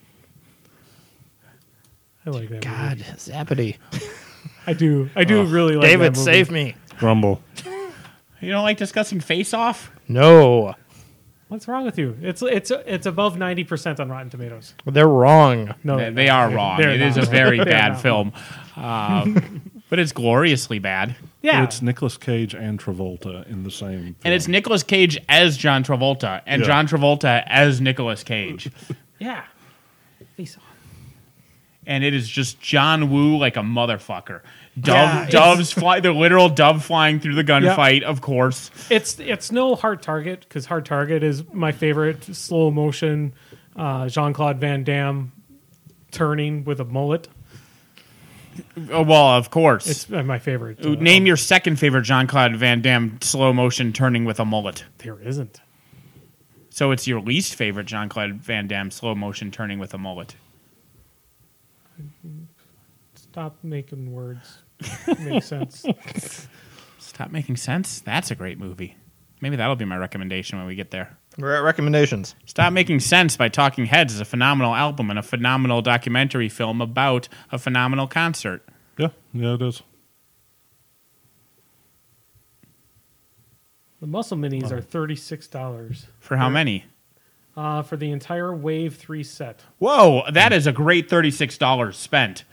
[SPEAKER 3] I like that.
[SPEAKER 4] God, Zappity.
[SPEAKER 3] movie. I do really like
[SPEAKER 4] David,
[SPEAKER 3] that movie.
[SPEAKER 4] save me.
[SPEAKER 1] Grumble.
[SPEAKER 2] You don't like discussing Face Off?
[SPEAKER 4] No,
[SPEAKER 3] What's wrong with you? It's above 90% on Rotten Tomatoes.
[SPEAKER 4] they're wrong.
[SPEAKER 3] No,
[SPEAKER 2] They are wrong.
[SPEAKER 3] They're
[SPEAKER 2] It is a
[SPEAKER 3] not.
[SPEAKER 2] very
[SPEAKER 3] They're
[SPEAKER 2] bad
[SPEAKER 3] not.
[SPEAKER 2] film, but it's gloriously bad.
[SPEAKER 3] Yeah,
[SPEAKER 1] It's Nicolas Cage and Travolta in the same film.
[SPEAKER 2] And it's Nicolas Cage as John Travolta, and
[SPEAKER 1] Yeah.
[SPEAKER 2] John Travolta as Nicolas Cage.
[SPEAKER 3] yeah. Face off.
[SPEAKER 2] And it is just John Woo like a motherfucker.
[SPEAKER 3] Yeah,
[SPEAKER 2] Doves fly, the literal dove flying through the gunfight, of course.
[SPEAKER 3] It's no Hard Target, because Hard Target is my favorite slow motion Jean-Claude Van Damme turning with a mullet.
[SPEAKER 2] Oh, well, of course.
[SPEAKER 3] It's my favorite.
[SPEAKER 2] Name your second favorite Jean-Claude Van Damme slow motion turning with a mullet.
[SPEAKER 3] There isn't.
[SPEAKER 2] So it's your least favorite Jean-Claude Van Damme slow motion turning with a mullet.
[SPEAKER 3] Stop making words make sense.
[SPEAKER 2] Stop making sense? That's a great movie. Maybe that'll be my recommendation when we get there.
[SPEAKER 4] We're at recommendations.
[SPEAKER 2] Stop Making Sense by Talking Heads is a phenomenal album and a phenomenal documentary film about a phenomenal concert.
[SPEAKER 1] Yeah, it is.
[SPEAKER 3] The Muscle Minis are $36
[SPEAKER 2] For how many?
[SPEAKER 3] for the entire Wave 3 set.
[SPEAKER 2] Whoa, that is a great $36 spent.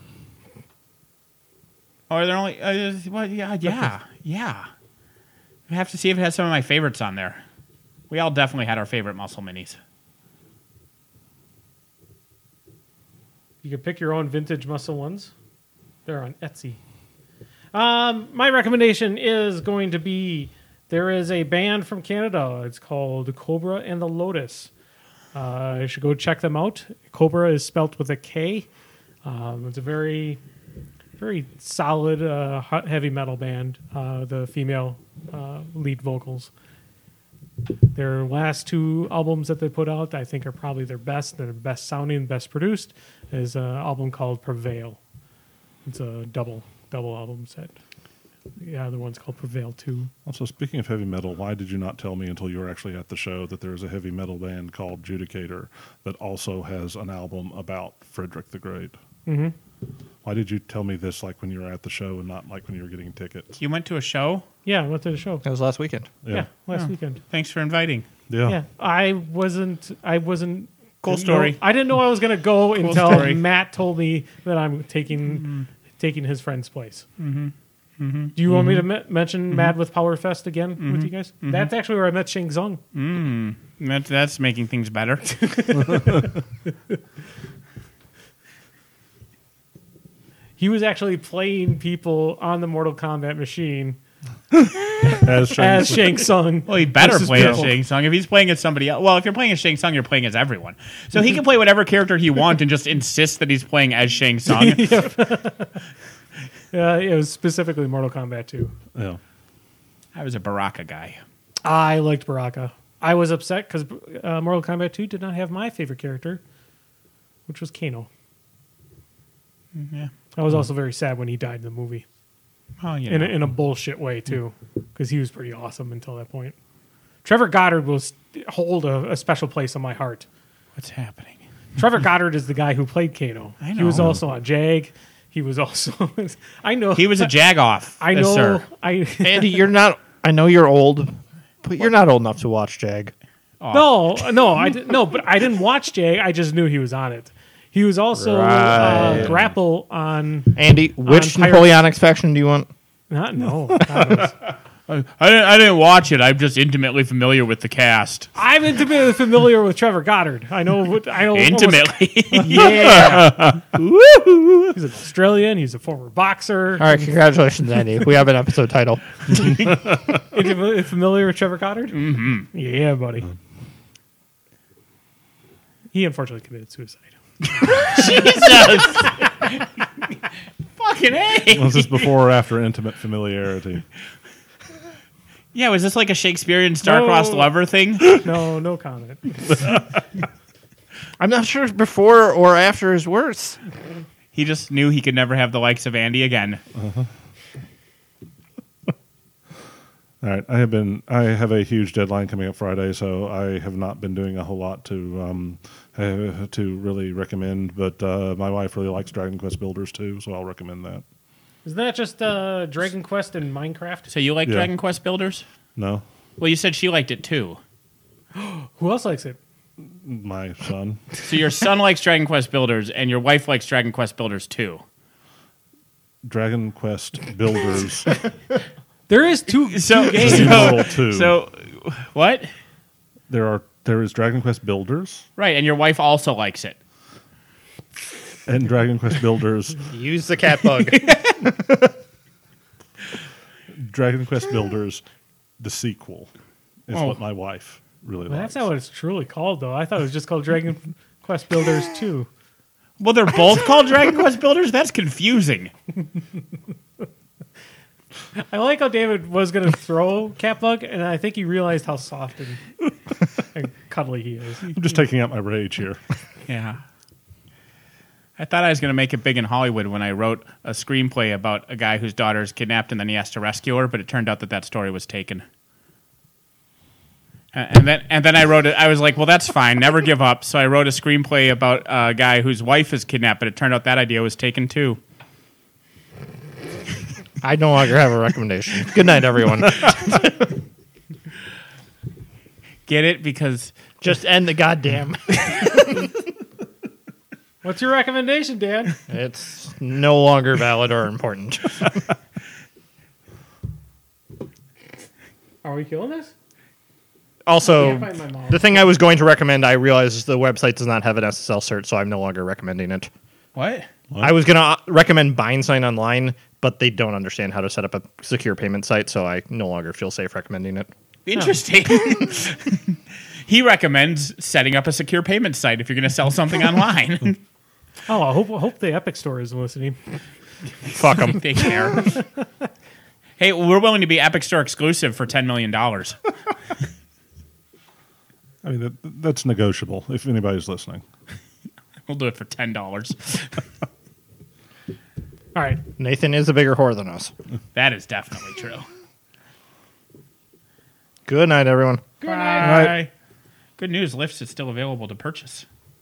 [SPEAKER 2] Or they're only, well, yeah. I have to see if it has some of my favorites on there. We all definitely had our favorite Muscle Minis.
[SPEAKER 3] You can pick your own vintage muscle ones. They're on Etsy. My recommendation is going to be, there is a band from Canada. It's called Cobra and the Lotus. You should go check them out. Cobra is spelt with a K. It's a very, very solid heavy metal band. The female lead vocals. Their last 2 albums that they put out, I think, are probably their best. They're best sounding, best produced. Is an album called Prevail. It's a double album set. Yeah, the one's called Prevail 2.
[SPEAKER 1] Also, speaking of heavy metal, why did you not tell me until you were actually at the show that there's a heavy metal band called Judicator that also has an album about Frederick the Great?
[SPEAKER 3] Mm-hmm.
[SPEAKER 1] Why did you tell me this like when you were at the show and not like when you were getting tickets?
[SPEAKER 2] You went to a show?
[SPEAKER 3] Yeah, I went to the show.
[SPEAKER 4] That was last weekend.
[SPEAKER 3] Yeah, last weekend.
[SPEAKER 2] Thanks for inviting.
[SPEAKER 3] Yeah, I wasn't.
[SPEAKER 2] Cool
[SPEAKER 3] didn't
[SPEAKER 2] story.
[SPEAKER 3] know- I didn't know I was going to go until
[SPEAKER 2] story.
[SPEAKER 3] Matt told me that I'm taking his friend's place. Mm-hmm. Do you want me to mention Mad with Power Fest again with you guys? That's actually where I met Shing Tsung.
[SPEAKER 2] That's making things better.
[SPEAKER 3] He was actually playing people on the Mortal Kombat machine
[SPEAKER 1] As
[SPEAKER 3] as Shang Tsung.
[SPEAKER 2] Well, he better
[SPEAKER 3] versus
[SPEAKER 2] play as
[SPEAKER 3] people.
[SPEAKER 2] Shang Tsung. If he's playing as somebody else, well, if you're playing as Shang Tsung, you're playing as everyone. So he can play whatever character he wants and just insist that he's playing as Shang Tsung.
[SPEAKER 3] It was specifically Mortal Kombat 2.
[SPEAKER 1] yeah.
[SPEAKER 2] I was a Baraka guy.
[SPEAKER 3] I liked Baraka. I was upset because Mortal Kombat 2 did not have my favorite character, which was Kano.
[SPEAKER 2] Yeah.
[SPEAKER 3] I was also very sad when he died in the movie.
[SPEAKER 2] Oh, you
[SPEAKER 3] In
[SPEAKER 2] know.
[SPEAKER 3] a bullshit way, too, because he was pretty awesome until that point. Trevor Goddard will hold a special place in my heart.
[SPEAKER 2] What's happening?
[SPEAKER 3] Trevor Goddard is the guy who played Kano.
[SPEAKER 2] I
[SPEAKER 3] He was
[SPEAKER 2] know.
[SPEAKER 3] also on Jag. He was also... I know.
[SPEAKER 2] He was a Jagoff.
[SPEAKER 3] I know.
[SPEAKER 2] Sir.
[SPEAKER 4] Andy, you're not. I know you're old, but you're not old enough to watch Jag.
[SPEAKER 3] No, but I didn't watch Jag. I just knew he was on it. He was also
[SPEAKER 4] Right.
[SPEAKER 3] Grapple on...
[SPEAKER 4] Andy, which
[SPEAKER 3] Pirates.
[SPEAKER 4] Napoleonic faction do you want?
[SPEAKER 3] No. God knows.
[SPEAKER 2] I didn't watch it. I'm just intimately familiar with the cast.
[SPEAKER 3] I'm intimately familiar with Trevor Goddard. I know.
[SPEAKER 2] Intimately.
[SPEAKER 3] Yeah. Woo-hoo. He's an Australian. He's a former boxer.
[SPEAKER 4] All right, congratulations, Andy. We have an episode title.
[SPEAKER 3] Intimately familiar with Trevor Goddard? Mm-hmm. Yeah, buddy. He unfortunately committed suicide.
[SPEAKER 2] Jesus. Fucking A.
[SPEAKER 1] Was this before or after intimate familiarity?
[SPEAKER 2] Yeah, was this like a Shakespearean star-crossed
[SPEAKER 3] No.
[SPEAKER 2] lover thing?
[SPEAKER 3] No comment.
[SPEAKER 4] I'm not sure if before or after is worse.
[SPEAKER 2] He just knew he could never have the likes of Andy again.
[SPEAKER 1] All right, I have a huge deadline coming up Friday, so I have not been doing a whole lot to really recommend. But my wife really likes Dragon Quest Builders too, so I'll recommend that.
[SPEAKER 3] Isn't that just Dragon Quest and Minecraft?
[SPEAKER 2] So you like
[SPEAKER 1] Yeah.
[SPEAKER 2] Dragon Quest Builders?
[SPEAKER 1] No,
[SPEAKER 2] Well, you said she liked it too.
[SPEAKER 3] Who else likes it?
[SPEAKER 1] my son.
[SPEAKER 2] So your son likes Dragon Quest Builders, and your wife likes Dragon Quest Builders too.
[SPEAKER 1] Dragon Quest Builders.
[SPEAKER 3] There is two games.
[SPEAKER 1] Numeral 2.
[SPEAKER 2] So what?
[SPEAKER 1] There is Dragon Quest Builders
[SPEAKER 2] Right, and your wife also likes it.
[SPEAKER 1] and Dragon Quest Builders.
[SPEAKER 4] Use the cat bug.
[SPEAKER 1] Dragon Quest Builders, the sequel, is
[SPEAKER 2] Oh.
[SPEAKER 1] what my wife really
[SPEAKER 3] Well,
[SPEAKER 1] likes.
[SPEAKER 3] that's not what it's truly called, though. I thought it was just called Dragon Quest Builders 2.
[SPEAKER 2] Well, they're both called Dragon Quest Builders? That's confusing.
[SPEAKER 3] I like how David was going to throw Catbug, and I think he realized how soft and cuddly he is.
[SPEAKER 1] I'm just taking out my rage here.
[SPEAKER 2] Yeah. I thought I was going to make it big in Hollywood when I wrote a screenplay about a guy whose daughter is kidnapped and then he has to rescue her, but it turned out that story was taken. And then I wrote it. I was like, well, that's fine. Never give up. So I wrote a screenplay about a guy whose wife is kidnapped, but it turned out that idea was taken too.
[SPEAKER 4] I no longer have a recommendation. Good night, everyone.
[SPEAKER 2] Get it? Because
[SPEAKER 4] Just end the goddamn.
[SPEAKER 3] What's your recommendation, Dan?
[SPEAKER 4] It's no longer valid or important.
[SPEAKER 3] Are we killing this?
[SPEAKER 4] Also,
[SPEAKER 3] Can't find my mom.
[SPEAKER 4] the thing I was going to recommend, I realized the website does not have an SSL cert, so I'm no longer recommending it.
[SPEAKER 2] what?
[SPEAKER 4] I was going to recommend BindSign Online, but they don't understand how to set up a secure payment site, so I no longer feel safe recommending it.
[SPEAKER 2] Interesting. He recommends setting up a secure payment site if you're going to sell something online.
[SPEAKER 3] Oh, I hope the Epic Store is listening.
[SPEAKER 4] Fuck them.
[SPEAKER 2] They care. Hey, we're willing to be Epic Store exclusive for $10 million.
[SPEAKER 1] I mean, that's negotiable if anybody's listening.
[SPEAKER 2] We'll do it for $10.
[SPEAKER 3] All right.
[SPEAKER 4] Nathan is a bigger whore than us.
[SPEAKER 2] That is definitely true.
[SPEAKER 4] Good night, everyone.
[SPEAKER 3] Good night.
[SPEAKER 2] Bye. Good news, Lyft is still available to purchase.